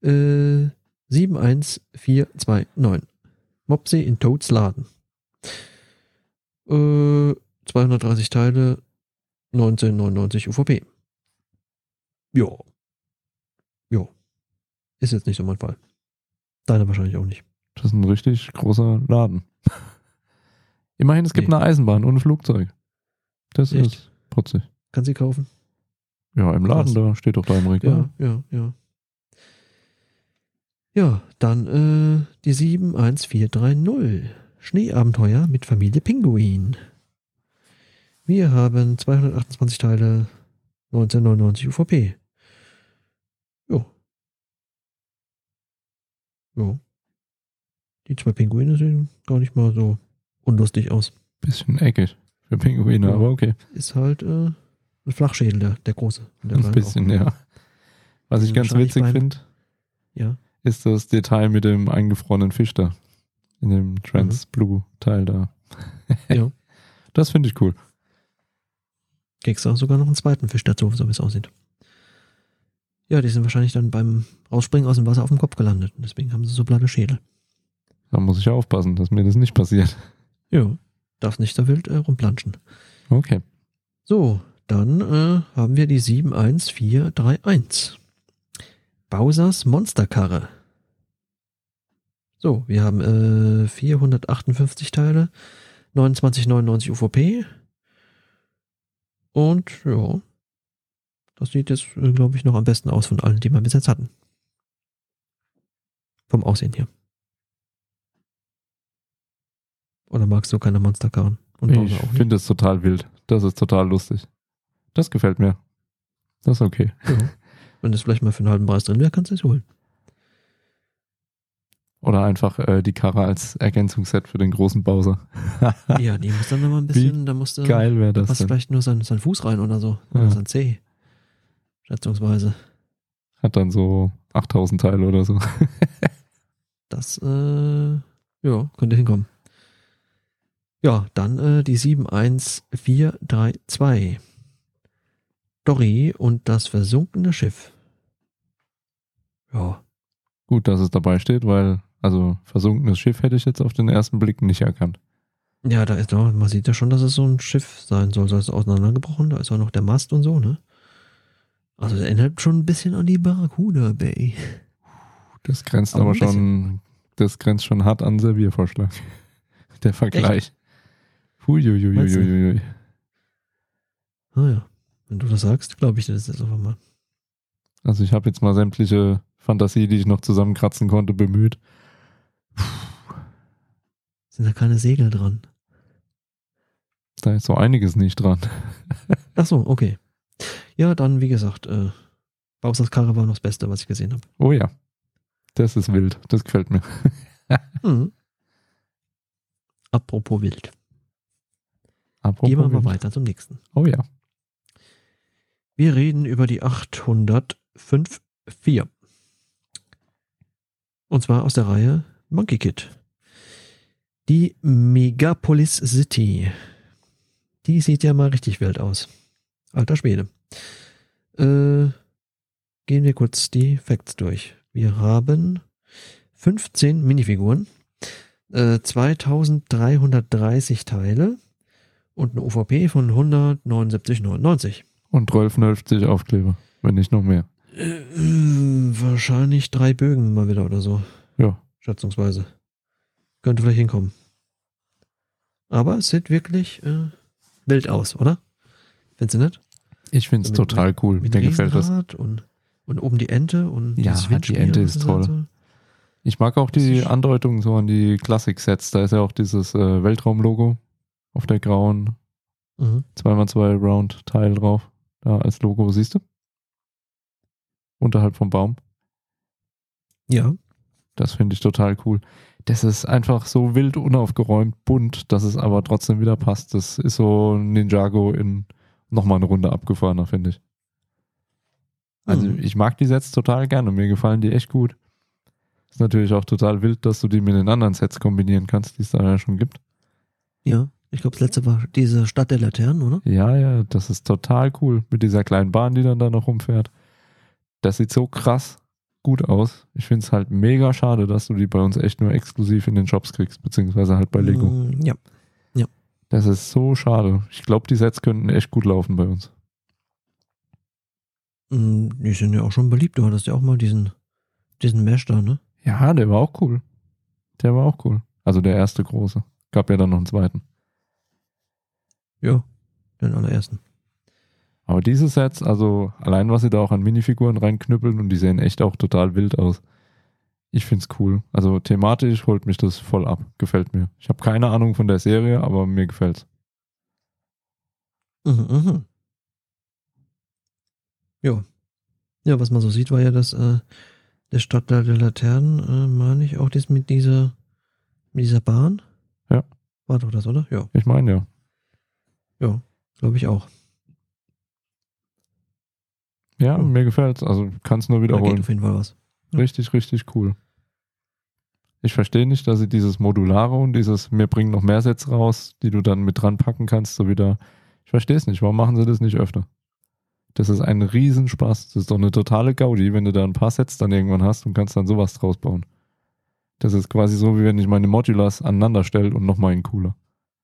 Speaker 3: 71429. Mopsy in Toads Laden. 230 Teile, 1999 UVP. Ja. Ja. Ist jetzt nicht so mein Fall. Deiner wahrscheinlich auch nicht.
Speaker 2: Das ist ein richtig großer Laden. Immerhin, es gibt
Speaker 3: Nee.
Speaker 2: eine Eisenbahn und ein Flugzeug. Das
Speaker 3: Echt?
Speaker 2: ist putzig.
Speaker 3: Kann sie kaufen?
Speaker 2: Ja, im Laden,
Speaker 3: Krass.
Speaker 2: da steht doch da im Regal.
Speaker 3: Ja. Ja, dann die 71430. Schneeabenteuer mit Familie Pinguin. Wir haben 228 Teile, 1999 UVP. Jo. Jo. Die 2 Pinguine sehen gar nicht mal so unlustig aus.
Speaker 2: Bisschen eckig für Pinguine,
Speaker 3: Ja.
Speaker 2: aber okay.
Speaker 3: Ist halt ein Flachschädel, der große. Und der
Speaker 2: Ein
Speaker 3: kleine
Speaker 2: bisschen,
Speaker 3: auch.
Speaker 2: ja. Was ich ganz
Speaker 3: Wahrscheinlich
Speaker 2: witzig
Speaker 3: beim-
Speaker 2: finde,
Speaker 3: Ja.
Speaker 2: ist das Detail mit dem eingefrorenen Fisch da. In dem Trans-Blue-Teil da.
Speaker 3: Ja.
Speaker 2: Das finde ich cool.
Speaker 3: Kriegst du auch sogar noch einen zweiten Fisch dazu, so wie es aussieht. Ja, die sind wahrscheinlich dann beim Rausspringen aus dem Wasser auf dem Kopf gelandet. Und deswegen haben sie so platte Schädel.
Speaker 2: Da muss ich aufpassen, dass mir das nicht passiert.
Speaker 3: Ja. Darf nicht so wild rumplanschen.
Speaker 2: Okay.
Speaker 3: So, dann haben wir die 71431. Bowsers Monsterkarre. So, wir haben 458 Teile, 29,99 UVP. Und ja, das sieht jetzt, glaube ich, noch am besten aus von allen, die wir bis jetzt hatten. Vom Aussehen her. Oder magst du keine Monsterkarren? Und
Speaker 2: Ich
Speaker 3: Bowser auch nicht?
Speaker 2: finde es total wild. Das ist total lustig. Das gefällt mir. Das ist okay.
Speaker 3: Ja. Wenn das vielleicht mal für einen halben Preis drin wäre, kannst du es holen.
Speaker 2: Oder einfach die Karre als Ergänzungsset für den großen Bowser.
Speaker 3: Ja, die muss dann noch mal ein bisschen, da musst du,
Speaker 2: Geil wäre
Speaker 3: da
Speaker 2: das
Speaker 3: passt
Speaker 2: denn.
Speaker 3: vielleicht nur sein Fuß rein oder so. Oder
Speaker 2: Ja.
Speaker 3: sein Zeh. Schätzungsweise.
Speaker 2: Hat dann so 8000 Teile oder so.
Speaker 3: Das, ja, könnte hinkommen. Ja, dann die 71432. Dory und das versunkene Schiff. Ja,
Speaker 2: Gut, dass es dabei steht, weil Also versunkenes Schiff hätte ich jetzt auf den ersten Blick nicht erkannt.
Speaker 3: Ja, da ist doch, man sieht ja schon, dass es so ein Schiff sein soll. So ist es auseinandergebrochen, da ist auch noch der Mast und so, ne? Also es erinnert schon ein bisschen an die Barracuda Bay.
Speaker 2: Das grenzt
Speaker 3: Aber
Speaker 2: aber
Speaker 3: ein bisschen.
Speaker 2: schon, das grenzt schon hart an Serviervorschlag. Der Vergleich. Huiuiuiuiui.
Speaker 3: Ah ja, wenn du das sagst, glaube ich dir das jetzt einfach mal.
Speaker 2: Also ich habe jetzt mal sämtliche Fantasie, die ich noch zusammenkratzen konnte, bemüht.
Speaker 3: Sind da keine Segel dran?
Speaker 2: Da ist so einiges nicht dran.
Speaker 3: Ach so, okay. Ja, dann, wie gesagt, Bowsers Karre war noch das Beste, was ich gesehen habe.
Speaker 2: Oh ja. Das ist wild. Das gefällt mir.
Speaker 3: Mhm. Apropos wild.
Speaker 2: Apropos
Speaker 3: Gehen wir mal
Speaker 2: wild.
Speaker 3: weiter zum nächsten.
Speaker 2: Oh ja.
Speaker 3: Wir reden über die 805-4. Und zwar aus der Reihe Monkey Kid. Die Megapolis City. Die sieht ja mal richtig wild aus. Alter Schwede. Gehen wir kurz die Facts durch. Wir haben 15 Minifiguren, 2330 Teile und eine UVP von 179,99.
Speaker 2: Und 12,50 Aufkleber. Wenn nicht noch mehr.
Speaker 3: Wahrscheinlich 3 Bögen mal wieder oder so.
Speaker 2: Ja.
Speaker 3: Schätzungsweise. Könnte vielleicht hinkommen. Aber es sieht wirklich wild aus, oder? Findest du nicht?
Speaker 2: Ich finde es
Speaker 3: Mit-
Speaker 2: total cool.
Speaker 3: Mit
Speaker 2: Mir gefällt das.
Speaker 3: Riesenrad und oben die Ente und
Speaker 2: Ja,
Speaker 3: dieses
Speaker 2: die
Speaker 3: Windspiel,
Speaker 2: Ente
Speaker 3: was
Speaker 2: ist
Speaker 3: es
Speaker 2: toll.
Speaker 3: sein soll.
Speaker 2: Ich mag auch
Speaker 3: Das
Speaker 2: die
Speaker 3: ist-
Speaker 2: Andeutung so an die Classic-Sets. Da ist ja auch dieses Weltraum-Logo auf der grauen
Speaker 3: Mhm.
Speaker 2: 2x2 Round-Teil drauf. Da als Logo, siehst du? Unterhalb vom Baum.
Speaker 3: Ja,
Speaker 2: Das finde ich total cool. Das ist einfach so wild unaufgeräumt, bunt, dass es aber trotzdem wieder passt. Das ist so ein Ninjago in nochmal eine Runde abgefahrener, finde ich. Also
Speaker 3: Mhm.
Speaker 2: ich mag die Sets total gerne. Mir gefallen die echt gut. Ist natürlich auch total wild, dass du die mit den anderen Sets kombinieren kannst, die es da ja schon gibt.
Speaker 3: ja. Ich glaube, das letzte war diese Stadt der Laternen, oder?
Speaker 2: Ja, ja, das ist total cool. Mit dieser kleinen Bahn, die dann da noch rumfährt. Das sieht so krass gut aus. Ich finde es halt mega schade, dass du die bei uns echt nur exklusiv in den Shops kriegst, beziehungsweise halt bei Lego.
Speaker 3: Ja.
Speaker 2: Das ist so schade. Ich glaube, die Sets könnten echt gut laufen bei uns.
Speaker 3: Die sind ja auch schon beliebt. Du hattest ja auch mal diesen Mesh da, ne?
Speaker 2: Ja, der war auch cool. Der war auch cool. Also der erste große. Gab ja dann noch einen zweiten.
Speaker 3: Ja, den allerersten.
Speaker 2: Aber diese Sets, also allein was sie da auch an Minifiguren reinknüppeln und die sehen echt auch total wild aus. Ich find's cool. Also thematisch holt mich das voll ab. Gefällt mir. Ich habe keine Ahnung von der Serie, aber mir gefällt's.
Speaker 3: Mhm. Ja. Ja, was man so sieht, war ja, dass der Stadt der Laternen, meine ich, auch das mit dieser Bahn.
Speaker 2: Ja.
Speaker 3: War doch das, oder? Ja.
Speaker 2: Ich meine ja.
Speaker 3: Ja, glaube ich auch.
Speaker 2: Ja,
Speaker 3: Oh.
Speaker 2: mir gefällt's. Also kann's nur
Speaker 3: Da geht
Speaker 2: wiederholen.
Speaker 3: auf jeden Fall was.
Speaker 2: Richtig, richtig cool. Ich verstehe nicht, dass sie dieses Modulare und dieses, mir bringen noch mehr Sets raus, die du dann mit dran packen kannst, so wieder. Ich verstehe es nicht. Warum machen sie das nicht öfter? Das ist ein Riesenspaß. Das ist doch eine totale Gaudi, wenn du da ein paar Sets dann irgendwann hast und kannst dann sowas draus bauen. Das ist quasi so, wie wenn ich meine Modulars aneinander stelle und nochmal einen cooler.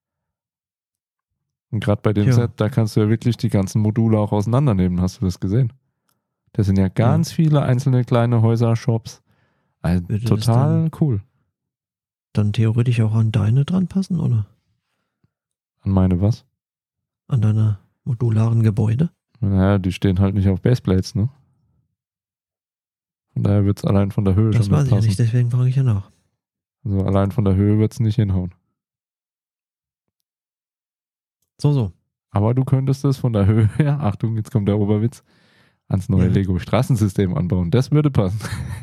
Speaker 2: Und gerade bei dem
Speaker 3: Ja.
Speaker 2: Set, da kannst du ja wirklich die ganzen Module auch auseinandernehmen. Hast du das gesehen? Das sind ja ganz viele einzelne kleine Häuser, Shops. Also
Speaker 3: Würde das
Speaker 2: total cool.
Speaker 3: Dann theoretisch auch an deine dran passen, oder?
Speaker 2: An meine was?
Speaker 3: An deine modularen Gebäude?
Speaker 2: Naja, die stehen halt nicht auf Baseplates, ne? Von daher wird es allein von der Höhe
Speaker 3: Das
Speaker 2: schon
Speaker 3: weiß
Speaker 2: nicht
Speaker 3: ich ja
Speaker 2: passen.
Speaker 3: nicht, deswegen frage ich ja nach.
Speaker 2: Also allein von der Höhe wird es nicht hinhauen.
Speaker 3: So.
Speaker 2: Aber du könntest es von der Höhe her, Achtung, jetzt kommt der Oberwitz, ans neue
Speaker 3: Ja.
Speaker 2: Lego-Straßensystem anbauen. Das würde passen.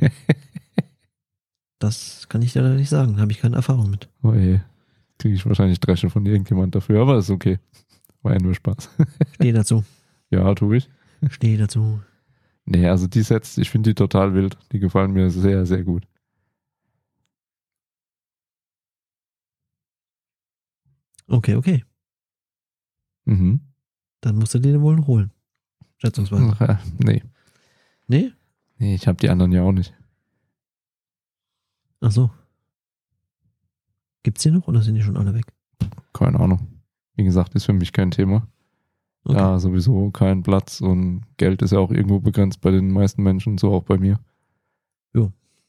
Speaker 3: Das kann ich dir leider nicht sagen. Da habe ich keine Erfahrung mit.
Speaker 2: Oh ey, kriege ich wahrscheinlich Dresche von irgendjemand dafür, aber ist okay. War ja nur Spaß.
Speaker 3: Stehe dazu.
Speaker 2: Ja, tue ich.
Speaker 3: Stehe dazu.
Speaker 2: Nee, also die Sets, ich finde die total wild. Die gefallen mir sehr, sehr gut.
Speaker 3: Okay.
Speaker 2: Mhm.
Speaker 3: Dann musst du dir den wohl holen. Schätzungsweise.
Speaker 2: Nee.
Speaker 3: Nee?
Speaker 2: Nee, ich habe die anderen ja auch nicht.
Speaker 3: Ach so. Gibt's die noch oder sind die schon alle weg?
Speaker 2: Keine Ahnung. Wie gesagt, ist für mich kein Thema.
Speaker 3: Okay.
Speaker 2: Ja, sowieso kein Platz und Geld ist ja auch irgendwo begrenzt bei den meisten Menschen, so auch bei mir.
Speaker 3: Jo.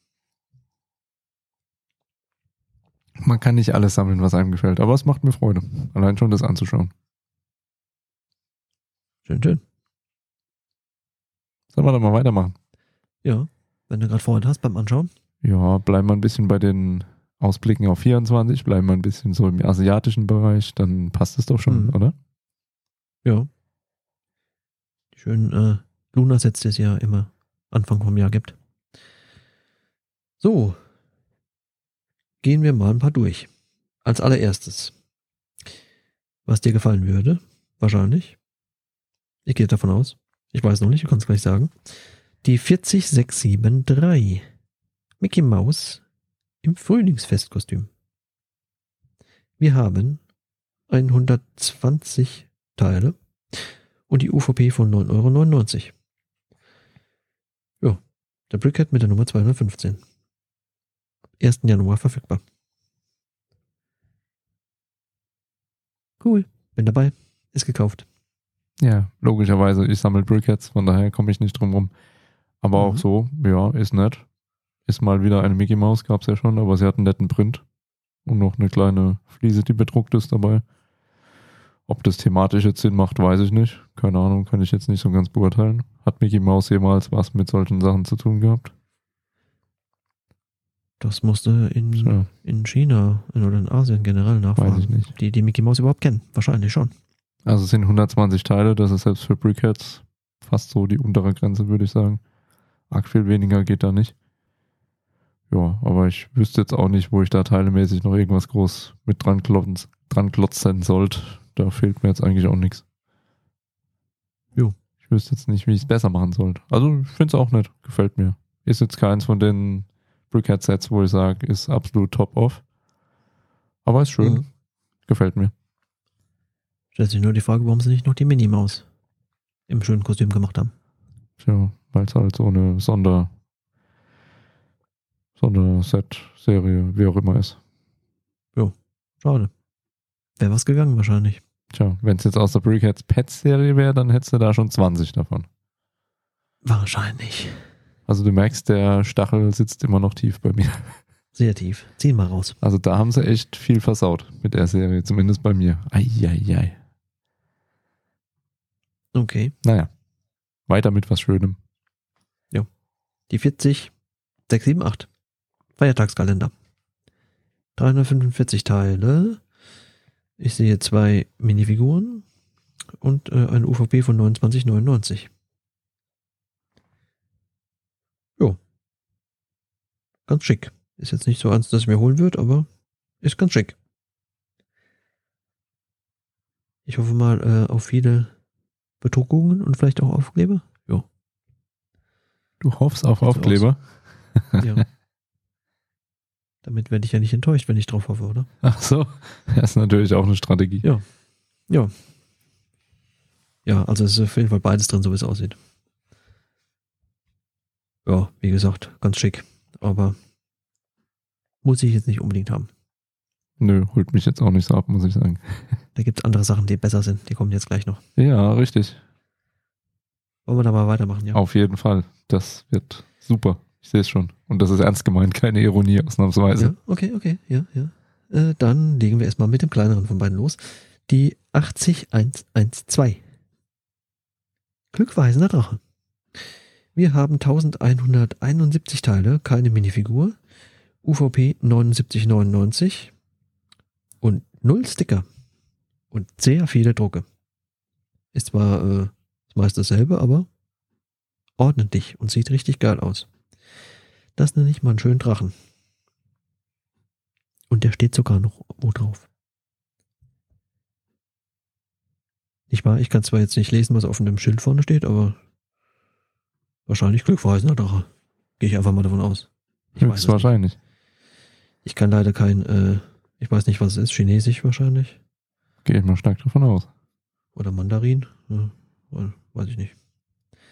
Speaker 2: Man kann nicht alles sammeln, was einem gefällt, aber es macht mir Freude, allein schon das anzuschauen.
Speaker 3: Schön, schön.
Speaker 2: Sollen wir dann mal weitermachen?
Speaker 3: Ja, wenn du gerade Freude hast beim Anschauen.
Speaker 2: Ja, bleiben wir ein bisschen bei den Ausblicken auf 24, bleiben wir ein bisschen so im asiatischen Bereich, dann passt es doch schon, oder?
Speaker 3: Ja. Die schönen Luna-Sets, die es ja immer Anfang vom Jahr gibt. So. Gehen wir mal ein paar durch. Als allererstes. Was dir gefallen würde, wahrscheinlich. Ich gehe davon aus. Ich weiß noch nicht, du kannst gleich sagen. Die 40673. Mickey Mouse im Frühlingsfestkostüm. Wir haben 120 Teile und die UVP von 9,99 €. Ja, der Brickhead mit der Nummer 215. 1. Januar verfügbar. Cool, bin dabei, ist gekauft.
Speaker 2: Ja, logischerweise, ich sammle Brickheads, von daher komme ich nicht drum rum. Aber auch so, ja, ist nett. Ist mal wieder eine Mickey Mouse, gab's ja schon, aber sie hat einen netten Print. Und noch eine kleine Fliese, die bedruckt ist dabei. Ob das thematisch jetzt Sinn macht, weiß ich nicht. Keine Ahnung, kann ich jetzt nicht so ganz beurteilen. Hat Mickey Mouse jemals was mit solchen Sachen zu tun gehabt?
Speaker 3: Das musste in China oder in Asien generell nachfragen.
Speaker 2: Weiß ich nicht.
Speaker 3: Ob die Mickey Mouse überhaupt kennen. Wahrscheinlich schon.
Speaker 2: Also es sind 120 Teile, das ist selbst für Brickheads fast so die untere Grenze, würde ich sagen. Arg viel weniger geht da nicht. Ja, aber ich wüsste jetzt auch nicht, wo ich da teilemäßig noch irgendwas groß mit dran klotzen sollte. Da fehlt mir jetzt eigentlich auch nichts.
Speaker 3: Jo.
Speaker 2: Ich wüsste jetzt nicht, wie ich es besser machen sollte. Also ich finde es auch nett, gefällt mir. Ist jetzt keins von den Brickhead-Sets, wo ich sage, ist absolut top-off. Aber ist schön, gefällt mir.
Speaker 3: Stellt sich nur die Frage, warum sie nicht noch die Minnie Maus im schönen Kostüm gemacht haben.
Speaker 2: Tja, weil es halt so eine Sonderset-Serie, wie auch immer ist.
Speaker 3: Jo, schade. Wäre was gegangen wahrscheinlich.
Speaker 2: Tja, wenn es jetzt aus der Brickheads Pets-Serie wäre, dann hättest du da schon 20 davon.
Speaker 3: Wahrscheinlich.
Speaker 2: Also du merkst, der Stachel sitzt immer noch tief bei mir.
Speaker 3: Sehr tief. Zieh ihn mal raus.
Speaker 2: Also da haben sie echt viel versaut mit der Serie, zumindest bei mir. Eieiei.
Speaker 3: Okay.
Speaker 2: Naja, weiter mit was Schönem.
Speaker 3: Die 40678. Feiertagskalender. 345 Teile. Ich sehe 2 Minifiguren und eine UVP von 29,99. Jo. Ganz schick. Ist jetzt nicht so eins, das ich mir holen würde, aber ist ganz schick. Ich hoffe mal auf viele Bedruckungen und vielleicht auch Aufkleber. Jo.
Speaker 2: Du hoffst auf
Speaker 3: Sieht so
Speaker 2: Aufkleber?
Speaker 3: Ja. Damit werde ich ja nicht enttäuscht, wenn ich drauf hoffe, oder?
Speaker 2: Ach so, das ist natürlich auch eine Strategie.
Speaker 3: Ja. Ja. Ja, also es ist auf jeden Fall beides drin, so wie es aussieht. Ja, wie gesagt, ganz schick. Aber muss ich jetzt nicht unbedingt haben.
Speaker 2: Nö, holt mich jetzt auch nicht so ab, muss ich sagen.
Speaker 3: Da gibt es andere Sachen, die besser sind. Die kommen jetzt gleich noch.
Speaker 2: Ja, richtig.
Speaker 3: Wollen wir da mal weitermachen, ja?
Speaker 2: Auf jeden Fall. Das wird super. Ich sehe es schon. Und das ist ernst gemeint, keine Ironie ausnahmsweise.
Speaker 3: Ja, okay, ja. Dann legen wir erstmal mit dem kleineren von beiden los. Die 80112. Glückweisender Drache. Wir haben 1171 Teile, keine Minifigur, UVP 79,99 und 0 Sticker und sehr viele Drucke. Ist zwar meist dasselbe, aber ordentlich und sieht richtig geil aus. Das nenne ich mal einen schönen Drachen. Und der steht sogar noch wo drauf. Nicht wahr? Ich kann zwar jetzt nicht lesen, was auf dem Schild vorne steht, aber wahrscheinlich glückweisender Drache. Gehe ich einfach mal davon aus.
Speaker 2: Höchstwahrscheinlich.
Speaker 3: Ich kann leider kein, ich weiß nicht, was es ist, Chinesisch wahrscheinlich.
Speaker 2: Gehe ich mal stark davon aus.
Speaker 3: Oder Mandarin. Ja, weiß ich nicht.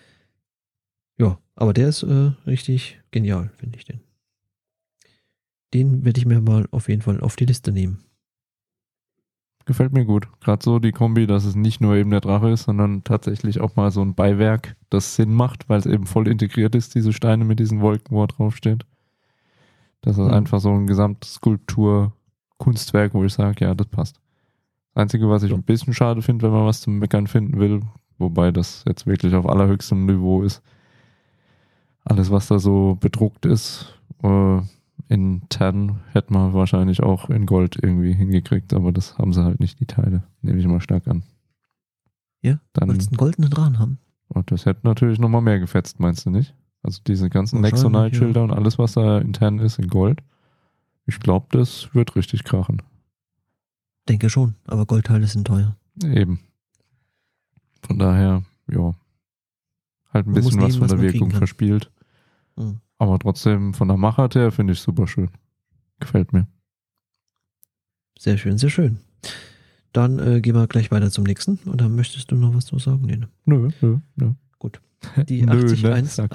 Speaker 3: Ja, aber der ist richtig genial, finde ich den. Den werde ich mir mal auf jeden Fall auf die Liste nehmen.
Speaker 2: Gefällt mir gut. Gerade so die Kombi, dass es nicht nur eben der Drache ist, sondern tatsächlich auch mal so ein Beiwerk, das Sinn macht, weil es eben voll integriert ist, diese Steine mit diesen Wolken, wo er draufsteht. Das ist einfach so ein Gesamtskulptur-Kunstwerk, wo ich sage, ja, das passt. Das Einzige, was ich ein bisschen schade finde, wenn man was zum Meckern finden will, wobei das jetzt wirklich auf allerhöchstem Niveau ist, alles, was da so bedruckt ist, in Tan hätte man wahrscheinlich auch in Gold irgendwie hingekriegt, aber das haben sie halt nicht, die Teile. Nehme ich mal stark an.
Speaker 3: Ja,
Speaker 2: dann
Speaker 3: weil sie einen goldenen Drachen haben.
Speaker 2: Und das hätte natürlich nochmal mehr gefetzt, meinst du nicht? Also diese ganzen Nexonite-Schilder und alles, was da intern ist, in Gold. Ich glaube, das wird richtig krachen.
Speaker 3: Denke schon, aber Goldteile sind teuer.
Speaker 2: Eben. Von daher, ja. Halt ein bisschen was von der Wirkung verspielt.
Speaker 3: Mhm.
Speaker 2: Aber trotzdem von der Machart her finde ich super schön. Gefällt mir.
Speaker 3: Sehr schön, sehr schön. Dann gehen wir gleich weiter zum nächsten. Oder möchtest du noch was zu sagen? Nee, ne?
Speaker 2: Nö.
Speaker 3: Gut. Die 8011.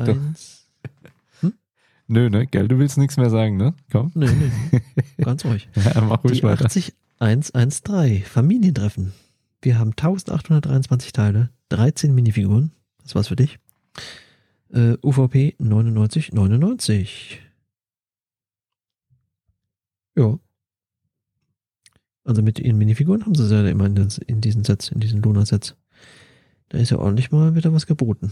Speaker 2: Nö, ne? Gell, du willst nichts mehr sagen, ne? Komm.
Speaker 3: Nö. Ganz ruhig.
Speaker 2: Ja, mach ruhig
Speaker 3: die
Speaker 2: weiter.
Speaker 3: 80113. Familientreffen. Wir haben 1823 Teile, 13 Minifiguren. Das war's für dich. UVP 99,99. Ja. Also mit ihren Minifiguren haben sie es ja immer in diesen Sets, in diesen Luna-Sets. Da ist ja ordentlich mal wieder was geboten.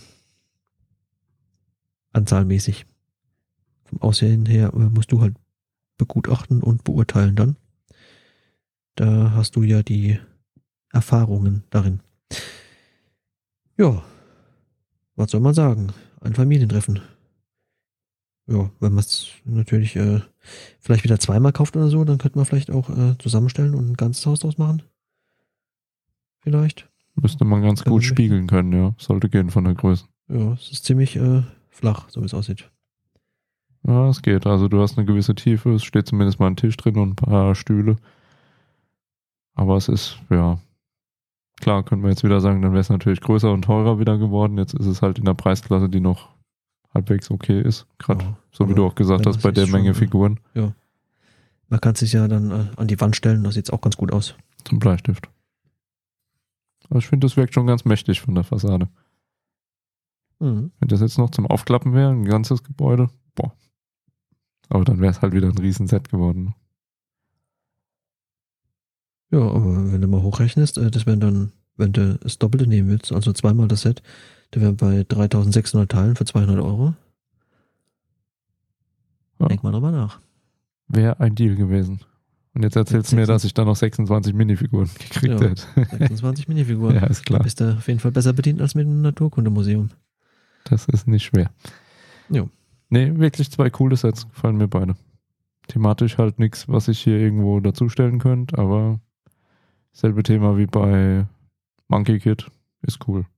Speaker 3: Anzahlmäßig. Vom Aussehen her musst du halt begutachten und beurteilen dann. Da hast du ja die Erfahrungen darin. Ja. Was soll man sagen? Ein Familientreffen. Ja, wenn man es natürlich vielleicht wieder zweimal kauft oder so, dann könnte man vielleicht auch zusammenstellen und ein ganzes Haus draus machen. Vielleicht.
Speaker 2: Müsste man ganz gut spiegeln können, ja. Sollte gehen von der Größe.
Speaker 3: Ja, es ist ziemlich flach, so wie es aussieht.
Speaker 2: Ja, es geht. Also du hast eine gewisse Tiefe, es steht zumindest mal ein Tisch drin und ein paar Stühle. Aber es ist, ja, klar, können wir jetzt wieder sagen, dann wäre es natürlich größer und teurer wieder geworden. Jetzt ist es halt in der Preisklasse, die noch halbwegs okay ist. Gerade so wie du auch gesagt hast, bei der Menge Figuren.
Speaker 3: Ja. Man kann es sich ja dann an die Wand stellen, das sieht auch ganz gut aus.
Speaker 2: Zum Bleistift. Aber ich finde, das wirkt schon ganz mächtig von der Fassade.
Speaker 3: Mhm.
Speaker 2: Wenn das jetzt noch zum Aufklappen wäre, ein ganzes Gebäude, boah. Aber dann wäre es halt wieder ein Riesenset geworden.
Speaker 3: Ja, aber wenn du mal hochrechnest, das wären dann, wenn du das Doppelte nehmen willst, also zweimal das Set, da wären bei 3600 Teilen für 200 €.
Speaker 2: Ja.
Speaker 3: Denk mal drüber nach.
Speaker 2: Wäre ein Deal gewesen. Und jetzt erzählst du mir, dass ich da noch 26 Minifiguren gekriegt hätte.
Speaker 3: 26 Minifiguren.
Speaker 2: Ja, ist klar.
Speaker 3: Da bist du auf jeden Fall besser bedient als mit dem Naturkundemuseum.
Speaker 2: Das ist nicht schwer.
Speaker 3: Jo.
Speaker 2: Nee, wirklich zwei coole Sets. Gefallen mir beide. Thematisch halt nichts, was ich hier irgendwo dazustellen könnte, aber selbe Thema wie bei Monkey Kid. Ist cool.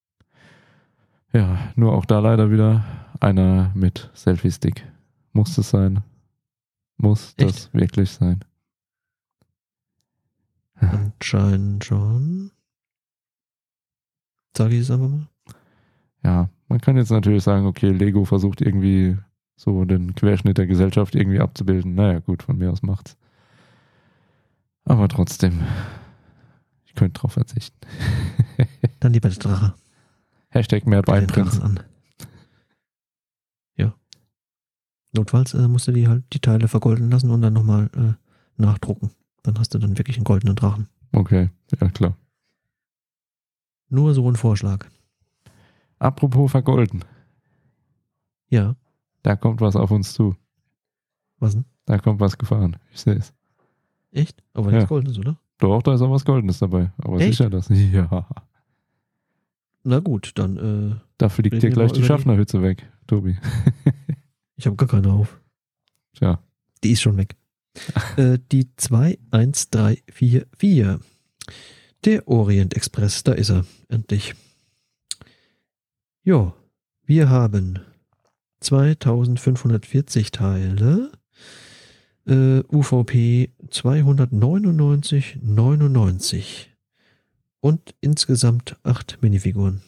Speaker 2: Ja, nur auch da leider wieder einer mit Selfie-Stick. Muss das sein? Muss das wirklich sein?
Speaker 3: Anscheinend schon. Sag ich es einfach mal.
Speaker 2: Ja, man kann jetzt natürlich sagen, okay, Lego versucht irgendwie so den Querschnitt der Gesellschaft irgendwie abzubilden. Naja, gut, von mir aus macht's. Aber trotzdem, ich könnte drauf verzichten.
Speaker 3: Dann lieber der Drache.
Speaker 2: Hashtag mehr Beinprinz.
Speaker 3: An. Ja. Notfalls musst du die Teile vergolden lassen und dann nochmal nachdrucken. Dann hast du dann wirklich einen goldenen Drachen.
Speaker 2: Okay, ja klar.
Speaker 3: Nur so ein Vorschlag.
Speaker 2: Apropos vergolden.
Speaker 3: Ja.
Speaker 2: Da kommt was auf uns zu.
Speaker 3: Was denn?
Speaker 2: Da kommt was gefahren. Ich sehe es.
Speaker 3: Echt? Aber nichts Goldenes, oder?
Speaker 2: Doch, da ist auch was Goldenes dabei. Aber
Speaker 3: echt?
Speaker 2: Sicher das. Ja.
Speaker 3: Na gut, dann
Speaker 2: da fliegt dir gleich die Schaffnerhütze weg, Tobi.
Speaker 3: Ich habe gar keine auf.
Speaker 2: Tja.
Speaker 3: Die ist schon weg. Die 21344. Der Orient Express, da ist er. Endlich. Jo, wir haben 2540 Teile. UVP 299,99. Und insgesamt 8 Minifiguren.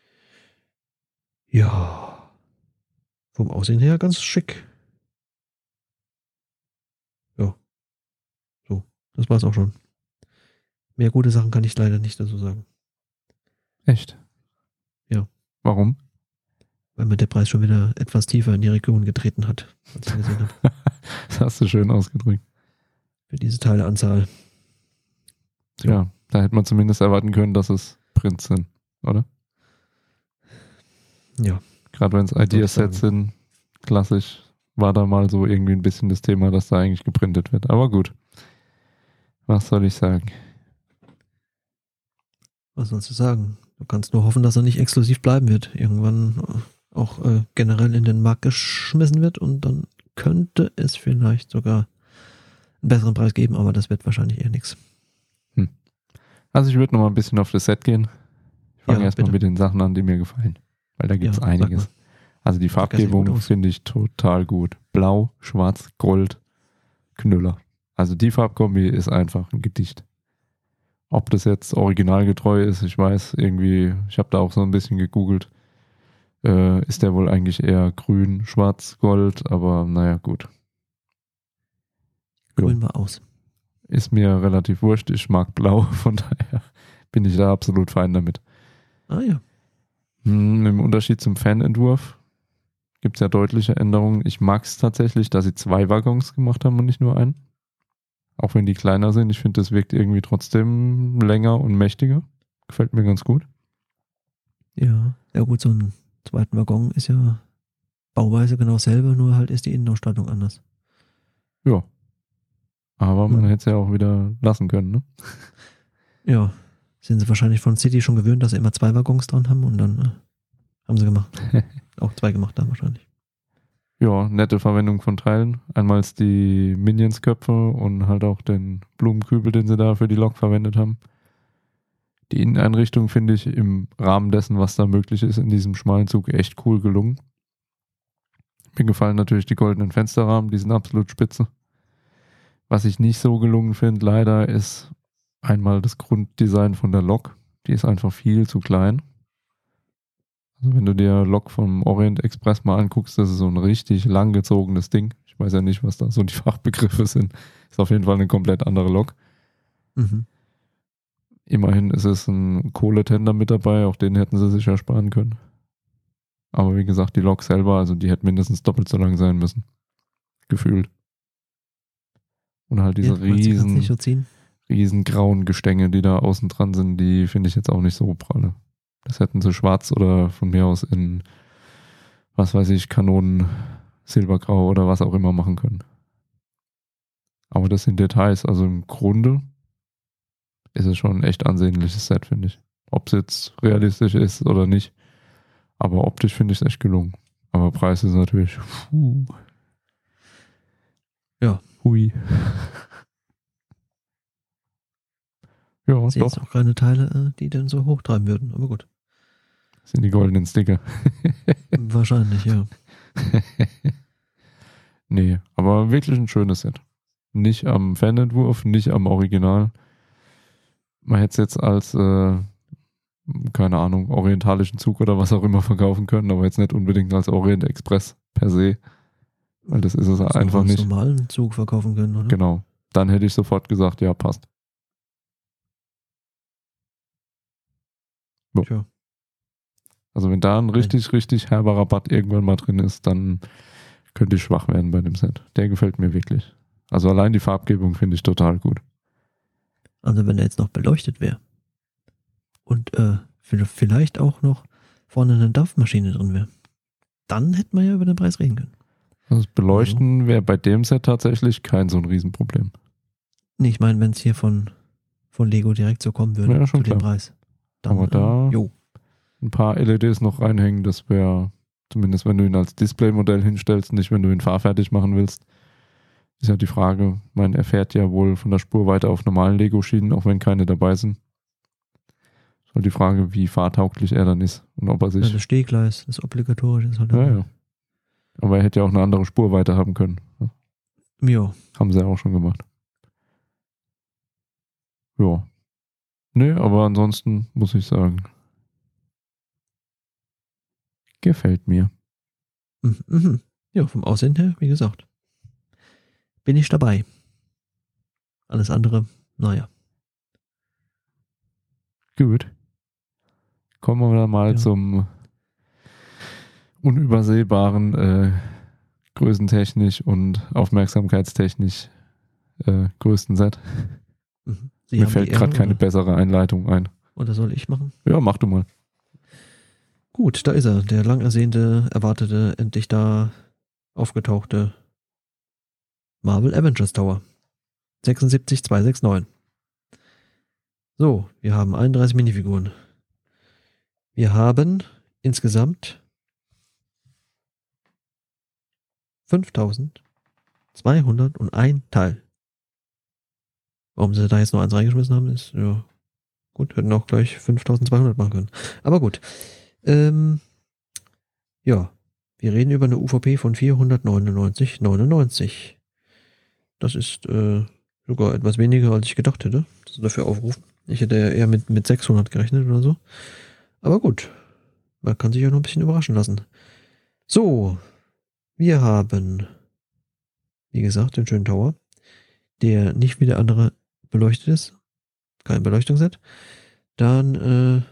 Speaker 3: Ja. Vom Aussehen her ganz schick. Das war's auch schon. Mehr gute Sachen kann ich leider nicht dazu sagen.
Speaker 2: Echt?
Speaker 3: Ja.
Speaker 2: Warum?
Speaker 3: Weil mir der Preis schon wieder etwas tiefer in die Region getreten hat, als ich gesehen habe.
Speaker 2: Das hast du schön ausgedrückt.
Speaker 3: Für diese Teileanzahl.
Speaker 2: Ja, da hätte man zumindest erwarten können, dass es Prints sind, oder?
Speaker 3: Ja.
Speaker 2: Gerade wenn es
Speaker 3: Würde ich
Speaker 2: Ideasets sind, klassisch, war da mal so irgendwie ein bisschen das Thema, dass da eigentlich geprintet wird. Aber gut. Was soll ich sagen?
Speaker 3: Was sollst du sagen? Du kannst nur hoffen, dass er nicht exklusiv bleiben wird. Irgendwann auch generell in den Markt geschmissen wird und dann könnte es vielleicht sogar einen besseren Preis geben, aber das wird wahrscheinlich eher nichts.
Speaker 2: Also ich würde noch mal ein bisschen auf das Set gehen. Ich fange
Speaker 3: Ja,
Speaker 2: erstmal
Speaker 3: bitte.
Speaker 2: mit den Sachen an, die mir gefallen. Weil da gibt es
Speaker 3: Ja,
Speaker 2: einiges.
Speaker 3: sag
Speaker 2: Also die
Speaker 3: Sieht gut
Speaker 2: Farbgebung
Speaker 3: aus.
Speaker 2: finde ich total gut. Blau, Schwarz, Gold, Knüller. Also die Farbkombi ist einfach ein Gedicht. Ob das jetzt originalgetreu ist, ich weiß irgendwie, ich habe da auch so ein bisschen gegoogelt, ist der wohl eigentlich eher grün, schwarz, gold, aber naja, gut. Jo.
Speaker 3: Grün war aus.
Speaker 2: Ist mir relativ wurscht, ich mag blau, von daher bin ich da absolut fein damit.
Speaker 3: Ah ja.
Speaker 2: Im Unterschied zum Fanentwurf gibt es ja deutliche Änderungen. Ich mag es tatsächlich, dass sie 2 Waggons gemacht haben und nicht nur einen. Auch wenn die kleiner sind, ich finde, das wirkt irgendwie trotzdem länger und mächtiger. Gefällt mir ganz gut.
Speaker 3: Ja. Ja gut, so ein zweiten Waggon ist ja bauweise genau dasselbe, nur halt ist die Innenausstattung anders.
Speaker 2: Ja. Aber man hätte es ja auch wieder lassen können, ne?
Speaker 3: Ja. Sind sie wahrscheinlich von City schon gewöhnt, dass sie immer 2 Waggons dran haben und dann haben sie gemacht. Auch 2 gemacht dann wahrscheinlich.
Speaker 2: Ja, nette Verwendung von Teilen. Einmal die Minions-Köpfe und halt auch den Blumenkübel, den sie da für die Lok verwendet haben. Die Inneneinrichtung finde ich im Rahmen dessen, was da möglich ist, in diesem schmalen Zug echt cool gelungen. Mir gefallen natürlich die goldenen Fensterrahmen, die sind absolut spitze. Was ich nicht so gelungen finde, leider, ist einmal das Grunddesign von der Lok. Die ist einfach viel zu klein. Also wenn du dir Lok vom Orient Express mal anguckst, das ist so ein richtig langgezogenes Ding. Ich weiß ja nicht, was da so die Fachbegriffe sind. Ist auf jeden Fall eine komplett andere Lok.
Speaker 3: Mhm.
Speaker 2: Immerhin ist es ein Kohletender mit dabei, auch den hätten sie sich ja sparen können. Aber wie gesagt, die Lok selber, also die hätte mindestens doppelt so lang sein müssen. Gefühlt. Und halt diese
Speaker 3: nicht so ziehen.
Speaker 2: riesen grauen Gestänge, die da außen dran sind, die finde ich jetzt auch nicht so pralle. Das hätten sie schwarz oder von mir aus in, was weiß ich, Kanonen, Silbergrau oder was auch immer machen können. Aber das sind Details. Also im Grunde ist es schon ein echt ansehnliches Set, finde ich. Ob es jetzt realistisch ist oder nicht. Aber optisch finde ich es echt gelungen. Aber Preis ist natürlich
Speaker 3: Ja.
Speaker 2: Hui. Ja,
Speaker 3: Das sind
Speaker 2: doch.
Speaker 3: jetzt auch keine Teile, die dann so hochtreiben würden, aber gut.
Speaker 2: Das sind die goldenen Sticker.
Speaker 3: Wahrscheinlich, ja.
Speaker 2: Nee, aber wirklich ein schönes Set. Nicht am Fanentwurf, nicht am Original. Man hätte es jetzt als, keine Ahnung, orientalischen Zug oder was auch immer verkaufen können, aber jetzt nicht unbedingt als Orient Express per se. Weil das ist es einfach
Speaker 3: als
Speaker 2: nicht.
Speaker 3: normalen Zug verkaufen können, oder?
Speaker 2: Genau. Dann hätte ich sofort gesagt, ja, passt. So.
Speaker 3: Tja.
Speaker 2: Also wenn da ein richtig, richtig herber Rabatt irgendwann mal drin ist, dann könnte ich schwach werden bei dem Set. Der gefällt mir wirklich. Also allein die Farbgebung finde ich total gut.
Speaker 3: Also wenn er jetzt noch beleuchtet wäre und vielleicht auch noch vorne eine Dampfmaschine drin wäre, dann hätten wir ja über den Preis reden können.
Speaker 2: Das Beleuchten wäre bei dem Set tatsächlich kein so ein Riesenproblem.
Speaker 3: Nee, ich meine, wenn es hier von Lego direkt so kommen würde,
Speaker 2: Ja, schon
Speaker 3: zu dem
Speaker 2: klar.
Speaker 3: Preis. Dann,
Speaker 2: Aber da
Speaker 3: jo.
Speaker 2: ein paar LEDs noch reinhängen, das wäre, zumindest wenn du ihn als Displaymodell hinstellst, nicht wenn du ihn fahrfertig machen willst, ist ja die Frage, er fährt ja wohl von der Spur weiter auf normalen Lego-Schienen, auch wenn keine dabei sind. Ist halt die Frage, wie fahrtauglich er dann ist und ob er sich...
Speaker 3: Ja, das Stehgleis, das obligatorische ist halt.
Speaker 2: Ja. Aber er hätte ja auch eine andere Spur weiter haben können.
Speaker 3: Ja.
Speaker 2: Haben sie ja auch schon gemacht. Ja. Nee, aber ansonsten muss ich sagen, gefällt mir.
Speaker 3: Mhm. Ja, vom Aussehen her, wie gesagt, bin ich dabei. Alles andere, naja.
Speaker 2: Gut. Kommen wir dann mal
Speaker 3: Ja.
Speaker 2: zum unübersehbaren, größentechnisch und aufmerksamkeitstechnisch größten Set.
Speaker 3: Sie
Speaker 2: Mir
Speaker 3: haben
Speaker 2: fällt
Speaker 3: die Ehre,
Speaker 2: gerade keine bessere Einleitung ein.
Speaker 3: Oder soll ich machen?
Speaker 2: Ja, mach du mal.
Speaker 3: Gut, da ist er. Der lang ersehnte, erwartete, endlich da aufgetauchte Marvel Avengers Tower. 76269. So, wir haben 31 Minifiguren. Wir haben insgesamt 5201 Teil. Warum sie da jetzt nur eins reingeschmissen haben, ist, ja, gut, hätten auch gleich 5200 machen können. Aber gut. Ja, wir reden über eine UVP von 499,99. Das ist sogar etwas weniger, als ich gedacht hätte, dass sie dafür aufrufen. Ich hätte ja eher mit 600 gerechnet oder so. Aber gut, man kann sich ja noch ein bisschen überraschen lassen. So, wir haben, wie gesagt, den schönen Tower, der nicht wie der andere beleuchtet ist. Kein Beleuchtungsset. Dann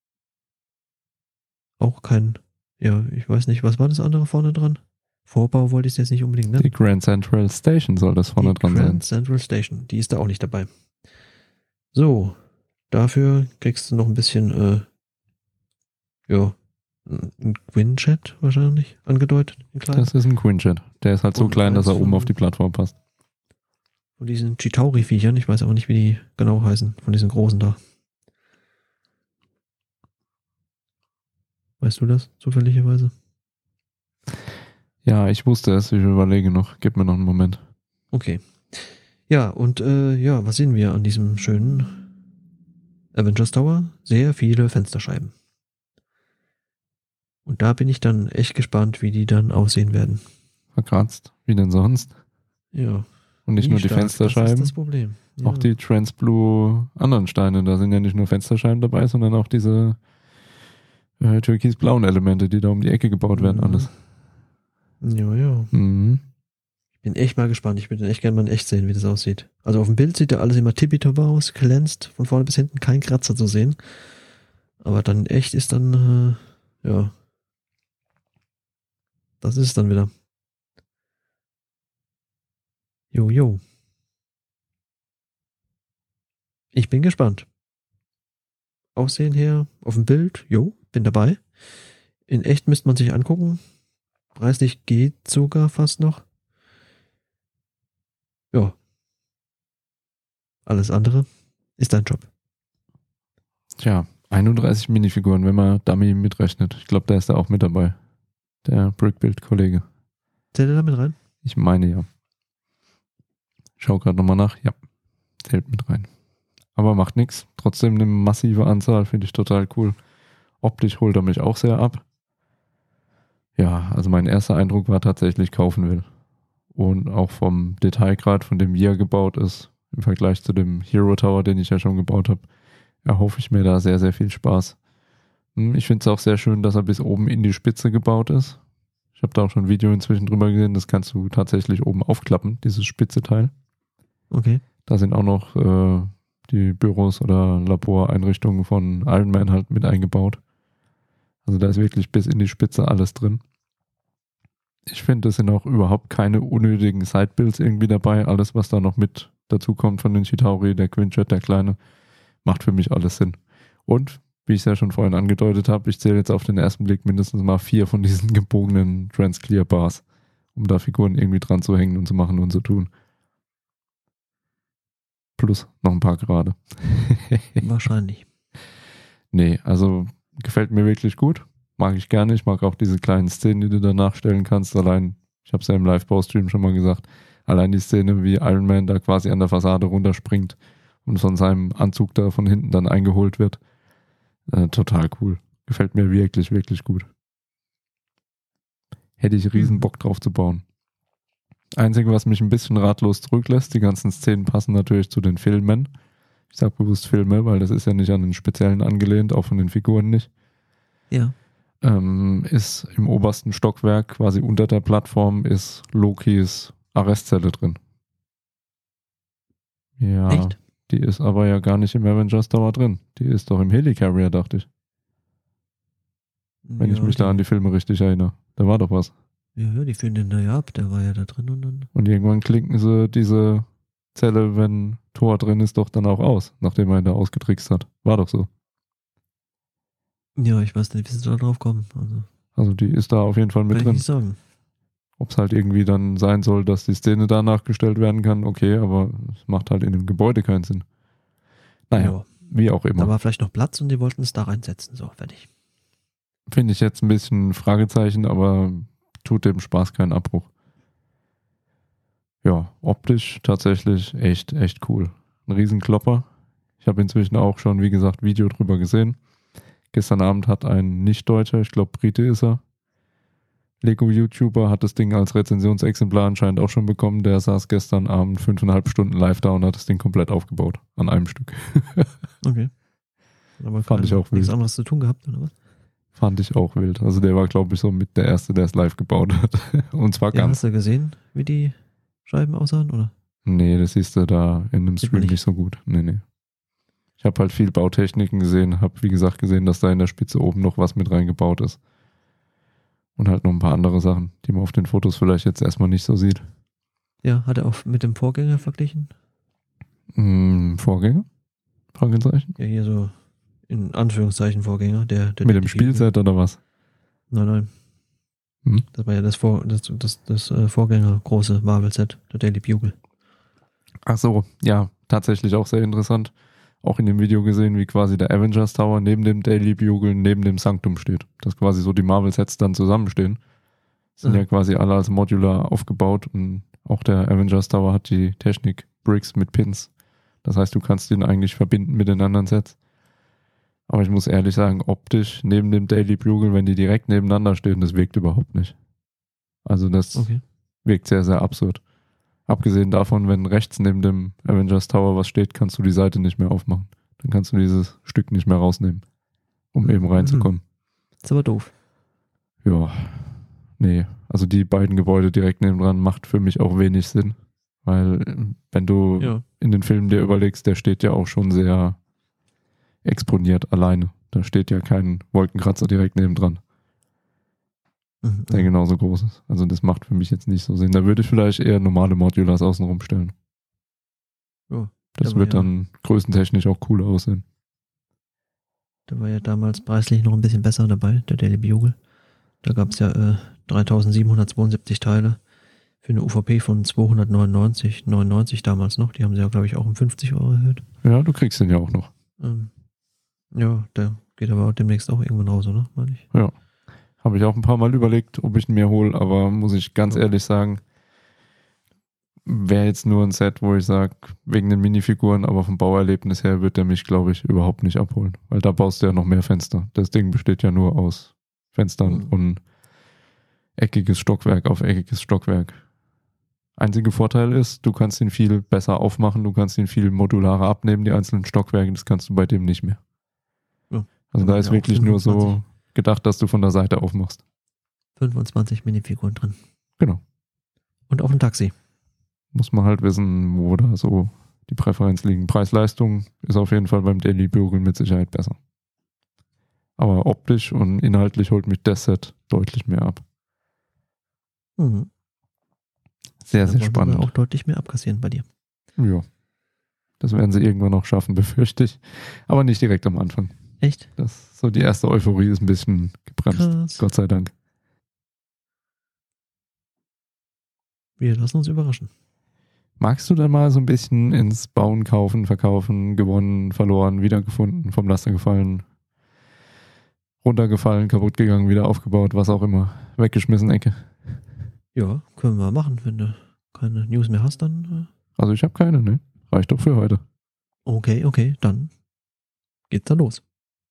Speaker 3: auch kein, ja, ich weiß nicht, was war das andere vorne dran? Vorbau wollte ich es jetzt nicht unbedingt nennen.
Speaker 2: Die Grand Central Station soll das vorne dran sein.
Speaker 3: Grand Central Station, die ist da auch nicht dabei. So, dafür kriegst du noch ein bisschen, ja, ein Quinjet wahrscheinlich angedeutet.
Speaker 2: Das ist ein Quinjet. Der ist halt so
Speaker 3: Und
Speaker 2: klein, dass er
Speaker 3: eins
Speaker 2: oben
Speaker 3: von-
Speaker 2: auf die Plattform passt.
Speaker 3: Von diesen Chitauri-Viechern, ich weiß aber nicht, wie die genau heißen, von diesen großen da. Weißt du das zufälligerweise?
Speaker 2: Ja, ich wusste es. Ich überlege noch. Gib mir noch einen Moment.
Speaker 3: Okay. Ja, und ja, was sehen wir an diesem schönen Avengers Tower? Sehr viele Fensterscheiben. Und da bin ich dann echt gespannt, wie die dann aussehen werden.
Speaker 2: Verkratzt. Wie denn sonst?
Speaker 3: Ja.
Speaker 2: Und nicht
Speaker 3: Wie
Speaker 2: nur die
Speaker 3: stark,
Speaker 2: Fensterscheiben.
Speaker 3: Das ist das Problem. Ja.
Speaker 2: Auch die Transblue anderen Steine. Da sind ja nicht nur Fensterscheiben dabei, sondern auch diese türkis-blauen Elemente, die da um die Ecke gebaut werden. Alles.
Speaker 3: Ja, ja.
Speaker 2: Mhm.
Speaker 3: Ich bin echt mal gespannt. Ich würde echt gerne mal in echt sehen, wie das aussieht. Also auf dem Bild sieht ja alles immer tippitopp aus, glänzt, von vorne bis hinten kein Kratzer zu sehen. Aber dann in echt ist dann, ja. Das ist es dann wieder. Jo. Ich bin gespannt. Aussehen her, auf dem Bild, bin dabei. In echt müsste man sich angucken. Preislich geht sogar fast noch. Ja. Alles andere ist dein Job.
Speaker 2: Tja, 31 Minifiguren, wenn man Dummy mitrechnet. Ich glaube, der ist da auch mit dabei. Der Brickbuild-Kollege.
Speaker 3: Zählt er damit rein?
Speaker 2: Ich meine ja. Schau gerade nochmal nach. Ja, zählt mit rein. Aber macht nichts. Trotzdem eine massive Anzahl, finde ich total cool. Optisch holt er mich auch sehr ab. Ja, also mein erster Eindruck war tatsächlich kaufen will. Und auch vom Detailgrad, von dem wie er gebaut ist, im Vergleich zu dem Hero Tower, den ich ja schon gebaut habe, erhoffe ich mir da sehr, sehr viel Spaß. Ich finde es auch sehr schön, dass er bis oben in die Spitze gebaut ist. Ich habe da auch schon ein Video inzwischen drüber gesehen, das kannst du tatsächlich oben aufklappen, dieses spitze Teil.
Speaker 3: Okay.
Speaker 2: Da sind auch noch die Büros oder Laboreinrichtungen von Iron Man halt mit eingebaut. Also da ist wirklich bis in die Spitze alles drin. Ich finde, es sind auch überhaupt keine unnötigen Sidebuilds irgendwie dabei. Alles, was da noch mit dazu kommt von den Chitauri, der Quinjet, der Kleine, macht für mich alles Sinn. Und, wie ich es ja schon vorhin angedeutet habe, ich zähle jetzt auf den ersten Blick mindestens mal 4 von diesen gebogenen Transclear Bars, um da Figuren irgendwie dran zu hängen und zu machen und zu tun. Plus noch ein paar gerade.
Speaker 3: Wahrscheinlich.
Speaker 2: Nee, also gefällt mir wirklich gut. Mag ich gerne. Ich mag auch diese kleinen Szenen, die du da nachstellen kannst. Allein, ich habe es ja im Live-Bau-Stream schon mal gesagt, allein die Szene, wie Iron Man da quasi an der Fassade runterspringt und von seinem Anzug da von hinten dann eingeholt wird. Total cool. Gefällt mir wirklich, wirklich gut. Hätte ich riesen Bock drauf zu bauen. Einzige, was mich ein bisschen ratlos zurücklässt, die ganzen Szenen passen natürlich zu den Filmen. Ich sage bewusst Filme, weil das ist ja nicht an den speziellen angelehnt, auch von den Figuren nicht.
Speaker 3: Ja.
Speaker 2: Ist im obersten Stockwerk, quasi unter der Plattform, ist Lokis Arrestzelle drin. Ja,
Speaker 3: Echt?
Speaker 2: die ist aber ja gar nicht im Avengers Tower drin. Die ist doch im Helicarrier, dachte ich. Wenn ich mich da an die Filme richtig erinnere. Da war doch was.
Speaker 3: Ja, die führen den da ja ab, der war ja da drin und dann.
Speaker 2: Und irgendwann klinken sie diese Zelle, wenn Thor drin ist, doch dann auch aus, nachdem er ihn da ausgetrickst hat. War doch so.
Speaker 3: Ja, ich weiß nicht, wie sie da drauf kommen.
Speaker 2: Also die ist da auf jeden Fall mit
Speaker 3: Kann ich
Speaker 2: drin.
Speaker 3: nicht sagen.
Speaker 2: Ob es halt irgendwie dann sein soll, dass die Szene da nachgestellt werden kann, okay, aber es macht halt in dem Gebäude keinen Sinn. Naja,
Speaker 3: Ja.
Speaker 2: wie auch
Speaker 3: Da
Speaker 2: immer.
Speaker 3: war vielleicht noch Platz und die wollten es da reinsetzen. So, fertig.
Speaker 2: Finde ich jetzt ein bisschen Fragezeichen, aber tut dem Spaß keinen Abbruch. Ja, optisch tatsächlich echt cool. Ein Riesenklopper. Ich habe inzwischen auch schon, wie gesagt, Video drüber gesehen. Gestern Abend hat ein Nicht-Deutscher, ich glaube Brite ist er, Lego-YouTuber, hat das Ding als Rezensionsexemplar anscheinend auch schon bekommen. Der saß gestern Abend 5,5 Stunden live da und hat das Ding komplett aufgebaut. An einem Stück.
Speaker 3: Okay. Aber
Speaker 2: Fand ich auch
Speaker 3: nichts
Speaker 2: wild.
Speaker 3: anderes zu tun gehabt, oder was?
Speaker 2: Fand ich auch wild. Also der war, glaube ich, so mit der Erste, der es live gebaut hat. Und zwar
Speaker 3: Ja,
Speaker 2: ganz.
Speaker 3: hast du gesehen, wie die Scheiben aussahen, oder?
Speaker 2: Nee, das siehst du da in einem
Speaker 3: Sieht
Speaker 2: Stream
Speaker 3: man
Speaker 2: nicht so gut. Nee. Ich habe halt viel Bautechniken gesehen, habe wie gesagt gesehen, dass da in der Spitze oben noch was mit reingebaut ist. Und halt noch ein paar andere Sachen, die man auf den Fotos vielleicht jetzt erstmal nicht so sieht.
Speaker 3: Ja, hat er auch mit dem Vorgänger verglichen?
Speaker 2: Vorgänger? Fragezeichen?
Speaker 3: Ja, hier so in Anführungszeichen Vorgänger. Der
Speaker 2: Mit dem
Speaker 3: Detektiv.
Speaker 2: Spielset oder was?
Speaker 3: Nein.
Speaker 2: Hm?
Speaker 3: Das war ja das Vorgänger große Marvel-Set, der Daily Bugle.
Speaker 2: Ach so, ja, tatsächlich auch sehr interessant. Auch in dem Video gesehen, wie quasi der Avengers Tower neben dem Daily Bugle, neben dem Sanctum steht. Dass quasi so die Marvel-Sets dann zusammenstehen. Sind ja quasi alle als Modular aufgebaut und auch der Avengers Tower hat die Technik Bricks mit Pins. Das heißt, du kannst den eigentlich verbinden mit den anderen Sets. Aber ich muss ehrlich sagen, optisch neben dem Daily Bugle, wenn die direkt nebeneinander stehen, das wirkt überhaupt nicht. Also das wirkt sehr, sehr absurd. Abgesehen davon, wenn rechts neben dem Avengers Tower was steht, kannst du die Seite nicht mehr aufmachen. Dann kannst du dieses Stück nicht mehr rausnehmen, um eben reinzukommen.
Speaker 3: Ist aber doof.
Speaker 2: Ja, nee. Also die beiden Gebäude direkt nebendran macht für mich auch wenig Sinn. Weil wenn du in den Filmen dir überlegst, der steht ja auch schon sehr exponiert alleine. Da steht ja kein Wolkenkratzer direkt nebendran, der genauso groß ist. Also das macht für mich jetzt nicht so Sinn. Da würde ich vielleicht eher normale Modulars außenrum stellen.
Speaker 3: Ja,
Speaker 2: das wird dann größentechnisch auch cooler aussehen.
Speaker 3: Der war ja damals preislich noch ein bisschen besser dabei, der Daily Bugle. Da gab es ja 3.772 Teile für eine UVP von 299,99 damals noch. Die haben sie ja, glaube ich, auch um 50 € erhöht.
Speaker 2: Ja, du kriegst den ja auch noch.
Speaker 3: Ja, der geht aber auch demnächst auch irgendwann raus, oder? Meine ich.
Speaker 2: Ja. Habe ich auch ein paar Mal überlegt, ob ich ihn mir hole, aber muss ich ganz ehrlich sagen, wäre jetzt nur ein Set, wo ich sage, wegen den Minifiguren, aber vom Bauerlebnis her wird der mich, glaube ich, überhaupt nicht abholen. Weil da baust du ja noch mehr Fenster. Das Ding besteht ja nur aus Fenstern und eckiges Stockwerk auf eckiges Stockwerk. Einziger Vorteil ist, du kannst ihn viel besser aufmachen, du kannst ihn viel modularer abnehmen, die einzelnen Stockwerke, das kannst du bei dem nicht mehr.
Speaker 3: Ja.
Speaker 2: Also da ist wirklich nur so gedacht, dass du von der Seite aufmachst.
Speaker 3: 25 Minifiguren drin.
Speaker 2: Genau.
Speaker 3: Und auf dem Taxi.
Speaker 2: Muss man halt wissen, wo da so die Präferenz liegen. Preis-Leistung ist auf jeden Fall beim Daily Bugle mit Sicherheit besser. Aber optisch und inhaltlich holt mich das Set deutlich mehr ab. Sehr, sehr spannend.
Speaker 3: Auch deutlich mehr abkassieren bei dir.
Speaker 2: Ja. Das werden sie irgendwann noch schaffen, befürchte ich. Aber nicht direkt am Anfang.
Speaker 3: Echt?
Speaker 2: Das, so die erste Euphorie ist ein bisschen gebremst.
Speaker 3: Krass.
Speaker 2: Gott sei Dank.
Speaker 3: Wir lassen uns überraschen.
Speaker 2: Magst du dann mal so ein bisschen ins Bauen, Kaufen, Verkaufen, gewonnen, verloren, wiedergefunden, vom Laster gefallen, runtergefallen, kaputt gegangen, wieder aufgebaut, was auch immer, weggeschmissen, Ecke?
Speaker 3: Ja, können wir machen. Wenn du keine News mehr hast, dann...
Speaker 2: Also ich habe keine, ne? Reicht doch für heute.
Speaker 3: Okay, dann geht's da los.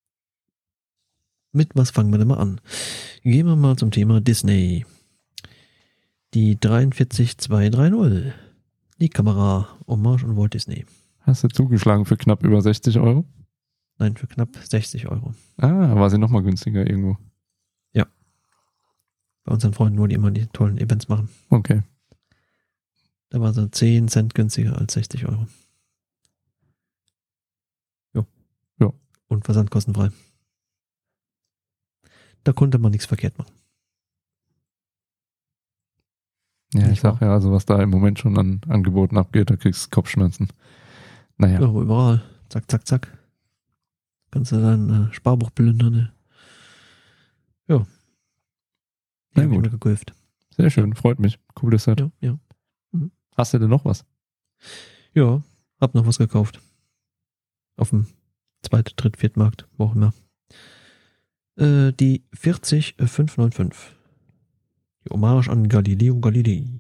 Speaker 3: Mit was fangen wir denn mal an? Gehen wir mal zum Thema Disney. Die 43230. Die Kamera Hommage an Walt Disney.
Speaker 2: Hast du zugeschlagen für knapp über 60 €?
Speaker 3: Nein, für knapp 60 €.
Speaker 2: Ah, war sie nochmal günstiger irgendwo.
Speaker 3: Ja. Bei unseren Freunden, wo die immer die tollen Events machen.
Speaker 2: Okay.
Speaker 3: Da war sie 10 Cent günstiger als 60 €. Und versandkostenfrei. Da konnte man nichts verkehrt machen.
Speaker 2: Ja,
Speaker 3: Nicht
Speaker 2: ich sag ja, also was da im Moment schon an Angeboten abgeht, da kriegst du Kopfschmerzen. Naja.
Speaker 3: Ja, überall. Zack, zack, zack. Kannst du dein Sparbuch plündern. Ne? Ja.
Speaker 2: Na
Speaker 3: hab ich
Speaker 2: gut.
Speaker 3: mir gekauft.
Speaker 2: Sehr schön, freut mich. Cooles Set.
Speaker 3: Ja.
Speaker 2: Hast du denn noch was?
Speaker 3: Ja, hab noch was gekauft. Auf dem 2., 3., 4. Markt, wo auch immer. Die 40595. Die Hommage an Galileo Galilei.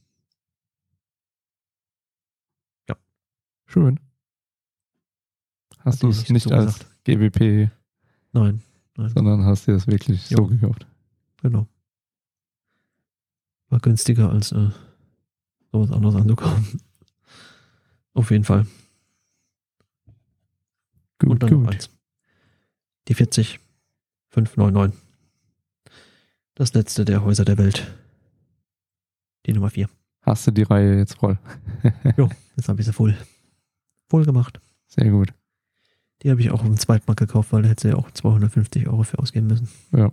Speaker 2: Schön. Hast
Speaker 3: Hat
Speaker 2: du
Speaker 3: dir
Speaker 2: es
Speaker 3: nicht
Speaker 2: nicht
Speaker 3: so
Speaker 2: als
Speaker 3: gesagt?
Speaker 2: GWP,
Speaker 3: Nein.
Speaker 2: sondern hast dir das wirklich so
Speaker 3: Jo.
Speaker 2: gekauft?
Speaker 3: Genau. War günstiger als sowas anderes anzukaufen. Auf jeden Fall. Und
Speaker 2: Gut,
Speaker 3: dann noch
Speaker 2: gut.
Speaker 3: eins. Die 40599. Das letzte der Häuser der Welt. Die Nummer 4.
Speaker 2: Hast du die Reihe jetzt voll?
Speaker 3: Jo, jetzt habe ich sie voll gemacht.
Speaker 2: Sehr gut.
Speaker 3: Die habe ich auch auf dem Zweitmarkt gekauft, weil da hätte sie ja auch 250 € für ausgeben müssen.
Speaker 2: Ja.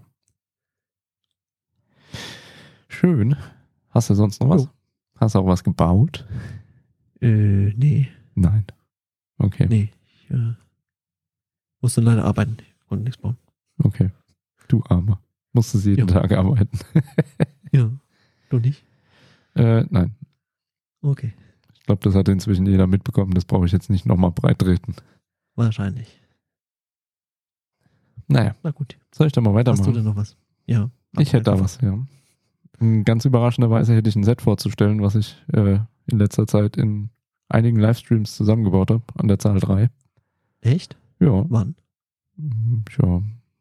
Speaker 2: Schön. Hast du sonst noch was?
Speaker 3: Jo.
Speaker 2: Hast du auch was gebaut?
Speaker 3: Nee.
Speaker 2: Nein. Okay.
Speaker 3: Nee. Ich musste leider arbeiten. Ich konnte nichts bauen.
Speaker 2: Okay. Du Armer. Musstest jeden
Speaker 3: Ja.
Speaker 2: Tag arbeiten.
Speaker 3: Ja. Du nicht?
Speaker 2: Nein.
Speaker 3: Okay.
Speaker 2: Ich glaube, das hat inzwischen jeder mitbekommen. Das brauche ich jetzt nicht nochmal breit treten.
Speaker 3: Wahrscheinlich.
Speaker 2: Naja,
Speaker 3: Na gut.
Speaker 2: soll ich da mal
Speaker 3: Hast du
Speaker 2: weitermachen?
Speaker 3: denn noch was? Ja.
Speaker 2: Ich hätte da was, ja. Ganz überraschenderweise hätte ich ein Set vorzustellen, was ich in letzter Zeit in einigen Livestreams zusammengebaut habe, an der Zahl 3.
Speaker 3: Echt?
Speaker 2: Ja,
Speaker 3: Wann?
Speaker 2: ja.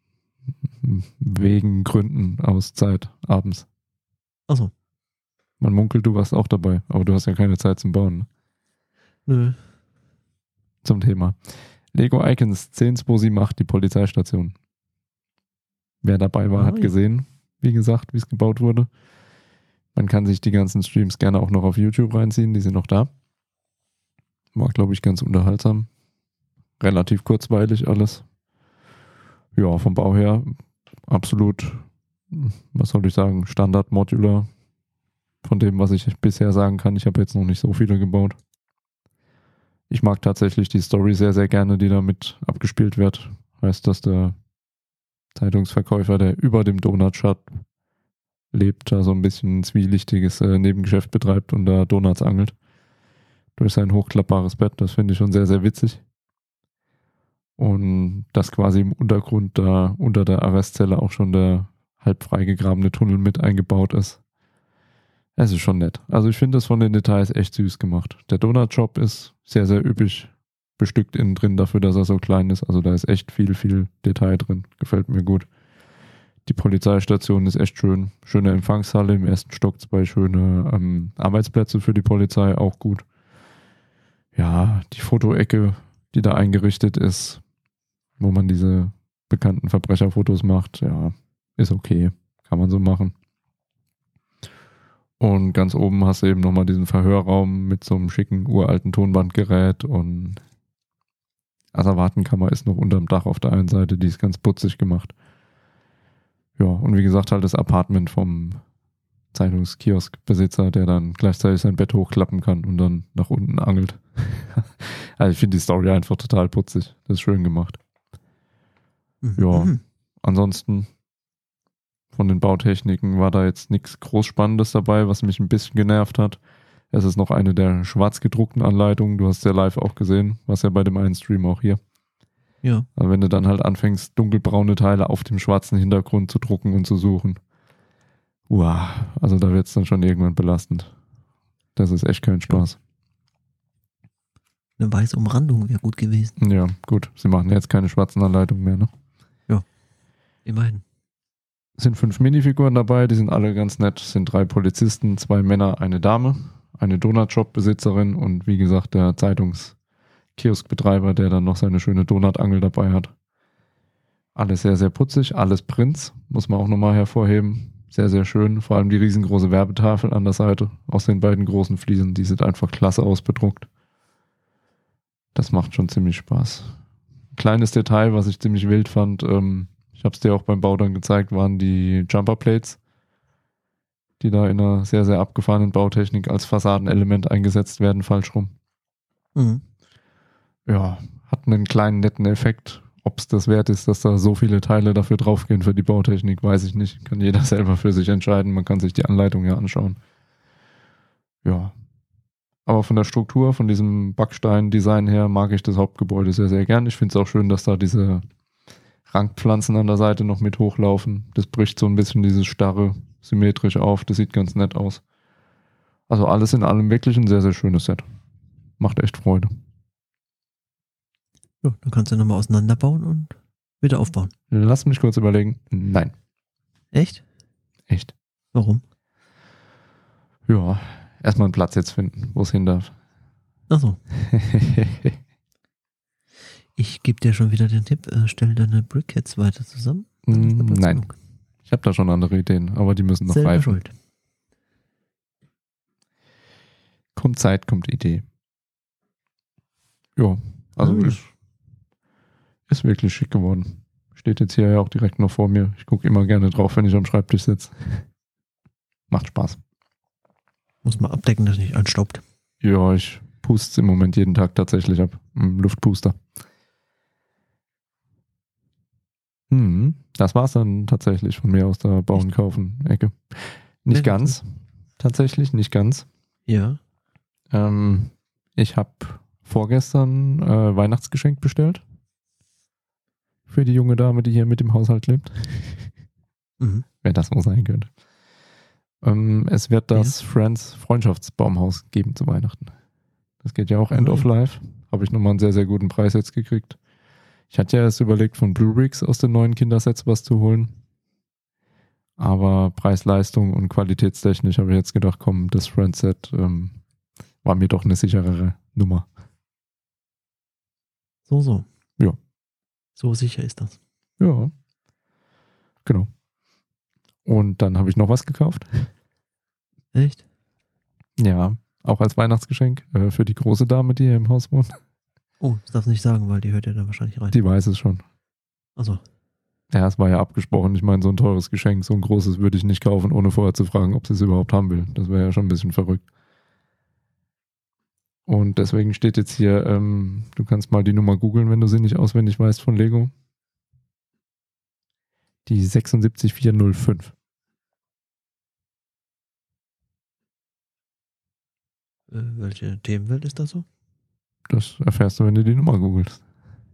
Speaker 2: Wegen Gründen aus Zeit abends.
Speaker 3: Achso.
Speaker 2: Man munkelt, du warst auch dabei, aber du hast ja keine Zeit zum Bauen. Ne?
Speaker 3: Nö.
Speaker 2: Zum Thema. Lego Icons 10278, die Polizeistation. Wer dabei war, hat
Speaker 3: ja.
Speaker 2: gesehen, wie gesagt, wie es gebaut wurde. Man kann sich die ganzen Streams gerne auch noch auf YouTube reinziehen, die sind noch da. War, glaube ich, ganz unterhaltsam. Relativ kurzweilig alles. Ja, vom Bau her absolut, was soll ich sagen, Standard Modular. Von dem, was ich bisher sagen kann. Ich habe jetzt noch nicht so viele gebaut. Ich mag tatsächlich die Story sehr, sehr gerne, die damit abgespielt wird. Heißt, dass der Zeitungsverkäufer, der über dem Donut-Shop lebt, da so ein bisschen ein zwielichtiges Nebengeschäft betreibt und da Donuts angelt. Durch sein hochklappbares Bett. Das finde ich schon sehr, sehr witzig. Und dass quasi im Untergrund da unter der Arrestzelle auch schon der halb freigegrabene Tunnel mit eingebaut ist. Es ist schon nett. Also ich finde das von den Details echt süß gemacht. Der Donut-Shop ist sehr, sehr üppig bestückt innen drin dafür, dass er so klein ist. Also da ist echt viel, viel Detail drin. Gefällt mir gut. Die Polizeistation ist echt schön. Schöne Empfangshalle im ersten Stock, 2 schöne Arbeitsplätze für die Polizei, auch gut. Ja, die Fotoecke, die da eingerichtet ist, wo man diese bekannten Verbrecherfotos macht, ja, ist okay. Kann man so machen. Und ganz oben hast du eben nochmal diesen Verhörraum mit so einem schicken uralten Tonbandgerät und Asservatenkammer ist noch unterm Dach auf der einen Seite, die ist ganz putzig gemacht. Ja, und wie gesagt halt das Apartment vom Zeitungskioskbesitzer, der dann gleichzeitig sein Bett hochklappen kann und dann nach unten angelt. Also ich finde die Story einfach total putzig. Das ist schön gemacht. Ja, ansonsten von den Bautechniken war da jetzt nichts groß Spannendes dabei, was mich ein bisschen genervt hat. Es ist noch eine der schwarz gedruckten Anleitungen. Du hast es ja live auch gesehen, was ja bei dem einen Stream auch hier.
Speaker 3: Ja.
Speaker 2: Aber wenn du dann halt anfängst, dunkelbraune Teile auf dem schwarzen Hintergrund zu drucken und zu suchen, also da wird es dann schon irgendwann belastend. Das ist echt kein Spaß.
Speaker 3: Eine weiße Umrandung wäre gut gewesen.
Speaker 2: Ja, gut. Sie machen jetzt keine schwarzen Anleitungen mehr, ne?
Speaker 3: Immerhin.
Speaker 2: Es sind 5 Minifiguren dabei, die sind alle ganz nett. Es sind 3 Polizisten, 2 Männer, eine Dame, eine Donut-Shop-Besitzerin und wie gesagt der Zeitungskioskbetreiber, der dann noch seine schöne Donutangel dabei hat. Alles sehr, sehr putzig, alles Prints, muss man auch nochmal hervorheben. Sehr, sehr schön, vor allem die riesengroße Werbetafel an der Seite aus den beiden großen Fliesen, die sieht einfach klasse aus bedruckt. Das macht schon ziemlich Spaß. kleines Detail, was ich ziemlich wild fand, ich habe es dir auch beim Bau dann gezeigt, waren die Jumper Plates, die da in einer sehr, sehr abgefahrenen Bautechnik als Fassadenelement eingesetzt werden, falsch rum.
Speaker 3: Mhm.
Speaker 2: Ja, hat einen kleinen netten Effekt. Ob es das wert ist, dass da so viele Teile dafür draufgehen für die Bautechnik, weiß ich nicht. Kann jeder selber für sich entscheiden. Man kann sich die Anleitung ja anschauen. Ja. Aber von der Struktur, von diesem Backstein-Design her, mag ich das Hauptgebäude sehr, sehr gern. Ich finde es auch schön, dass da diese Rankpflanzen an der Seite noch mit hochlaufen. Das bricht so ein bisschen dieses Starre symmetrisch auf. Das sieht ganz nett aus. Also alles in allem wirklich ein sehr, sehr schönes Set. Macht echt Freude.
Speaker 3: Ja, dann kannst du nochmal auseinanderbauen und wieder aufbauen.
Speaker 2: Lass mich kurz überlegen. Nein.
Speaker 3: Echt?
Speaker 2: Echt.
Speaker 3: Warum?
Speaker 2: Ja, erstmal einen Platz jetzt finden, wo es hin darf.
Speaker 3: Achso. Ich gebe dir schon wieder den Tipp, stell deine Brickheads weiter zusammen.
Speaker 2: Nein. Ich habe da schon andere Ideen, aber die müssen noch
Speaker 3: Selber
Speaker 2: reifen.
Speaker 3: schuld.
Speaker 2: Kommt Zeit, kommt Idee. Ja, also ist wirklich schick geworden. Steht jetzt hier ja auch direkt noch vor mir. Ich gucke immer gerne drauf, wenn ich am Schreibtisch sitze. Macht Spaß.
Speaker 3: Muss man abdecken, dass es nicht anstaubt.
Speaker 2: Ja, ich puste es im Moment jeden Tag tatsächlich ab. Luftpuster. Das war's dann tatsächlich von mir aus der Bauen-Kaufen-Ecke. Nicht ganz. Tatsächlich, nicht ganz.
Speaker 3: Ja.
Speaker 2: Ich habe vorgestern Weihnachtsgeschenk bestellt. Für die junge Dame, die hier mit im Haushalt lebt.
Speaker 3: Mhm.
Speaker 2: Wer das wohl sein könnte. Es wird das Friends Freundschaftsbaumhaus geben zu Weihnachten. Das geht ja auch End of Life. Habe ich nochmal einen sehr, sehr guten Preis jetzt gekriegt. Ich hatte ja erst überlegt, von Blue Bricks aus den neuen Kindersets was zu holen. Aber Preis-Leistung und qualitätstechnisch habe ich jetzt gedacht, komm, das Friends-Set war mir doch eine sicherere Nummer.
Speaker 3: So.
Speaker 2: Ja.
Speaker 3: So sicher ist das.
Speaker 2: Ja. Genau. Und dann habe ich noch was gekauft.
Speaker 3: Echt?
Speaker 2: Ja, auch als Weihnachtsgeschenk für die große Dame, die hier im Haus wohnt.
Speaker 3: Oh, das darfst du nicht sagen, weil die hört ja dann wahrscheinlich rein.
Speaker 2: Die weiß es schon.
Speaker 3: Achso.
Speaker 2: Ja, es war ja abgesprochen. Ich meine, so ein teures Geschenk, so ein großes würde ich nicht kaufen, ohne vorher zu fragen, ob sie es überhaupt haben will. Das wäre ja schon ein bisschen verrückt. Und deswegen steht jetzt hier, du kannst mal die Nummer googeln, wenn du sie nicht auswendig weißt von Lego. Die 76405.
Speaker 3: Welche Themenwelt ist das so?
Speaker 2: Das erfährst du, wenn du die Nummer googelst.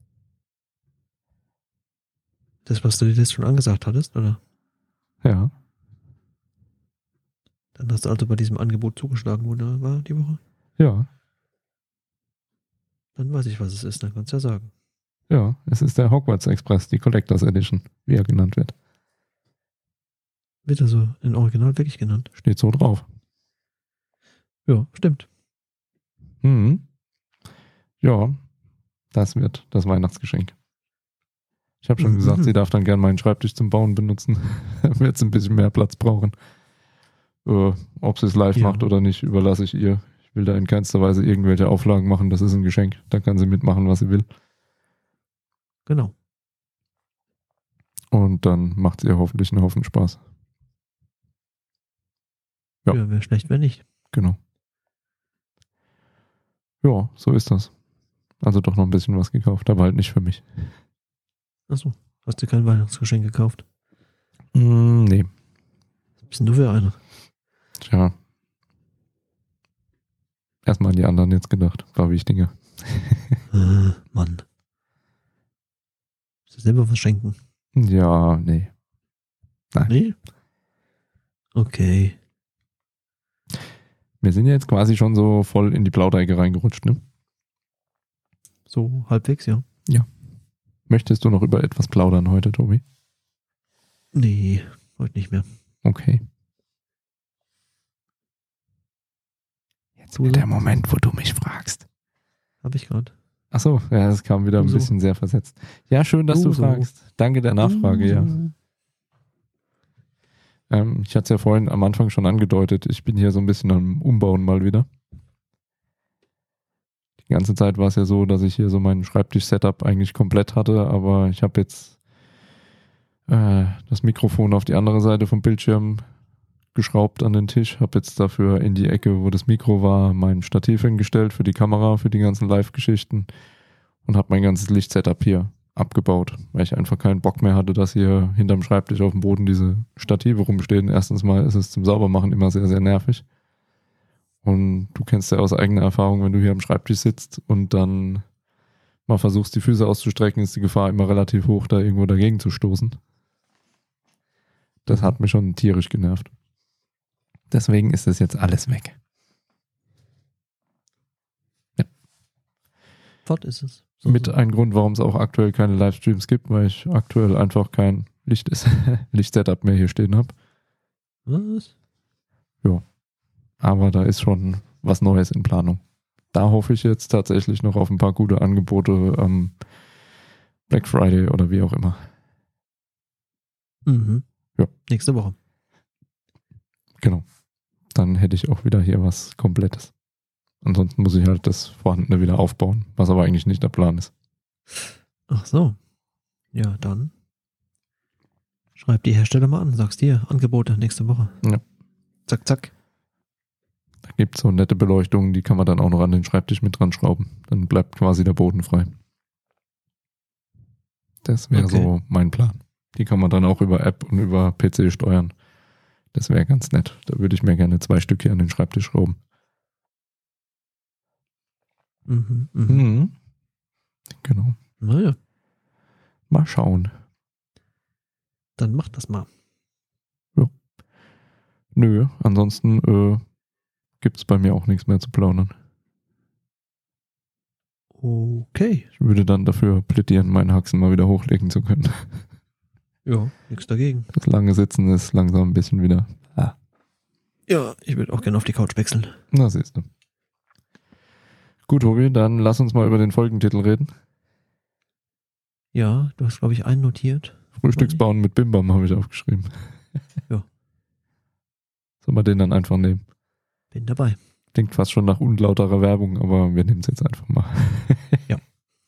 Speaker 3: Das, was du dir jetzt schon angesagt hattest, oder?
Speaker 2: Ja.
Speaker 3: Dann hast du also bei diesem Angebot zugeschlagen, wo da war die Woche?
Speaker 2: Ja.
Speaker 3: Dann weiß ich, was es ist, dann kannst du ja sagen.
Speaker 2: Ja, es ist der Hogwarts Express, die Collectors Edition, wie er genannt wird.
Speaker 3: Wird er so in Original wirklich genannt?
Speaker 2: Steht so drauf.
Speaker 3: Ja, stimmt.
Speaker 2: Ja, das wird das Weihnachtsgeschenk. Ich habe schon gesagt, sie darf dann gern meinen Schreibtisch zum Bauen benutzen. Dann wird es ein bisschen mehr Platz brauchen. Ob sie es live macht oder nicht, überlasse ich ihr. Ich will da in keinster Weise irgendwelche Auflagen machen. Das ist ein Geschenk. Da kann sie mitmachen, was sie will.
Speaker 3: Genau.
Speaker 2: Und dann macht es ihr hoffentlich einen Haufen Spaß. Ja.
Speaker 3: Ja, wäre schlecht, wenn nicht.
Speaker 2: Genau. Ja, so ist das. Also doch noch ein bisschen was gekauft, aber halt nicht für mich.
Speaker 3: Achso, hast du kein Weihnachtsgeschenk gekauft?
Speaker 2: Nee.
Speaker 3: Was bist denn du für einer?
Speaker 2: Tja. Erstmal an die anderen jetzt gedacht. War wichtiger.
Speaker 3: Mann. Musst du selber was schenken?
Speaker 2: Ja, nee. Nein.
Speaker 3: Nee? Okay.
Speaker 2: Wir sind ja jetzt quasi schon so voll in die Plauderecke reingerutscht, ne?
Speaker 3: So halbwegs, ja.
Speaker 2: Möchtest du noch über etwas plaudern heute, Tobi?
Speaker 3: Nee, heute nicht mehr.
Speaker 2: Okay. Jetzt wird der Moment, wo du mich fragst.
Speaker 3: Hab ich gerade.
Speaker 2: Achso, ja, es kam wieder ein bisschen sehr versetzt. Ja, schön, dass du fragst. Danke der Nachfrage, ja. Ich hatte es ja vorhin am Anfang schon angedeutet, ich bin hier so ein bisschen am Umbauen mal wieder. Die Die ganze Zeit war es ja so, dass ich hier so mein Schreibtisch-Setup eigentlich komplett hatte, aber ich habe jetzt das Mikrofon auf die andere Seite vom Bildschirm geschraubt an den Tisch, habe jetzt dafür in die Ecke, wo das Mikro war, mein Stativ hingestellt für die Kamera, für die ganzen Live-Geschichten und habe mein ganzes Licht-Setup hier abgebaut, weil ich einfach keinen Bock mehr hatte, dass hier hinterm Schreibtisch auf dem Boden diese Stative rumstehen. Erstens mal ist es zum Saubermachen immer sehr, sehr nervig. Und du kennst ja aus eigener Erfahrung, wenn du hier am Schreibtisch sitzt und dann mal versuchst, die Füße auszustrecken, ist die Gefahr immer relativ hoch, da irgendwo dagegen zu stoßen. Das hat mich schon tierisch genervt. Deswegen ist das jetzt alles weg. Ja.
Speaker 3: Fort ist es.
Speaker 2: Mit ein Grund, warum es auch aktuell keine Livestreams gibt, weil ich aktuell einfach kein Licht-Setup mehr hier stehen habe.
Speaker 3: Was?
Speaker 2: Ja. Aber da ist schon was Neues in Planung. Da hoffe ich jetzt tatsächlich noch auf ein paar gute Angebote am Black Friday oder wie auch immer.
Speaker 3: Mhm.
Speaker 2: Ja.
Speaker 3: Nächste Woche.
Speaker 2: Genau. Dann hätte ich auch wieder hier was Komplettes. Ansonsten muss ich halt das Vorhandene wieder aufbauen, was aber eigentlich nicht der Plan ist.
Speaker 3: Ach so. Ja, dann schreib die Hersteller mal an, sagst dir, Angebote nächste Woche.
Speaker 2: Ja.
Speaker 3: Zack, zack.
Speaker 2: Da gibt es so nette Beleuchtungen, die kann man dann auch noch an den Schreibtisch mit dran schrauben. Dann bleibt quasi der Boden frei. Das wäre so mein Plan. Die kann man dann auch über App und über PC steuern. Das wäre ganz nett. Da würde ich mir gerne 2 Stück hier an den Schreibtisch schrauben.
Speaker 3: Mhm.
Speaker 2: Genau.
Speaker 3: Naja,
Speaker 2: Mal schauen.
Speaker 3: dann mach das mal.
Speaker 2: Nö, ansonsten gibt es bei mir auch nichts mehr zu plaudern.
Speaker 3: Okay.
Speaker 2: Ich würde dann dafür plädieren, meinen Haxen mal wieder hochlegen zu können.
Speaker 3: Ja, nichts dagegen.
Speaker 2: Das lange Sitzen ist langsam ein bisschen wieder.
Speaker 3: Ja, ich würde auch gerne auf die Couch wechseln.
Speaker 2: Na, siehst du. Gut, Tobi, dann lass uns mal über den Folgentitel reden.
Speaker 3: Ja, du hast, glaube ich, einen notiert.
Speaker 2: Frühstücksbauen mit Bimbam habe ich aufgeschrieben.
Speaker 3: Ja.
Speaker 2: Sollen wir den dann einfach nehmen?
Speaker 3: Bin dabei.
Speaker 2: Klingt fast schon nach unlauterer Werbung, aber wir nehmen es jetzt einfach mal.
Speaker 3: Ja.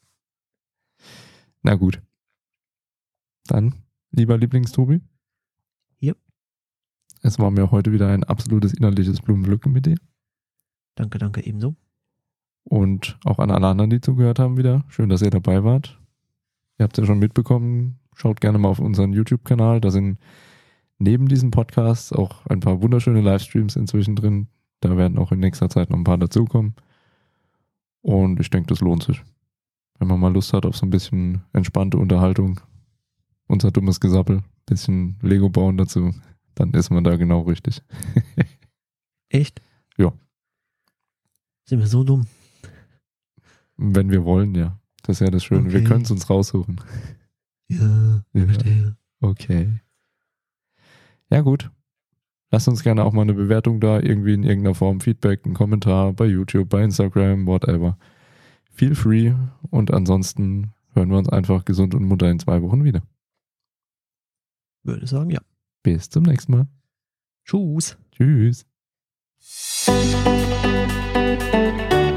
Speaker 2: Na gut. Dann, lieber Lieblingstobi.
Speaker 3: Ja.
Speaker 2: Es war mir heute wieder ein absolutes innerliches Blumenpflücken mit dir.
Speaker 3: Danke, danke, ebenso.
Speaker 2: Und auch an alle anderen, die zugehört haben wieder. Schön, dass ihr dabei wart. Ihr habt es ja schon mitbekommen. Schaut gerne mal auf unseren YouTube-Kanal. Da sind neben diesem Podcast auch ein paar wunderschöne Livestreams inzwischen drin. Da werden auch in nächster Zeit noch ein paar dazukommen. Und ich denke, das lohnt sich. Wenn man mal Lust hat auf so ein bisschen entspannte Unterhaltung, unser dummes Gesappel, bisschen Lego bauen dazu, dann ist man da genau richtig.
Speaker 3: Echt?
Speaker 2: Ja.
Speaker 3: Sind wir so dumm?
Speaker 2: Wenn wir wollen, ja. Das ist ja das Schöne.
Speaker 3: Okay.
Speaker 2: Wir können es uns raussuchen.
Speaker 3: Ja,
Speaker 2: Ja.
Speaker 3: verstehe.
Speaker 2: Okay. Ja, gut. Lasst uns gerne auch mal eine Bewertung da, irgendwie in irgendeiner Form, Feedback, einen Kommentar bei YouTube, bei Instagram, whatever. Feel free und ansonsten hören wir uns einfach gesund und munter in 2 Wochen wieder.
Speaker 3: Würde sagen, ja.
Speaker 2: Bis zum nächsten Mal.
Speaker 3: Tschüss.
Speaker 2: Tschüss.